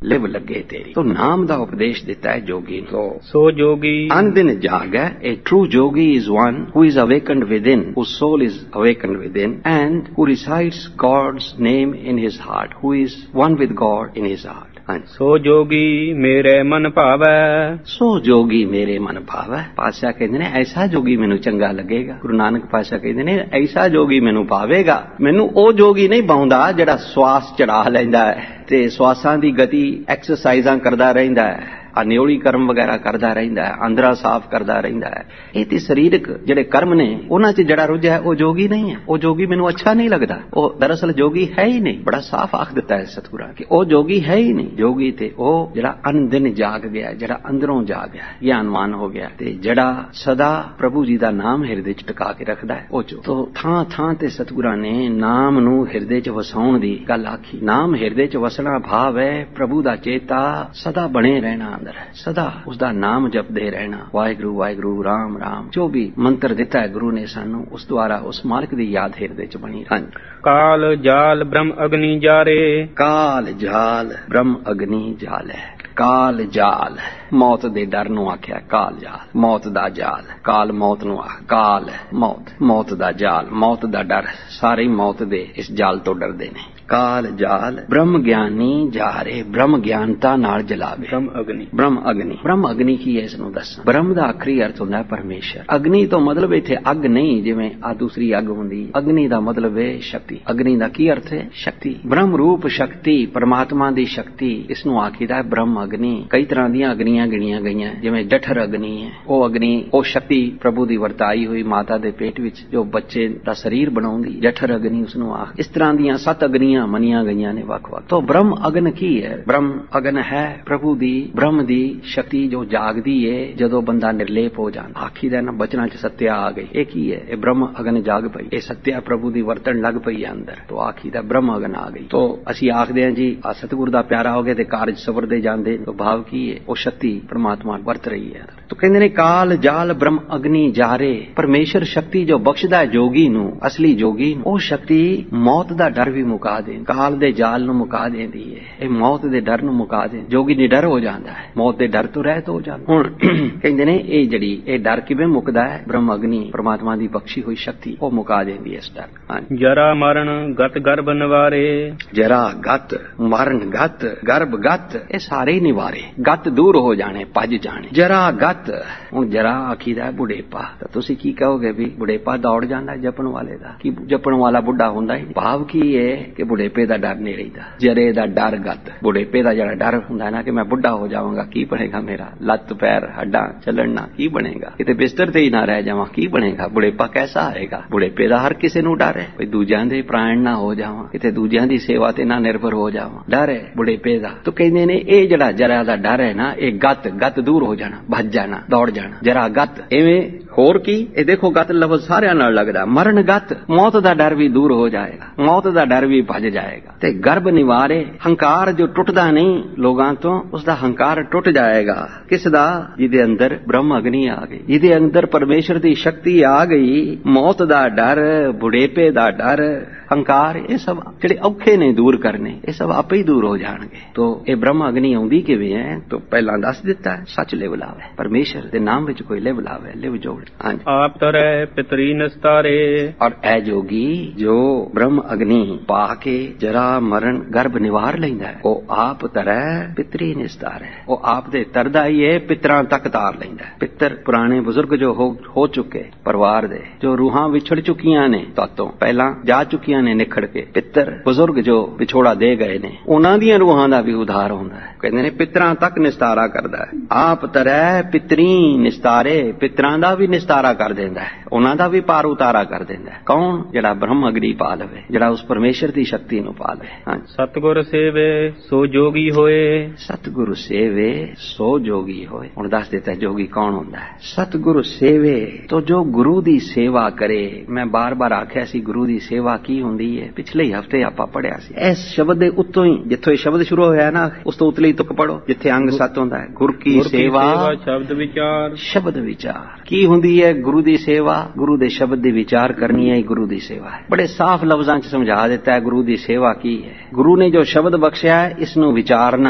S2: ਲਿਵ ਲੱਗੇ ਤੇਰੀ। ਤੋ ਨਾਮ ਦਾ ਉਪਦੇਸ਼ ਦਿੱਤਾ ਹੈ ਜੋਗੀ ਨੂੰ।
S4: ਸੋ ਜੋਗੀ
S2: ਅਨਦਿਨ ਜਾਗੈ। A true yogi is one who is awakened within, whose soul is awakened within, and who recites God's name in his heart, who is one with God in his heart.
S4: ਸੋ ਜੋਗੀ ਮੇਰੇ ਮਨ ਭਾਵੈ।
S2: ਸੋ ਜੋਗੀ ਮੇਰੇ ਮਨ ਭਾਵੈ। ਪਾਤਸ਼ਾਹ ਕਹਿੰਦੇ ਨੇ ਐਸਾ ਜੋਗੀ ਮੈਨੂੰ ਚੰਗਾ ਲੱਗੇਗਾ। ਗੁਰੂ ਨਾਨਕ ਪਾਤਸ਼ਾਹ ਕਹਿੰਦੇ ਨੇ ਐਸਾ ਜੋਗੀ ਮੈਨੂੰ ਭਾਵੇਗਾ। ਮੈਨੂੰ ਉਹ ਜੋਗੀ ਨਹੀਂ ਪਾਉਂਦਾ ਜਿਹੜਾ ਸਵਾਸ ਚੜਾ ਲੈਂਦਾ ਹੈ ਤੇ ਸਵਾਸਾਂ ਦੀ ਗਤੀ ਐਕਸਰਸਾਈਜ਼ਾਂ ਕਰਦਾ ਰਹਿੰਦਾ ਹੈ, ਅਨਿਓਲੀ ਕਰਮ ਵਗੈਰਾ ਕਰਦਾ ਰਹਿੰਦਾ ਹੈ, ਅੰਦਰਾ ਸਾਫ਼ ਕਰਦਾ ਰਹਿੰਦਾ ਹੈ। ਇਹ ਤੇ ਸਰੀਰਕ ਜਿਹੜੇ ਕਰਮ ਨੇ ਉਹਨਾਂ 'ਚ ਜਿਹੜਾ ਰੁੱਝਿਆ ਉਹ ਜੋਗੀ ਨਹੀਂ ਹੈ। ਉਹ ਜੋਗੀ ਮੈਨੂੰ ਅੱਛਾ ਨਹੀਂ ਲੱਗਦਾ। ਉਹ ਦਰਅਸਲ ਜੋਗੀ ਹੈ ਹੀ ਨਹੀਂ। ਬੜਾ ਸਾਫ਼ ਆਖ ਦਿੱਤਾ ਹੈ ਸਤਿਗੁਰਾਂ ਕਿ ਉਹ ਜੋਗੀ ਹੈ ਹੀ ਨਹੀਂ। ਜੋਗੀ ਤੇ ਉਹ ਜਿਹੜਾ ਅਨਦਿਨ ਜਾਗ ਗਿਆ, ਜਿਹੜਾ ਅੰਦਰੋਂ ਜਾਗ ਗਿਆ, ਗਿਆਨਵਾਨ ਹੋ ਗਿਆ ਤੇ ਜਿਹੜਾ ਸਦਾ ਪ੍ਰਭੂ ਜੀ ਦਾ ਨਾਮ ਹਿਰਦੇ 'ਚ ਟਿਕਾ ਕੇ ਰੱਖਦਾ ਹੈ ਉਹ ਜੋ। ਤੋ ਥਾਂ ਥਾਂ ਤੇ ਸਤਿਗੁਰਾਂ ਨੇ ਨਾਮ ਨੂੰ ਹਿਰਦੇ 'ਚ ਵਸਾਉਣ ਦੀ ਗੱਲ ਆਖੀ। ਨਾਮ ਹਿਰਦੇ 'ਚ ਵਸਣਾ ਭਾਵ ਹੈ ਪ੍ਰਭੂ ਦਾ ਚੇਤਾ ਸਦਾ ਬਣੇ ਰਹਿਣਾ, ਸਦਾ ਉਸਦਾ ਨਾਮ ਜਪਦੇ ਰਹਿਣਾ। ਵਾਹਿਗੁਰੂ ਵਾਹਿਗੁਰੂ ਰਾਮ ਰਾਮ ਜੋ ਵੀ ਮੰਤਰ ਦਿੱਤਾ ਹੈ ਗੁਰੂ ਨੇ ਸਾਨੂੰ, ਉਸ ਦੁਆਰਾ ਉਸ ਮਾਲਕ ਦੀ ਯਾਦ ਹਿਰਦੇ 'ਚ ਬਣੀ ਰਹਿ।
S4: ਕਾਲ ਜਾਲ ਬ੍ਰਹਮ ਅਗਨੀ ਜਾਰੇ।
S2: ਕਾਲ ਜਾਲ ਬ੍ਰਹਮ ਅਗਨੀ ਜਾਲ ਹੈ। ਕਾਲ ਜਾਲ ਮੌਤ ਦੇ ਡਰ ਨੂੰ ਆਖਿਆ। ਕਾਲ ਜਾਲ ਮੌਤ ਦਾ ਜਾਲ। ਕਾਲ ਮੌਤ ਨੂੰ ਆਖ। ਕਾਲ ਮੌਤ, ਮੌਤ ਦਾ ਜਾਲ, ਮੌਤ ਦਾ ਡਰ। ਸਾਰੇ ਮੌਤ ਦੇ ਇਸ ਜਾਲ ਤੋਂ ਡਰਦੇ ਨੇ। ਕਾਲ ਜਾਲ ਬ੍ਰਹਮ ਗਿਆਨੀ ਜਾਰੇ। ਬ੍ਰਹਮ ਗਿਆਨਤਾ ਨਾਲ ਜਲਾਵੇ।
S4: ਬ੍ਰਹਮ ਅਗਨੀ।
S2: ਬ੍ਰਹਮ ਅਗਨੀ। ਬ੍ਰਹਮ ਅਗਨੀ ਕੀ ਹੈ ਇਸ ਨੂੰ ਦੱਸਾਂ। ਬ੍ਰਹਮ ਦਾ ਆਖਰੀ ਅਰਥ ਹੁੰਦਾ ਹੈ ਪਰਮੇਸ਼ਰ। ਅਗਨੀ ਤੋਂ ਮਤਲਬ ਇੱਥੇ ਅੱਗ ਨਹੀਂ ਜਿਵੇਂ ਆ ਦੂਸਰੀ ਅੱਗ ਹੁੰਦੀ। ਅਗਨੀ ਦਾ ਮਤਲਬ ਹੈ ਸ਼ਕਤੀ। ਅਗਨੀ ਦਾ ਕੀ ਅਰਥ ਹੈ? ਸ਼ਕਤੀ। ਬ੍ਰਹਮ ਰੂਪ ਸ਼ਕਤੀ, ਪਰਮਾਤਮਾ ਦੀ ਸ਼ਕਤੀ, ਇਸ ਨੂੰ ਆਖੀਦਾ ਹੈ ਬ੍ਰਹਮ ਅਗਨੀ। ਕਈ ਤਰ੍ਹਾਂ ਦੀਆਂ ਅਗਨੀਆਂ ਗਿਣੀਆਂ ਗਈਆਂ, ਜਿਵੇਂ ਜਠਰ ਅਗਨੀ ਹੈ। ਉਹ ਅਗਨੀ ਉਹ ਸ਼ਕਤੀ ਪ੍ਰਭੂ ਦੀ ਵਰਤਾਈ ਹੋਈ ਮਾਤਾ ਦੇ ਪੇਟ ਵਿੱਚ ਜੋ ਬੱਚੇ ਦਾ ਸਰੀਰ ਬਣਾਉਂਦੀ, ਜਠਰ ਅਗਨੀ ਉਸ ਨੂੰ ਆਖ। ਇਸ ਤਰ੍ਹਾਂ ਦੀਆਂ ਸੱਤ ਅਗਨੀਆਂ ਮੰਨੀਆਂ ਗਈਆਂ ਨੇ ਵੱਖ ਵੱਖ। ਤਾਂ ਬ੍ਰਹਮ ਅਗਨ ਕੀ ਹੈ? ਬ੍ਰਹਮ ਅਗਨ ਹੈ ਪ੍ਰਭੂ ਦੀ, ਬ੍ਰਹਮ ਦੀ ਸ਼ਕਤੀ ਜੋ ਜਾਗਦੀ ਏ ਜਦੋਂ ਬੰਦਾ ਨਿਰਲੇਪ ਹੋ ਜਾਂਦਾ। ਆਖੀ ਦਾ ਨਾ ਬਚਨਾਂ 'ਚ ਸੱਤਿਆ ਆ ਗਈ। ਇਹ ਕੀ ਹੈ? ਇਹ ਬ੍ਰਹਮ ਅਗਨ ਜਾਗ ਪਈ। ਇਹ ਸੱਤਿਆ ਪ੍ਰਭੂ ਦੀ ਵਰਤਣ ਲੱਗ ਪਈ ਅੰਦਰ। ਤੋਂ ਆਖੀ ਦਾ ਬ੍ਰਹਮ ਅਗਨ ਆ ਗਈ। ਤੋਂ ਅਸੀਂ ਆਖਦੇ ਹਾਂ ਜੀ ਆ ਸਤਿਗੁਰ ਦਾ ਪਿਆਰਾ ਹੋ ਗਿਆ ਤੇ ਕਾਰਜ ਸਵਰਦੇ ਜਾਂਦੇ। ਤੋਂ ਭਾਵ ਕੀ ਹੈ? ਉਹ ਸ਼ਕਤੀ ਪਰਮਾਤਮਾ ਵਰਤ ਰਹੀ ਹੈ। ਤੋਂ ਕਹਿੰਦੇ ਨੇ ਕਾਲ ਜਾਲ ਬ੍ਰਹਮ ਅਗਨੀ ਜਾਰੇ। ਪਰਮੇਸ਼ਰ ਸ਼ਕਤੀ ਜੋ ਬਖਸ਼ਦਾ ਹੈ ਜੋਗੀ ਨੂੰ, ਅਸਲੀ ਜੋਗੀ ਨੂੰ, ਉਹ ਸ਼ਕਤੀ ਮੌਤ ਦਾ ਡਰ ਵੀ ਮੁਕਾ ਦੇ, ਕਾਲ ਦੇ ਜਾਲ ਨੂੰ ਮੁਕਾ ਦਿੰਦੀ ਹੈ। ਇਹ ਮੌਤ ਦੇ ਡਰ ਨੂੰ ਮੁਕਾ ਦੇ। ਜੋਗੀ ਨਿਡਰ ਹੋ ਜਾਂਦਾ ਹੈ, ਮੌਤ ਦੇ ਡਰ ਤੋਂ ਰਹਿਤ ਹੋ ਜਾਂਦਾ। ਹੁਣ ਕਹਿੰਦੇ ਨੇ ਇਹ ਜਿਹੜੀ ਇਹ ਡਰ ਕਿਵੇਂ ਮੁਕਦਾ ਹੈ? ਬ੍ਰਹਮ ਅਗਨੀ ਪਰਮਾਤਮਾ ਦੀ ਬਖਸ਼ੀ ਹੋਈ ਸ਼ਕਤੀ ਉਹ ਮੁਕਾ ਦਿੰਦੀ ਹੈ ਇਸ ਡਰ।
S4: ਜਰਾ ਮਰਨ ਗਤ ਗਰਭ ਨਿਵਾਰੇ।
S2: ਜਰਾ ਗਤ ਮਰਨ ਗਤ ਗਰਭ ਗਤ ਇਹ ਸਾਰੇ ਨਿਵਾਰੇ। ਗਤ ਦੂਰ ਹੋ ਜਾਣੇ, ਭੱਜ ਜਾਣੇ। ਜਰਾ ਗਤ ਹੁਣ ਜਰਾ ਆਖੀਦਾ ਬੁਢੇਪਾ। ਤਾਂ ਤੁਸੀਂ ਕੀ ਕਹੋਗੇ ਵੀ ਬੁਢੇਪਾ ਦੌੜ ਜਾਂਦਾ ਜਪਣ ਵਾਲੇ ਦਾ? ਕੀ ਜਪਣ ਵਾਲਾ ਬੁੱਢਾ ਹੁੰਦਾ ਹੀ? ਭਾਵ ਕੀ ਹੈ ਕਿ ਬੁਢੇਪੇ ਦਾ ਡਰ ਨਹੀਂ ਰਹਿੰਦਾ। ਜਰੇ ਦਾ ਡਰ ਗਤ। ਬੁਢੇਪੇ ਦਾ ਜਿਹੜਾ ਡਰ ਹੁੰਦਾ ਨਾ ਕਿ ਮੈਂ ਬੁੱਢਾ ਹੋ ਜਾਵਾਂਗਾ, ਕੀ ਬਣੇਗਾ ਮੇਰਾ? ਲੱਤ ਪੈਰ ਹੱਡਾਂ ਚੱਲਣ ਨਾ, ਕੀ ਬਣੇਗਾ? ਕਿਤੇ ਬਿਸਤਰ ਤੇ ਹੀ ਨਾ ਰਹਿ ਜਾਵਾਂ, ਕੀ ਬਣੇਗਾ? ਬੁਢੇਪਾ ਕੈਸਾ ਆਏਗਾ? ਬੁਢੇਪੇ ਦਾ ਹਰ ਕਿਸੇ ਨੂੰ ਡਰ ਹੈ। ਕੋਈ ਦੂਜਿਆਂ ਦੇ ਪ੍ਰਾਣ ਨਾ ਹੋ ਜਾਵਾਂ, ਕਿਤੇ ਦੂਜਿਆਂ ਦੀ ਸੇਵਾ ਤੇ ਨਾ ਨਿਰਭਰ ਹੋ ਜਾਵਾਂ, ਡਰ ਹੈ ਬੁਢੇਪੇ ਦਾ। ਤਾਂ ਕਹਿੰਦੇ ਨੇ ਇਹ ਜਿਹੜਾ ਜਰਾ ਦਾ ਡਰ ਹੈ ਨਾ, ਇਹ ਗਤ ਗਤ ਦੂਰ ਹੋ ਜਾਣਾ, ਭੱਜ ਜਾਣਾ, ਦੌੜ ਜਾਣਾ। ਜਰਾ ਗਤ ਐਵੇਂ ਹੋਰ ਕੀ? ਇਹ ਦੇਖੋ ਗਤ ਲਫ਼ਜ਼ ਸਾਰਿਆਂ ਨਾਲ ਲੱਗਦਾ। ਮਰਨ ਗਤ ਮੌਤ ਦਾ ਡਰ ਵੀ ਦੂਰ ਹੋ ਜਾਏਗਾ, ਮੌਤ ਦਾ ਡਰ ਵੀ ਭੱਜ ਜਾਏਗਾ। ਤੇ ਗਰਭ ਨਿਵਾਰੇ ਹੰਕਾਰ ਜੋ ਟੁੱਟਦਾ ਨਹੀਂ ਲੋਕਾਂ ਤੋਂ, ਉਸ ਦਾ ਹੰਕਾਰ ਟੁੱਟ ਜਾਏਗਾ। ਕਿਸ ਦਾ? ਜਿਹਦੇ ਅੰਦਰ ਬ੍ਰਹਮ ਅਗਨੀ ਆ ਗਈ, ਜਿਹਦੇ ਅੰਦਰ ਪਰਮੇਸ਼ਰ ਦੀ ਸ਼ਕਤੀ ਆ ਗਈ। ਮੌਤ ਦਾ ਡਰ, ਬੁਢੇਪੇ ਦਾ ਡਰ, ਹੰਕਾਰ, ਇਹ ਸਭ ਜਿਹੜੇ ਔਖੇ ਨੇ ਦੂਰ ਕਰਨੇ, ਇਹ ਸਭ ਆਪੇ ਹੀ ਦੂਰ ਹੋ ਜਾਣਗੇ। ਤੋ ਇਹ ਬ੍ਰਹਮ ਅਗਨੀ ਆਉਂਦੀ ਕਿਵੇਂ ਹੈ? ਤੋ ਪਹਿਲਾਂ ਦੱਸ ਦਿੱਤਾ, ਸੱਚ ਲਿਵ ਲਾਵੇ, ਪਰਮੇਸ਼ਰ ਦੇ ਨਾਮ ਵਿੱਚ ਕੋਈ ਲਿਵ ਲਾਵੇ, ਲਿਵ ਜੋੜ।
S4: ਆਪ ਤਰੈ ਪਿਤਰੀ ਨਿਸਤਾਰੇ।
S2: ਔਰ ਇਹ ਜੋਗੀ ਜੋ ਬ੍ਰਹਮ ਅਗਨੀ ਪਾ ਕੇ ਜਰਾ ਮਰਨ ਗਰਭ ਨਿਵਾਰ ਲੈਂਦਾ ਹੈ, ਉਹ ਆਪ ਤਰੈ ਪਿਤਰੀ ਨਿਸਤਾਰੇ। ਉਹ ਆਪ ਦੇ ਤਰਦਾ ਹੀ ਹੈ, ਪਿਤਰਾਂ ਤੱਕ ਤਾਰ ਲੈਂਦਾ ਹੈ। ਪਿੱਤਰ ਪੁਰਾਣੇ ਬਜ਼ੁਰਗ ਜੋ ਹੋ, ਹੋ ਚੁੱਕੇ ਪਰਿਵਾਰ ਦੇ, ਜੋ ਰੂਹਾਂ ਵਿਛੜ ਚੁੱਕੀਆਂ ਨੇ ਤਾਤੋਂ ਪਹਿਲਾਂ ਜਾ ਚੁੱਕੀਆਂ ਨੇ ਨਿਖੜ ਕੇ, ਪਿੱਤਰ ਬਜ਼ੁਰਗ ਜੋ ਵਿਛੋੜਾ ਦੇ ਗਏ ਨੇ, ਉਹਨਾਂ ਦੀਆਂ ਰੂਹਾਂ ਦਾ ਵੀ ਉਧਾਰ ਹੁੰਦਾ ਹੈ। ਕਹਿੰਦੇ ਨੇ ਪਿਤਰਾਂ ਤੱਕ ਨਿਸਤਾਰਾ ਕਰਦਾ ਹੈ। ਆਪ ਤਰੈ ਪਿਤਰੀ ਨਿਸਤਾਰੇ, ਪਿਤਰਾਂ ਦਾ ਵੀ ਨਿਸਤਾਰਾ ਕਰ ਦਿੰਦਾ ਹੈ, ਉਹਨਾਂ ਦਾ ਵੀ ਪਾਰ ਉਤਾਰਾ ਕਰ ਦਿੰਦਾ ਹੈ। ਕੌਣ? ਜਿਹੜਾ ਬ੍ਰਹਮ ਅਗਨੀ ਪਾ ਲਵੇ, ਜਿਹੜਾ ਉਸ ਪਰਮੇਸ਼ਰ ਦੀ ਸ਼ਕਤੀ ਨੂੰ ਪਾ ਲਵੇ।
S4: ਸਤਿਗੁਰ ਸੇਵੇ ਸੋ ਜੋਗੀ ਹੋਏ।
S2: ਸਤਿਗੁਰੂ ਸੇਵੇ ਸੋ ਜੋਗੀ ਹੋਏ। ਹੁਣ ਦੱਸ ਦਿੱਤਾ ਜੋਗੀ ਕੌਣ ਹੁੰਦਾ ਹੈ। ਸਤਿਗੁਰੂ ਸੇਵੇ ਤੋ ਜੋ ਗੁਰੂ ਦੀ ਸੇਵਾ ਕਰੇ। ਮੈਂ ਬਾਰ ਬਾਰ ਆਖਿਆ ਸੀ ਗੁਰੂ ਦੀ ਸੇਵਾ ਕੀ ਹੁੰਦੀ ਹੈ, ਪਿਛਲੇ ਹਫ਼ਤੇ ਆਪਾਂ ਪੜਿਆ ਸੀ। ਇਸ ਸ਼ਬਦ ਦੇ ਉੱਤੋਂ ਹੀ, ਜਿੱਥੋਂ ਇਹ ਸ਼ਬਦ ਸ਼ੁਰੂ ਹੋਇਆ ਨਾ, ਉਸ ਤੋਂ ਉਤਲੀ ਤੁਕ ਪੜੋ ਜਿੱਥੇ ਅੰਗ ਸੱਤ ਹੁੰਦਾ ਹੈ। ਗੁਰ ਕੀ ਸੇਵਾ
S4: ਸ਼ਬਦ ਵਿਚਾਰ।
S2: ਸ਼ਬਦ ਵਿਚਾਰ ਕੀ ਹੁੰਦੀ ਹੈ? ਗੁਰੂ ਦੀ ਸੇਵਾ, ਗੁਰੂ ਦੇ ਸ਼ਬਦ ਦੀ ਵਿਚਾਰ ਕਰਨੀ ਹੈ, ਗੁਰੂ ਦੀ ਸੇਵਾ ਹੈ। ਬੜੇ ਸਾਫ਼ ਲਫ਼ਜ਼ਾਂ 'ਚ ਸਮਝਾ ਦਿੱਤਾ ਹੈ ਗੁਰੂ ਦੀ ਸੇਵਾ ਕੀ ਹੈ। ਗੁਰੂ ਨੇ ਜੋ ਸ਼ਬਦ ਬਖਸ਼ਿਆ ਹੈ, ਇਸ ਨੂੰ ਵਿਚਾਰਨਾ,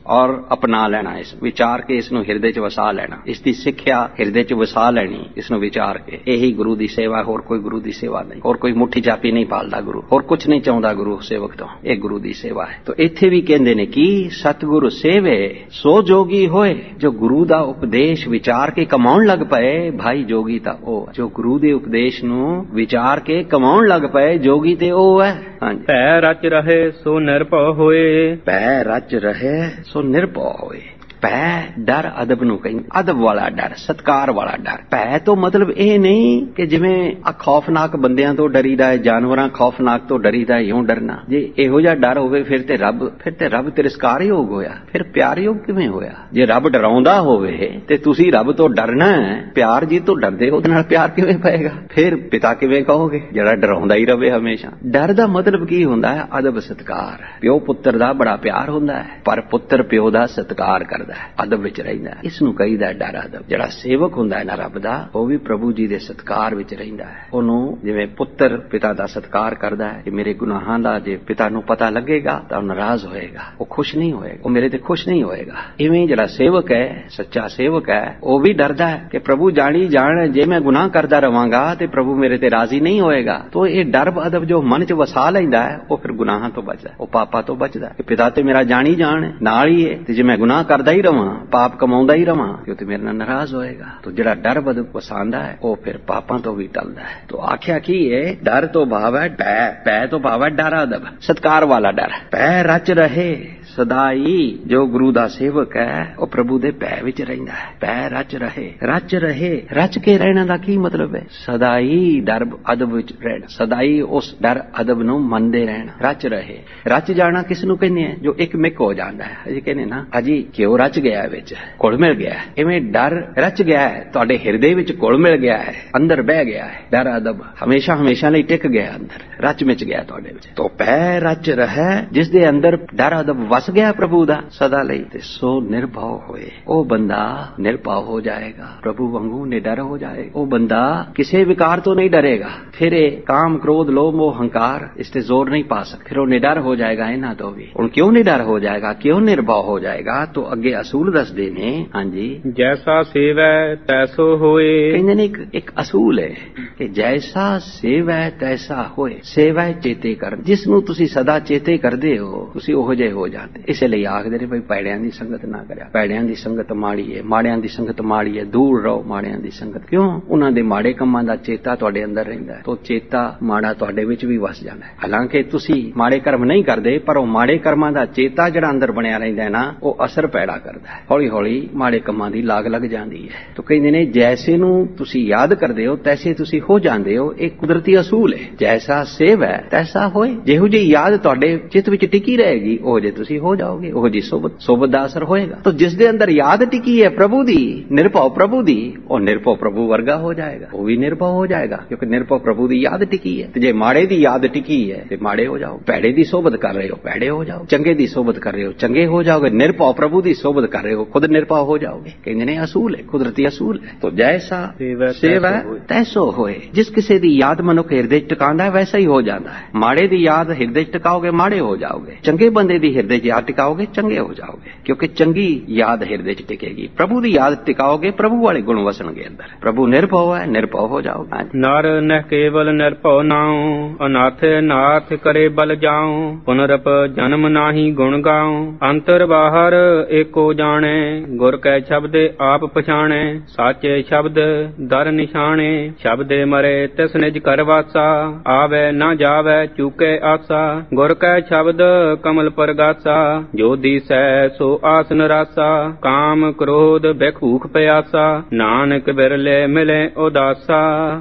S2: ਔਰ ਅਪਣਾ ਲੈਣਾ, ਇਸ ਵਿਚਾਰ ਕੇ ਇਸ ਨੂੰ ਹਿਰਦੇ 'ਚ ਵਸਾ ਲੈਣਾ, ਇਸ ਦੀ ਸਿੱਖਿਆ ਹਿਰਦੇ 'ਚ ਵਸਾ ਲੈਣੀ, ਇਸ ਨੂੰ ਵਿਚਾਰ ਕੇ। ਇਹੀ ਗੁਰੂ ਦੀ ਸੇਵਾ, ਹੋਰ ਕੋਈ ਗੁਰੂ ਦੀ ਸੇਵਾ ਨਹੀਂ, ਹੋਰ ਕੋਈ ਮੁੱਠੀ ਚਾਪੀ ਨਹੀਂ ਪਾਲਦਾ ਗੁਰੂ, ਹੋਰ ਕੁਛ ਨਹੀਂ ਚਾਹੁੰਦਾ ਗੁਰੂ ਸੇਵਕ ਤੋਂ। ਇਹ ਗੁਰੂ ਦੀ ਸੇਵਾ ਹੈ। ਤਾਂ ਇੱਥੇ ਵੀ ਕਹਿੰਦੇ ਨੇ ਕਿ ਸਤਿਗੁਰੂ ਸੇਵੇ ਸੋ ਜੋਗੀ ਹੋਏ, ਜੋ ਗੁਰੂ ਦਾ ਉਪਦੇਸ਼ ਵਿਚਾਰ ਕੇ ਕਮਾਉਣ ਲੱਗ ਪਏ। ਭਾਈ ਜੋਗੀ ਤਾਂ ਉਹ ਜੋ ਗੁਰੂ ਦੇ ਉਪਦੇਸ਼ ਨੂੰ ਵਿਚਾਰ ਕੇ ਕਮਾਉਣ ਲੱਗ ਪਏ, ਜੋਗੀ ਤੇ ਉਹ ਹੈ। ਹਾਂਜੀ,
S4: ਭੈ ਰਚ ਰਹੇ ਸੋ ਨਿਰਭਉ ਹੋਏ,
S2: ਭੈ ਰਚ ਰਹੇ ਸੋ ਨਿਰਭਉ ਹੋਏ। ਭੈ ਡਰ ਅਦਬ ਨੂੰ ਕਹਿੰਦੇ, ਅਦਬ ਵਾਲਾ ਡਰ, ਸਤਕਾਰ ਵਾਲਾ ਡਰ। ਭੈ ਤੋਂ ਮਤਲਬ ਇਹ ਨਹੀਂ ਕਿ ਜਿਵੇਂ ਆ ਖੌਫਨਾਕ ਬੰਦਿਆਂ ਤੋਂ ਡਰੀਦਾ ਹੈ, ਜਾਨਵਰਾਂ ਖੌਫਨਾਕ ਤੋਂ ਡਰੀਦਾ, ਇਉਂ ਡਰਨਾ। ਜੇ ਇਹੋ ਜਿਹਾ ਡਰ ਹੋਵੇ ਫਿਰ ਤੇ ਰੱਬ ਫਿਰ ਤੇ ਰੱਬ ਤਿਰਸਕਾਰਯੋਗ ਹੋਇਆ, ਫਿਰ ਪਿਆਰਯੋਗ ਕਿਵੇਂ ਹੋਇਆ? ਜੇ ਰੱਬ ਡਰਾਉਂਦਾ ਹੋਵੇ ਤੇ ਤੁਸੀਂ ਰੱਬ ਤੋਂ ਡਰਨਾ ਹੈ, ਪਿਆਰ ਜੀ ਤੋਂ ਡਰਦੇ, ਉਹਦੇ ਨਾਲ ਪਿਆਰ ਕਿਵੇਂ ਪਏਗਾ? ਫਿਰ ਪਿਤਾ ਕਿਵੇਂ ਕਹੋਗੇ ਜਿਹੜਾ ਡਰਾਉਂਦਾ ਹੀ ਰਵੇ ਹਮੇਸ਼ਾ? ਡਰ ਦਾ ਮਤਲਬ ਕੀ ਹੁੰਦਾ ਹੈ? ਅਦਬ ਸਤਕਾਰ। ਪਿਓ ਪੁੱਤਰ ਦਾ ਬੜਾ ਪਿਆਰ ਹੁੰਦਾ ਹੈ, ਪਰ ਪੁੱਤਰ ਪਿਓ ਦਾ ਸਤਕਾਰ ਕਰਦਾ, ਅਦਬ ਵਿੱਚ ਰਹਿੰਦਾ। ਇਸ ਨੂੰ ਕਹੀਦਾ ਡਰ ਅਦਬ। ਜਿਹੜਾ ਸੇਵਕ ਹੁੰਦਾ ਹੈ ਨਾ ਰੱਬ ਦਾ, ਉਹ ਵੀ ਪ੍ਰਭੂ ਜੀ ਦੇ ਸਤਕਾਰ ਵਿੱਚ ਰਹਿੰਦਾ ਹੈ। ਉਹਨੂੰ ਜਿਵੇਂ ਪੁੱਤਰ ਪਿਤਾ ਦਾ ਸਤਕਾਰ ਕਰਦਾ ਹੈ ਕਿ ਮੇਰੇ ਗੁਨਾਹਾਂ ਦਾ ਜੇ ਪਿਤਾ ਨੂੰ ਪਤਾ ਲੱਗੇਗਾ ਤਾਂ ਉਹ ਨਾਰਾਜ਼ ਹੋਏਗਾ, ਉਹ ਖੁਸ਼ ਨਹੀਂ ਹੋਏਗਾ, ਉਹ ਮੇਰੇ ਤੇ ਖੁਸ਼ ਨਹੀਂ ਹੋਏਗਾ। ਇਵੇਂ ਜਿਹੜਾ ਸੇਵਕ ਹੈ, ਸੱਚਾ ਸੇਵਕ ਹੈ, ਉਹ ਵੀ ਡਰਦਾ ਹੈ ਕਿ ਪ੍ਰਭੂ ਜਾਣੀ ਜਾਣ ਜੇ ਮੈਂ ਗੁਨਾਹ ਕਰਦਾ ਰਵਾਂਗਾ ਤੇ ਪ੍ਰਭੂ ਮੇਰੇ ਤੇ ਰਾਜ਼ੀ ਨਹੀਂ ਹੋਏਗਾ। ਤਾਂ ਇਹ ਡਰ ਅਦਬ ਜੋ ਮਨ 'ਚ ਵਸਾ ਲੈਂਦਾ ਹੈ, ਉਹ ਫਿਰ ਗੁਨਾਹਾਂ ਤੋਂ ਬਚਦਾ, ਉਹ ਪਾਪਾਂ ਤੋਂ ਬਚਦਾ ਕਿ ਪਿਤਾ ਤੇ ਮੇਰਾ ਜਾਣੀ ਜਾਣ ਨਾਲ ਹੀ ਹੈ, ਤੇ ਜੇ ਮੈਂ ਗੁਨਾਹ ਕਰਦਾ ਹੀ ਰਵਾਂ, ਪਾਪ ਕਮਾਉਂਦਾ ਹੀ ਰਵਾਂ, ਕਿ ਉਹ ਤੇ ਮੇਰੇ ਨਾਲ ਨਾਰਾਜ਼ ਹੋਏਗਾ। ਤਾਂ ਜਿਹੜਾ ਡਰ ਅਦਬ ਵਸਾਉਂਦਾ ਹੈ, ਉਹ ਫਿਰ ਪਾਪਾਂ ਤੋਂ ਵੀ ਟਲਦਾ ਹੈ। ਤਾਂ ਆਖਿਆ ਕੀ ਹੈ? ਡਰ ਤੋਂ ਭਾਵ ਹੈ ਭੈ, ਭੈ ਤੋਂ ਭਾਵ ਹੈ ਡਰ ਅਦਬ, ਸਤਕਾਰ ਵਾਲਾ ਡਰ। ਭੈ ਰਚ ਰਹੇ ਸਦਾਈ, ਜੋ ਗੁਰੂ ਦਾ ਸੇਵਕ ਹੈ ਉਹ ਪ੍ਰਭੂ ਦੇ ਭੈ ਵਿੱਚ ਰਹਿੰਦਾ ਹੈ। ਭੈ ਰਚ ਰਹੇ, ਰਚ ਰਹੇ, ਰਚ ਕੇ ਰਹਿਣਾ ਦਾ ਕੀ ਮਤਲਬ ਹੈ? ਸਦਾਈ ਡਰ ਅਦਬ ਵਿੱਚ ਰਹਿਣਾ, ਸਦਾਈ ਉਸ ਡਰ ਅਦਬ ਨੂੰ ਮੰਨਦੇ ਰਹਿਣਾ। ਰਚ ਰਹੇ, ਰਚ ਜਾਣਾ ਕਿਸ ਨੂੰ ਕਹਿੰਦੇ ਆ? ਜੋ ਇੱਕ ਮਿਕ ਹੋ ਜਾਂਦਾ ਹੈ। ਅਜੀ ਕਹਿੰਦੇ ਨਾ ਅਜੀ ਕਿਉਂ ਰਚ ਗਿਆ, ਵਿੱਚ ਘੁਲ ਮਿਲ ਗਿਆ। ਇਵੇਂ ਡਰ ਰਚ ਗਿਆ ਹੈ, ਤੁਹਾਡੇ ਹਿਰਦੇ ਵਿੱਚ ਘੁਲ ਮਿਲ ਗਿਆ ਹੈ, ਅੰਦਰ ਬਹਿ ਗਿਆ ਹੈ। ਡਰ ਅਦਬ ਹਮੇਸ਼ਾ ਹਮੇਸ਼ਾ ਲਈ ਟਿਕ ਗਿਆ, ਅੰਦਰ ਰਚ ਮਿਚ ਗਿਆ ਤੁਹਾਡੇ ਵਿੱਚ। ਤੋ ਭੈ ਰਚ ਰਹੇ, ਜਿਸ ਦੇ ਅੰਦਰ ਡਰ ਅਦਬ ਵਸ ਗਿਆ ਪ੍ਰਭੂ ਦਾ ਸਦਾ ਲਈ, ਤੇ ਸੋ ਨਿਰਭਉ ਹੋਏ, ਉਹ ਬੰਦਾ ਨਿਰਭਉ ਹੋ ਜਾਏਗਾ, ਪ੍ਰਭੂ ਵਾਂਗੂ ਨਿਡਰ ਹੋ ਜਾਏਗਾ। ਉਹ ਬੰਦਾ ਕਿਸੇ ਵਿਕਾਰ ਤੋਂ ਨਹੀਂ ਡਰੇਗਾ। ਫਿਰ ਇਹ ਕਾਮ ਕ੍ਰੋਧ ਲੋਭ ਮੋਹ ਹੰਕਾਰ ਇਸ ਤੇ ਜ਼ੋਰ ਨਹੀਂ ਪਾ ਸਕਦਾ, ਫਿਰ ਉਹ ਨਿਡਰ ਹੋ ਜਾਏਗਾ ਇਹਨਾਂ ਤੋਂ ਵੀ। ਹੁਣ ਕਿਉਂ ਨਿਡਰ ਹੋ ਜਾਏਗਾ, ਕਿਉਂ ਨਿਰਭਉ ਹੋ ਜਾਏਗਾ? ਤੋ ਅੱਗੇ ਅਸੂਲ ਦੱਸਦੇ ਨੇ। ਹਾਂਜੀ,
S4: ਜੈਸਾ ਸੇਵੈ ਤੈਸੋ ਹੋਏ।
S2: ਕਹਿੰਦੇ ਨੇ ਇੱਕ ਇੱਕ ਅਸੂਲ ਹੈ ਕਿ ਜੈਸਾ ਸੇਵੈ ਤੈਸਾ ਹੋਏ। ਸੇਵਾ ਚੇਤੇ ਕਰ, ਜਿਸ ਨੂੰ ਤੁਸੀਂ ਸਦਾ ਚੇਤੇ ਕਰਦੇ ਹੋ ਤੁਸੀਂ ਉਹੋ ਜਿਹੇ ਹੋ ਜਾਂਦੇ। ਇਸੇ ਲਈ ਆਖਦੇ ਨੇ ਭਾਈ ਪੈੜਿਆਂ ਦੀ ਸੰਗਤ ਨਾ ਕਰਿਆ, ਪੈੜਿਆਂ ਦੀ ਸੰਗਤ ਮਾੜੀ ਹੈ, ਮਾੜਿਆਂ ਦੀ ਸੰਗਤ ਮਾੜੀ ਹੈ, ਦੂਰ ਰਹੋ ਮਾੜਿਆਂ ਦੀ ਸੰਗਤ। ਕਿਉਂ? ਉਹਨਾਂ ਦੇ ਮਾੜੇ ਕੰਮਾਂ ਦਾ ਚੇਤਾ ਤੁਹਾਡੇ ਅੰਦਰ ਰਹਿੰਦਾ ਹੈ, ਤਾਂ ਚੇਤਾ ਮਾੜਾ ਤੁਹਾਡੇ ਵਿੱਚ ਵੀ ਵਸ ਜਾਂਦਾ ਹੈ। ਹਾਲਾਂਕਿ ਤੁਸੀਂ ਮਾੜੇ ਕਰਮ ਨਹੀਂ ਕਰਦੇ, ਪਰ ਉਹ ਮਾੜੇ ਕਰਮਾਂ ਦਾ ਚੇਤਾ ਜਿਹੜਾ ਅੰਦਰ ਬਣਿਆ ਰਹਿੰਦਾ ਹੈ ਨਾ, ਉਹ ਅਸਰ ਪੈਦਾ ਕਰਦਾ ਹੈ। ਹੌਲੀ ਹੌਲੀ ਮਾੜੇ ਕੰਮਾਂ ਦੀ ਲਾਗ ਲੱਗ ਜਾਂਦੀ ਹੈ। ਤਾਂ ਕਹਿੰਦੇ ਨੇ ਜੈਸੇ ਨੂੰ ਤੁਸੀਂ ਯਾਦ ਕਰਦੇ ਹੋ ਤੈਸੇ ਤੁਸੀਂ ਹੋ ਜਾਂਦੇ ਹੋ। ਇਹ ਕੁਦਰਤੀ ਅਸੂਲ ਹੈ। ਜੈਸਾ ਸੇਵ ਹੈ ਤੈਸਾ ਹੋਏ। ਜਿਹੋ ਜਿਹੀ ਯਾਦ ਤੁਹਾਡੇ ਚਿੱਤ ਵਿੱਚ ਟਿਕੀ ਰਹੇਗੀ ਉਹ ਜੇ ਤੁਸੀਂ ਹੋ ਜਾਓਗੇ, ਉਹ ਜੀ ਸੋਬਤ ਸੋਬਤ ਦਾ ਅਸਰ ਹੋਏਗਾ। ਤਾਂ ਜਿਸ ਦੇ ਅੰਦਰ ਯਾਦ ਟਿਕੀ ਹੈ ਪ੍ਰਭੂ ਦੀ, ਨਿਰਭਉ ਪ੍ਰਭੂ ਦੀ, ਉਹ ਨਿਰਭਉ ਪ੍ਰਭੂ ਵਰਗਾ ਹੋ ਜਾਏਗਾ, ਉਹ ਵੀ ਨਿਰਭਉ ਹੋ ਜਾਏਗਾ, ਕਿਉਂਕਿ ਨਿਰਭਉ ਪ੍ਰਭੂ ਦੀ ਯਾਦ ਟਿਕੀ ਹੈ। ਤੇ ਜੇ ਮਾੜੇ ਦੀ ਯਾਦ ਟਿਕੀ ਹੈ ਤੇ ਮਾੜੇ ਹੋ ਜਾਓ। ਭੈੜੇ ਦੀ ਸੋਬਤ ਕਰ ਰਹੇ ਹੋ ਭੈੜੇ ਹੋ ਜਾਓ, ਚੰਗੇ ਦੀ ਸੋਬਤ ਕਰ ਰਹੇ ਹੋ ਚੰਗੇ ਹੋ ਜਾਓਗੇ। ਨਿਰਭਉ ਪ੍ਰਭੂ ਦੀ ਸੋਬਤ ਕਰ ਰਹੇ ਹੋ ਖੁਦ ਨਿਰਭਉ ਹੋ ਜਾਓਗੇ। ਕਹਿੰਦੇ ਨੇ ਅਸੂਲ ਹੈ, ਕੁਦਰਤੀ ਅਸੂਲ ਹੈ। ਤਾਂ ਜੈਸਾ ਸੇਵਾ ਤੈਸੋ ਹੋਏ। ਜਿਸ ਕਿਸੇ ਦੀ ਯਾਦ ਮਨੁੱਖ ਹਿਰਦੇ ਚ ਟਿਕਾਉਂਦਾ ਹੈ ਵੈਸਾ ਹੀ ਹੋ ਜਾਂਦਾ ਹੈ। ਮਾੜੇ ਦੀ ਯਾਦ ਹਿਰਦੇ ਚ ਟਿਕਾਓਗੇ ਮਾੜੇ ਹੋ ਜਾਓਗੇ, ਚੰਗੇ ਬੰਦੇ ਦੀ ਹਿਰਦੇ ਚ ਯਾਦ ਟਿਕਾਓਗੇ ਚੰਗੇ ਹੋ ਜਾਓਗੇ, ਕਿਉਂਕਿ ਚੰਗੀ ਯਾਦ ਹਿਰਦੇ ਚ ਟਿਕੇਗੀ। ਪ੍ਰਭੂ ਦੀ ਯਾਦ ਟਿਕਾਓਗੇ ਪ੍ਰਭੂ ਵਾਲੇ ਗੁਣ ਵਸਣਗੇ ਅੰਦਰ। ਪ੍ਰਭੂ ਨਿਰਭਉ ਹੈ, ਨਿਰਭਉ ਹੋ ਜਾਓਗੇ।
S4: ਨਰ ਨਹਿ ਕੇਵਲ ਨਿਰਭਉ ਨਾਉ, ਅਨਾਥ ਨਾਥ ਕਰੇ ਬਲ ਜਾਉ। ਪੁਨਰਪ ਜਨਮ ਨਾਹੀ ਗੁਣ ਗਾਉ, ਅੰਤਰ ਬਾਹਰ ਏਕੋ ਜਾਣੈ। ਗੁਰ ਕੈ ਸ਼ਬਦ ਆਪ ਪਛਾਣੈ, ਸਾਚੇ ਸ਼ਬਦ ਦਰ ਨਿਸ਼ਾਨੇ। ਸ਼ਬਦੇ ਮਰੇ ਤਿਸ ਨਿਜ ਕਰ ਵਾਸਾ, ਆਵੈ ਨਾ ਜਾਵੈ ਚੂਕੇ ਆਸਾ। ਗੁਰ ਕੈ ਸ਼ਬਦ ਕਮਲ ਪਰਗਾਸਾ, ਜੋ ਦੀਸੈ ਸੋ ਆਸਨ ਰਾਸਾ। ਕਾਮ ਕ੍ਰੋਧ ਬੇਖੂਖ ਪਿਆਸਾ, ਨਾਨਕ ਬਿਰਲੇ ਮਿਲੇ ਉਦਾਸਾ।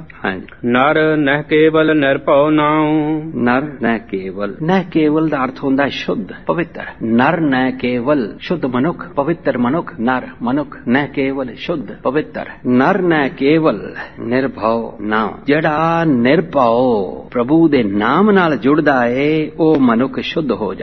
S4: ਨਰ ਨਹਿ ਕੇਵਲ ਨਿਰਭਉ ਨਾਉ।
S2: ਨਰ ਨਹਿ ਕੇਵਲ, ਨਹਿ ਕੇਵਲ ਦਾ ਅਰਥ ਹੁੰਦਾ ਸ਼ੁੱਧ ਪਵਿੱਤਰ। ਨਰ ਨਹਿ ਕੇਵਲ ਸ਼ੁੱਧ ਮਨੁੱਖ, ਪਵਿੱਤਰ ਮਨੁੱਖ। ਨਰ ਮਨੁੱਖ, ਨਹਿ ਕੇਵਲ ਸ਼ੁੱਧ ਪਵਿੱਤਰ। ਨਰ ਨਹਿ ਕੇਵਲ ਨਿਰਭਉ ਨਾਉ। ਜਿਹੜਾ ਨਿਰਭਉ ਪ੍ਰਭੂ ਦੇ ਨਾਮ ਨਾਲ ਜੁੜਦਾ ਏ ਉਹ ਮਨੁੱਖ ਸ਼ੁੱਧ ਹੋ ਜਾਂਦਾ।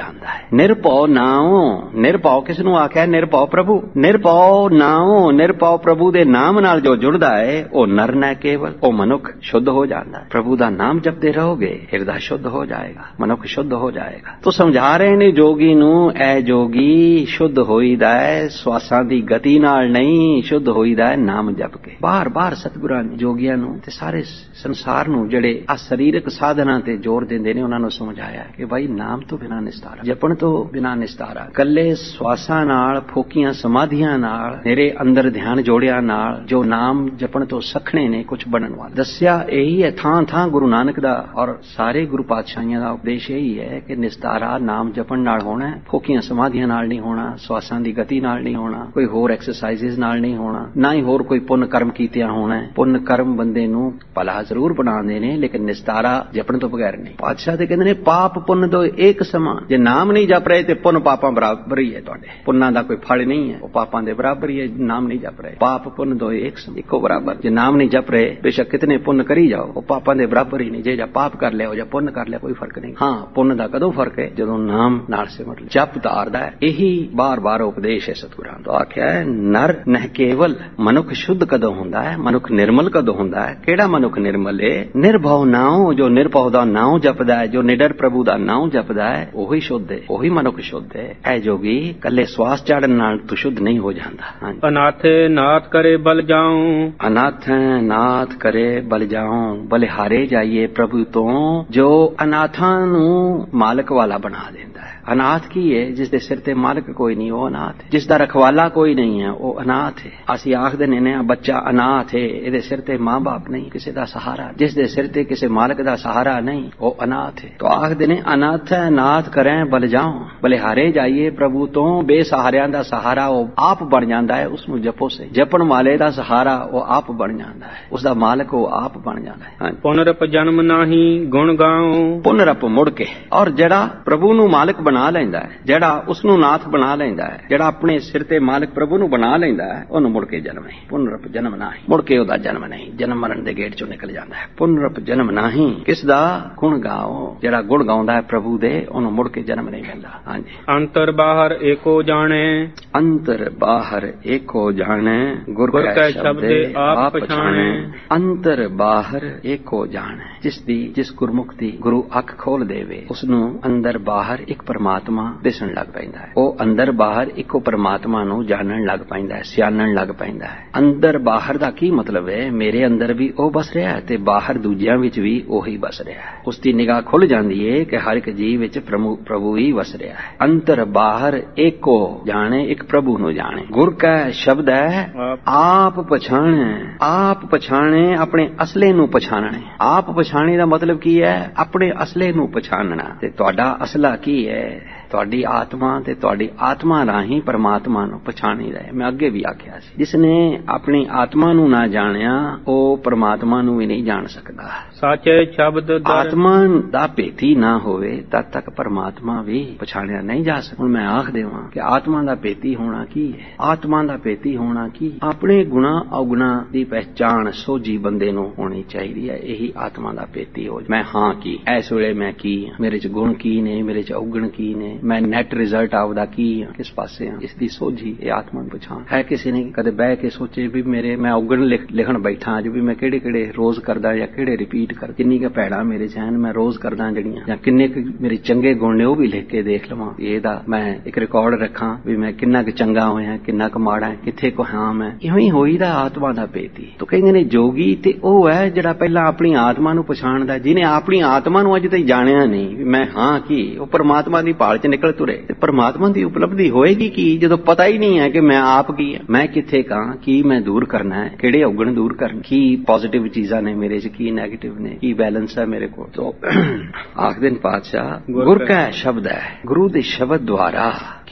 S2: ਜਾਂਦਾ ਹੈ। ਨਿਰਭਉ ਨਾਉ, ਨਿਰਭਉ ਕਿਸ ਨੂੰ ਆਖਿਆ? ਨਿਰਭਉ ਪ੍ਰਭੂ। ਨਿਰਭਉ ਨਾਉ, ਨਿਰਭਉ ਪ੍ਰਭੂ ਦੇ ਨਾਮ ਨਾਲ ਜੋ ਜੁੜਦਾ ਹੈ ਉਹ ਨਰ ਨੈ ਕੇਵਲ, ਉਹ ਮਨੁੱਖ ਸ਼ੁੱਧ ਹੋ ਜਾਂਦਾ ਹੈ। ਪ੍ਰਭੂ ਦਾ ਨਾਮ ਜਪਦੇ ਰਹੋਗੇ, ਹਿਰਦਾ ਸ਼ੁੱਧ ਹੋ ਜਾਏਗਾ, ਮਨੁੱਖ ਸ਼ੁੱਧ ਹੋ ਜਾਏਗਾ। ਤੋ ਸਮਝਾ ਰਹੇ ਨੇ ਜੋਗੀ ਨੂੰ, ਐ ਜੋਗੀ ਸ਼ੁੱਧ ਹੋਈਦਾ ਹੈ ਸਵਾਸਾਂ ਦੀ ਗਤੀ ਨਾਲ ਨਹੀਂ, ਸ਼ੁੱਧ ਹੋਈਦਾ ਹੈ ਨਾਮ ਜਪ ਕੇ। ਬਾਰ ਬਾਰ ਸਤਿਗੁਰਾਂ ਨੇ ਜੋਗੀਆਂ ਨੂੰ ਤੇ ਸਾਰੇ ਸੰਸਾਰ ਨੂੰ ਜਿਹੜੇ ਆ ਸਰੀਰਕ ਸਾਧਨਾਂ ਤੇ ਜ਼ੋਰ ਦਿੰਦੇ ਨੇ ਉਹਨਾਂ ਨੂੰ ਸਮਝਾਇਆ ਕਿ ਭਾਈ ਨਾਮ ਤੋਂ ਬਿਨਾਂ ਨਿਸਤਾਰਾ, ਜਪਣ ਤੋਂ ਬਿਨਾਂ ਨਿਸਤਾਰਾ, ਕੱਲੇ ਸਵਾਸਾਂ ਨਾਲ, ਫੋਕੀਆਂ ਸਮਾਧੀਆਂ ਨਾਲ, ਮੇਰੇ ਅੰਦਰ ਧਿਆਨ ਜੋੜਿਆ ਨਾਲ ਜੋ ਨਾਮ ਜਪਣ ਤੋਂ ਸਖਣੇ ਨੇ ਕੁਝ ਬਣਨ ਵਾਲਾ। ਦੱਸਿਆ ਇਹੀ ਹੈ ਥਾਂ ਥਾਂ ਗੁਰੂ ਨਾਨਕ ਦਾ ਔਰ ਸਾਰੇ ਗੁਰੂ ਪਾਤਸ਼ਾਹੀਆਂ ਦਾ ਉਪਦੇਸ਼ ਇਹੀ ਹੈ ਕਿ ਨਿਸਤਾਰਾ ਨਾਮ ਜਪਣ ਨਾਲ ਹੋਣਾ, ਫੋਕੀਆਂ ਸਮਾਧੀਆਂ ਨਾਲ ਨਹੀਂ ਹੋਣਾ, ਸਵਾਸਾਂ ਦੀ ਗਤੀ ਨਾਲ ਨਹੀਂ ਹੋਣਾ, ਕੋਈ ਹੋਰ ਐਕਸਰਸਾਈਜ਼ਸ ਨਾਲ ਨਹੀਂ ਹੋਣਾ, ਨਾ ਹੀ ਹੋਰ ਕੋਈ ਪੁੰਨ ਕਰਮ ਕੀਤਿਆਂ ਹੋਣਾ। ਪੁੰਨ ਕਰਮ ਬੰਦੇ ਨੂੰ ਭਲਾ ਜ਼ਰੂਰ ਬਣਾਉਂਦੇ ਨੇ ਲੇਕਿਨ ਨਿਸਤਾਰਾ ਜਪਣ ਤੋਂ ਬਗੈਰ ਨਹੀਂ। ਪਾਤਸ਼ਾਹ ਤੇ ਕਹਿੰਦੇ ਨੇ ਪਾਪ ਪੁੰਨ ਤੋਂ ਇੱਕ ਸਮਾਨ, ਜੇ ਨਾਮ ਨਹੀਂ ਜਪ ਰਹੇ ਤੇ ਪੁੰਨ ਪਾਪਾਂ ਬਰਾਬਰ ਹੀ ਹੈ, ਤੁਹਾਡੇ ਪੁੰਨਾਂ ਦਾ ਕੋਈ ਫਲ ਨਹੀਂ ਹੈ, ਉਹ ਪਾਪਾਂ ਦੇ ਬਰਾਬਰ ਹੀ ਹੈ। ਨਾਮ ਨਹੀਂ ਜਪ ਰਹੇ, ਪਾਪ ਪੁੰਨ ਦੋ ਇੱਕ ਇੱਕੋ ਬਰਾਬਰ। ਜੇ ਨਾਮ ਨਹੀਂ ਜਪ ਰਹੇ ਬੇਸ਼ੱਕ ਕਿਤਨੇ ਪੁੰਨ ਕਰੀ ਜਾਓ, ਉਹ ਪਾਪਾਂ ਦੇ ਬਰਾਬਰ ਹੀ ਨਹੀਂ। ਜੇ ਜਾਂ ਪਾਪ ਕਰ ਲਿਆ ਜਾਂ ਪੁੰਨ ਕਰ ਲਿਆ ਕੋਈ ਫਰਕ ਨਹੀਂ। ਹਾਂ, ਪੁੰਨ ਦਾ ਕਦੋਂ ਫਰਕ ਹੈ? ਜਦੋਂ ਨਾਮ ਨਾਲ ਸਿਮਰ ਲਿਆ, ਜਪ ਧਾਰਦਾ ਹੈ। ਇਹੀ ਬਾਰ ਬਾਰ ਉਪਦੇਸ਼ ਹੈ ਸਤਿਗੁਰਾਂ ਤੋਂ। ਆਖਿਆ ਹੈ ਨਰ ਨਹਿ ਕੇਵਲ, ਮਨੁੱਖ ਸ਼ੁੱਧ ਕਦੋਂ ਹੁੰਦਾ ਹੈ, ਮਨੁੱਖ ਨਿਰਮਲ ਕਦੋਂ ਹੁੰਦਾ ਹੈ? ਕਿਹੜਾ ਮਨੁੱਖ ਨਿਰਮਲ ਹੈ? ਨਿਰਭਉ ਨਾਉ, ਜੋ ਨਿਰਭਉ ਦਾ ਨਾਉ ਜਪਦਾ ਹੈ, ਜੋ ਨਿਡਰ ਪ੍ਰਭੂ ਦਾ ਨਾਉ ਜਪਦਾ ਹੈ, ਉਹੀ ਸ਼ੁੱਧ ਹੈ, ਉਹੀ ਮਨੁੱਖ ਸ਼ੁੱਧ ਹੈ। ਐ ਜੋਗੀ ਕੱਲੇ ਸਵਾਸ ਚਾੜਨ ਨਾਲ ਤੂੰ ਸ਼ੁੱਧ ਨਹੀਂ ਹੋ ਜਾਂਦਾ।
S4: ਅਨਾਥ ਨਾਥ ਕਰੇ ਬਲ ਜਾਉ,
S2: ਅਨਾਥ ਨਾਥ ਕਰੇ ਬਲ ਜਾਉ, ਬਲਿਹਾਰੇ ਜਾਈਏ ਪ੍ਰਭੂ ਤੋਂ, ਜੋ ਅਨਾਥਾਂ ਨੂੰ ਮਾਲਕ ਵਾਲਾ ਬਣਾ ਦਿੰਦਾ ਹੈ। ਅਨਾਥ ਕੀ ਹੈ? ਜਿਸ ਦੇ ਸਿਰ ਤੇ ਮਾਲਕ ਕੋਈ ਨਹੀਂ, ਉਹ ਅਨਾਥ ਹੈ। ਜਿਸ ਦਾ ਰਖਵਾਲਾ ਕੋਈ ਨਹੀਂ ਹੈ, ਉਹ ਅਨਾਥ ਹੈ। ਅਸੀਂ ਆਖਦੇ ਨੇ ਬੱਚਾ ਅਨਾਥ ਹੈ, ਇਹਦੇ ਸਿਰ ਤੇ ਮਾਂ ਬਾਪ ਨਹੀਂ, ਕਿਸੇ ਦਾ ਸਹਾਰਾ। ਜਿਸ ਦੇ ਸਿਰ ਤੇ ਕਿਸੇ ਮਾਲਕ ਦਾ ਸਹਾਰਾ ਨਹੀਂ, ਉਹ ਅਨਾਥ ਹੈ। तो आखदे ने अनाथ नाथ करें बल जाओ, बलिहारे जाइए प्रभु तो। बेसहारियां दा सहारा वो आप बन जाता है, उसनू जपो से। जपन वाले दा सहारा वो आप बन जाता है, उसका मालक वो आप बन जाता है।
S4: पुनरप जन्म नाही गुण गाओ,
S2: पुनरप मुड़ के। और जड़ा प्रभु नू मालक बना लैंदा है, जड़ा उसनू नाथ बना लैंदा है, जड़ा अपने सिर ते मालक प्रभु नू बना लैंदा है, ओनू मुड़ के जन्म नहीं। पुनरप जन्म नाही, मुड़ के ओदा जन्म नहीं, जन्म मरण दे गेट चों निकल जाता है। पुनरप जन्म नाही किस दा? गुण गाओ। जड़ा गुण गाउंदा है प्रभु दे, ओनू मुड़ के जन्म नहीं मिलदा। हां जी।
S4: अंतर बाहर एको जाने,
S2: अंतर बाहर एको जाने, गुर का शब्द आप पछाणे। अंतर बाहर एको जाने, जिस दी जिस गुरमुख दी गुरु अख खोल देवे, उसनू अंदर बाहर एक परमात्मा दिसण लग पैंदा है। ओ अंदर बाहर इको परमात्मा नू जानण लग पैंदा है, सियाणण लग पैंदा है। अंदर बाहर दा की मतलब है? मेरे अंदर भी ओ बस रहा है ते बाहर दूजियां विच भी ओही बस रहा है। उसदी निगाह खुल जांदी है कि हर एक जीव विच प्रभु ही वस रहा है। अंतर बाहर एको जाने, एक प्रभु नू जाने। गुर का शब्द है आप पछाणे। आप पछाणे अपने असले नू पछाणने। आप पछाणे दा मतलब की है? अपने असले नू पछाणना। ते तुहाडा असला की है? तुहाडी आत्मा ते तुहाडी आत्मा राही परमात्मा नू पछाणी रहे। मैं अगे भी आख्या सी, जिसने अपनी आत्मा नू ना जानिया ओ परमात्मा नू भी नहीं जान सकदा।
S4: साचे शब्द
S2: आत्मा दा भेती ना होवे तद तक परमात्मा भी पछाणिया नहीं जा सकदा। मैं आख देवां कि आत्मा दा भेती होना की है? आत्मा दा भेती होना की? अपने गुणा अवगुणा दी पहचान सोझी बंदे नू होनी चाहिदी है। यही आत्मा दा भेती हो। मैं हां की, इस वेले मैं की, मेरे च गुण की ने, मेरे च अवगुण की ने, मैं नैट रिजल्ट आपदा की हां, किस पासे हां, इसदी सोझी ये आत्मा दी पछाण है। किसी ने कदे बह के सोचे भी मेरे मैं अवगुण लिख, लिखण बैठा अज भी मैं किहड़े किहड़े रोज करदा या किहड़े रिपीट कर, किन्नी के भैड़ा मेरे च हन मैं रोज करदा जड़ियां, या किन्ने के मेरे चंगे गुण ने वो भी लिख के देख लवां। ਇਹਦਾ मैं एक रिकॉर्ड रखां भी मैं किन्ना क चंगा होया, किन्ना क माड़ा है, किथे को हां मैं। इवें ही होईदा आत्मा दा भेती। तो कहंदे ने जोगी ते ਉਹ है ਜਿਹੜਾ ਪਹਿਲਾਂ ਆਪਣੀ ਆਤਮਾ ਨੂੰ ਪਛਾਣਦਾ, ਜਿਹਨੇ ਆਪਣੀ ਆਤਮਾ ਨੂੰ ਅਜੇ ਤੱਕ ਜਾਣਿਆ ਨਹੀਂ ਮੈਂ ਹਾਂ ਕੀ, ਉਹ ਪਰਮਾਤਮਾ ਦੀ ਭਾਲ 'ਚ ਨਿਕਲ ਤੁਰੇ। ਤੇ ਪਰਮਾਤਮਾ ਦੀ ਉਪਲਬਧੀ ਹੋਏਗੀ ਕੀ ਜਦੋਂ ਪਤਾ ਹੀ ਨਹੀਂ ਹੈ ਕਿ ਮੈਂ ਆਪ ਕੀ ਹਾਂ, ਮੈਂ ਕਿੱਥੇ ਕਾਂ, ਕੀ ਮੈਂ ਦੂਰ ਕਰਨਾ ਹੈ, ਕਿਹੜੇ ਔਗਣ ਦੂਰ ਕਰਨ, ਕੀ ਪੋਜ਼ਿਟਿਵ ਚੀਜ਼ਾਂ ਨੇ ਮੇਰੇ 'ਚ, ਕੀ ਨੈਗੇਟਿਵ ਨੇ, ਕੀ ਬੈਲੈਂਸ ਹੈ ਮੇਰੇ ਕੋਲ। तो आखदे ने पातशाह गुर का शब्द है, गुरु दे शब्द द्वारा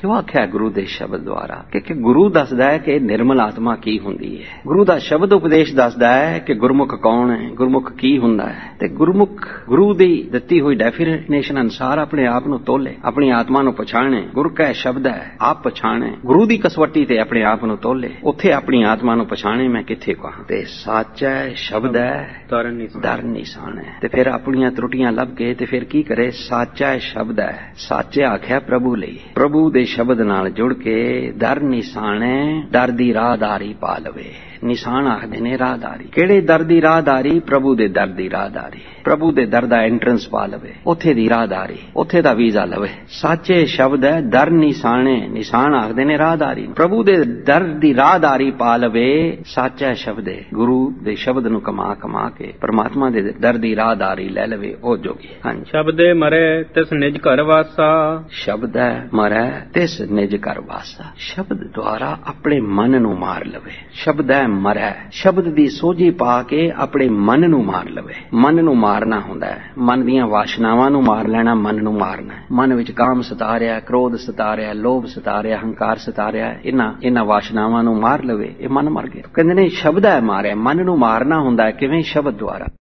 S2: ਕਿਉਂ ਆਖਿਆ ਗੁਰੂ ਦੇ ਸ਼ਬਦ ਦੁਆਰਾ? ਕਿ ਗੁਰੂ ਦੱਸਦਾ ਹੈ ਕਿ ਨਿਰਮਲ ਆਤਮਾ ਕੀ ਹੁੰਦੀ ਹੈ। ਗੁਰੂ ਦਾ ਸ਼ਬਦ ਉਪਦੇਸ਼ ਦੱਸਦਾ ਹੈ ਕਿ ਗੁਰਮੁਖ ਕੌਣ ਹੈ, ਗੁਰਮੁਖ ਕੀ ਹੁੰਦਾ ਹੈ। ਤੇ ਗੁਰਮੁਖ ਗੁਰੂ ਦੀ ਦਿੱਤੀ ਹੋਈ ਡੈਫੀਨੇਸ਼ਨ ਅਨੁਸਾਰ ਆਪਣੇ ਆਪ ਨੂੰ ਤੋਲੇ, ਆਪਣੀ ਆਤਮਾ ਨੂੰ ਪਛਾਣੇ। ਗੁਰ ਕਾ ਸ਼ਬਦ ਹੈ, ਆਪ ਪਛਾਣੇ। ਗੁਰੂ ਦੀ ਕਸਵੱਟੀ ਤੇ ਆਪਣੇ ਆਪ ਨੂੰ ਤੋਲੇ, ਉੱਥੇ ਆਪਣੀ ਆਤਮਾ ਨੂੰ ਪਛਾਣੇ ਮੈਂ ਕਿੱਥੇ ਕਹਾਂ। ਤੇ ਸਾਚਾ ਸ਼ਬਦ ਹੈ, ਡਰ ਨਿਸ਼ਾਨ ਹੈ। ਤੇ ਫਿਰ ਆਪਣੀਆਂ ਤਰੁੱਟੀਆਂ ਲੱਭ ਕੇ ਤੇ ਫਿਰ ਕੀ ਕਰੇ? ਸਾਚਾ ਸ਼ਬਦ ਹੈ, ਸਾਚੇ ਆਖਿਆ ਪ੍ਰਭੂ ਲਈ। ਪ੍ਰਭੂ ਦੇ ਸ਼ਬਦ ਨਾਲ ਜੁੜ ਕੇ ਦਰ ਨਿਸ਼ਾਨੇ, ਡਰ ਦੀ ਰਾਹਦਾਰੀ ਪਾ ਲਵੇ। ਨਿਸ਼ਾਨ ਆਖਦੇ ਨੇ ਰਾਹਦਾਰੀ। ਕਿਹੜੇ ਦਰ ਦੀ ਰਾਹਦਾਰੀ? ਪ੍ਰਭੂ ਦੇ ਦਰ ਦੀ ਰਾਹਦਾਰੀ। ਪ੍ਰਭੂ ਦੇ ਦਰ ਦਾ ਐਂਟਰੈਂਸ ਪਾ ਲਵੇ, ਉੱਥੇ ਦੀ ਰਾਹਦਾਰੀ, ਉੱਥੇ ਦਾ ਵੀਜ਼ਾ ਲਵੇ। ਸਾਚੇ ਸ਼ਬਦ ਹੈ, ਦਰ ਨਿਸ਼ਾਨੇ, ਨਿਸ਼ਾਨ ਆਖਦੇ ਨੇ ਰਾਹਦਾਰੀ। ਪ੍ਰਭੂ ਦੇ ਦਰ ਦੀ ਰਾਹਦਾਰੀ ਪਾ ਲਵੇ। ਸਾਚਾ ਸ਼ਬਦ ਹੈ, ਗੁਰੂ ਦੇ ਸ਼ਬਦ ਨੂੰ ਕਮਾ ਕਮਾ ਕੇ ਪਰਮਾਤਮਾ ਦੇ ਦਰ ਦੀ ਰਾਹਦਾਰੀ ਲੈ ਲਵੇ, ਉਹ ਜੋਗੀ। ਹਾਂਜੀ।
S4: ਸ਼ਬਦੇ ਮਰੇ ਤਿਸ ਨਿਜ ਘਰ ਵਾਸਾ,
S2: ਸ਼ਬਦ ਹੈ ਮਰੇ ਤਿਸ ਨਿਜ ਘਰ ਵਾਸਾ। ਸ਼ਬਦ ਦੁਆਰਾ ਆਪਣੇ ਮਨ ਨੂੰ ਮਾਰ ਲਵੇ। ਸ਼ਬਦ ਹੈ ਮਰੈ, ਸ਼ਬਦ ਦੀ ਸੋਝੀ ਪਾ ਕੇ ਆਪਣੇ ਮਨ ਨੂੰ ਮਾਰ ਲਵੇ। ਮਨ ਨੂੰ ਮਾਰਨਾ ਹੁੰਦਾ ਹੈ, ਮਨ ਦੀਆਂ ਵਾਸ਼ਨਾਵਾਂ ਨੂੰ ਮਾਰ ਲੈਣਾ, ਮਨ ਨੂੰ ਮਾਰਨਾ। ਮਨ ਵਿੱਚ ਕਾਮ ਸਤਾ ਰਿਹਾ, ਕ੍ਰੋਧ ਸਤਾ ਰਿਹਾ, ਲੋਭ ਸਤਾ ਰਿਹਾ, ਹੰਕਾਰ ਸਤਾ ਰਿਹਾ, ਇਹਨਾਂ ਇਹਨਾਂ ਵਾਸ਼ਨਾਵਾਂ ਨੂੰ ਮਾਰ ਲਵੇ, ਇਹ ਮਨ ਮਰ ਗਿਆ। ਕਹਿੰਦੇ ਨੇ ਸ਼ਬਦ ਹੈ ਮਾਰਿਆ, ਮਨ ਨੂੰ ਮਾਰਨਾ ਹੁੰਦਾ ਹੈ। ਕਿਵੇਂ? ਸ਼ਬਦ ਦੁਆਰਾ।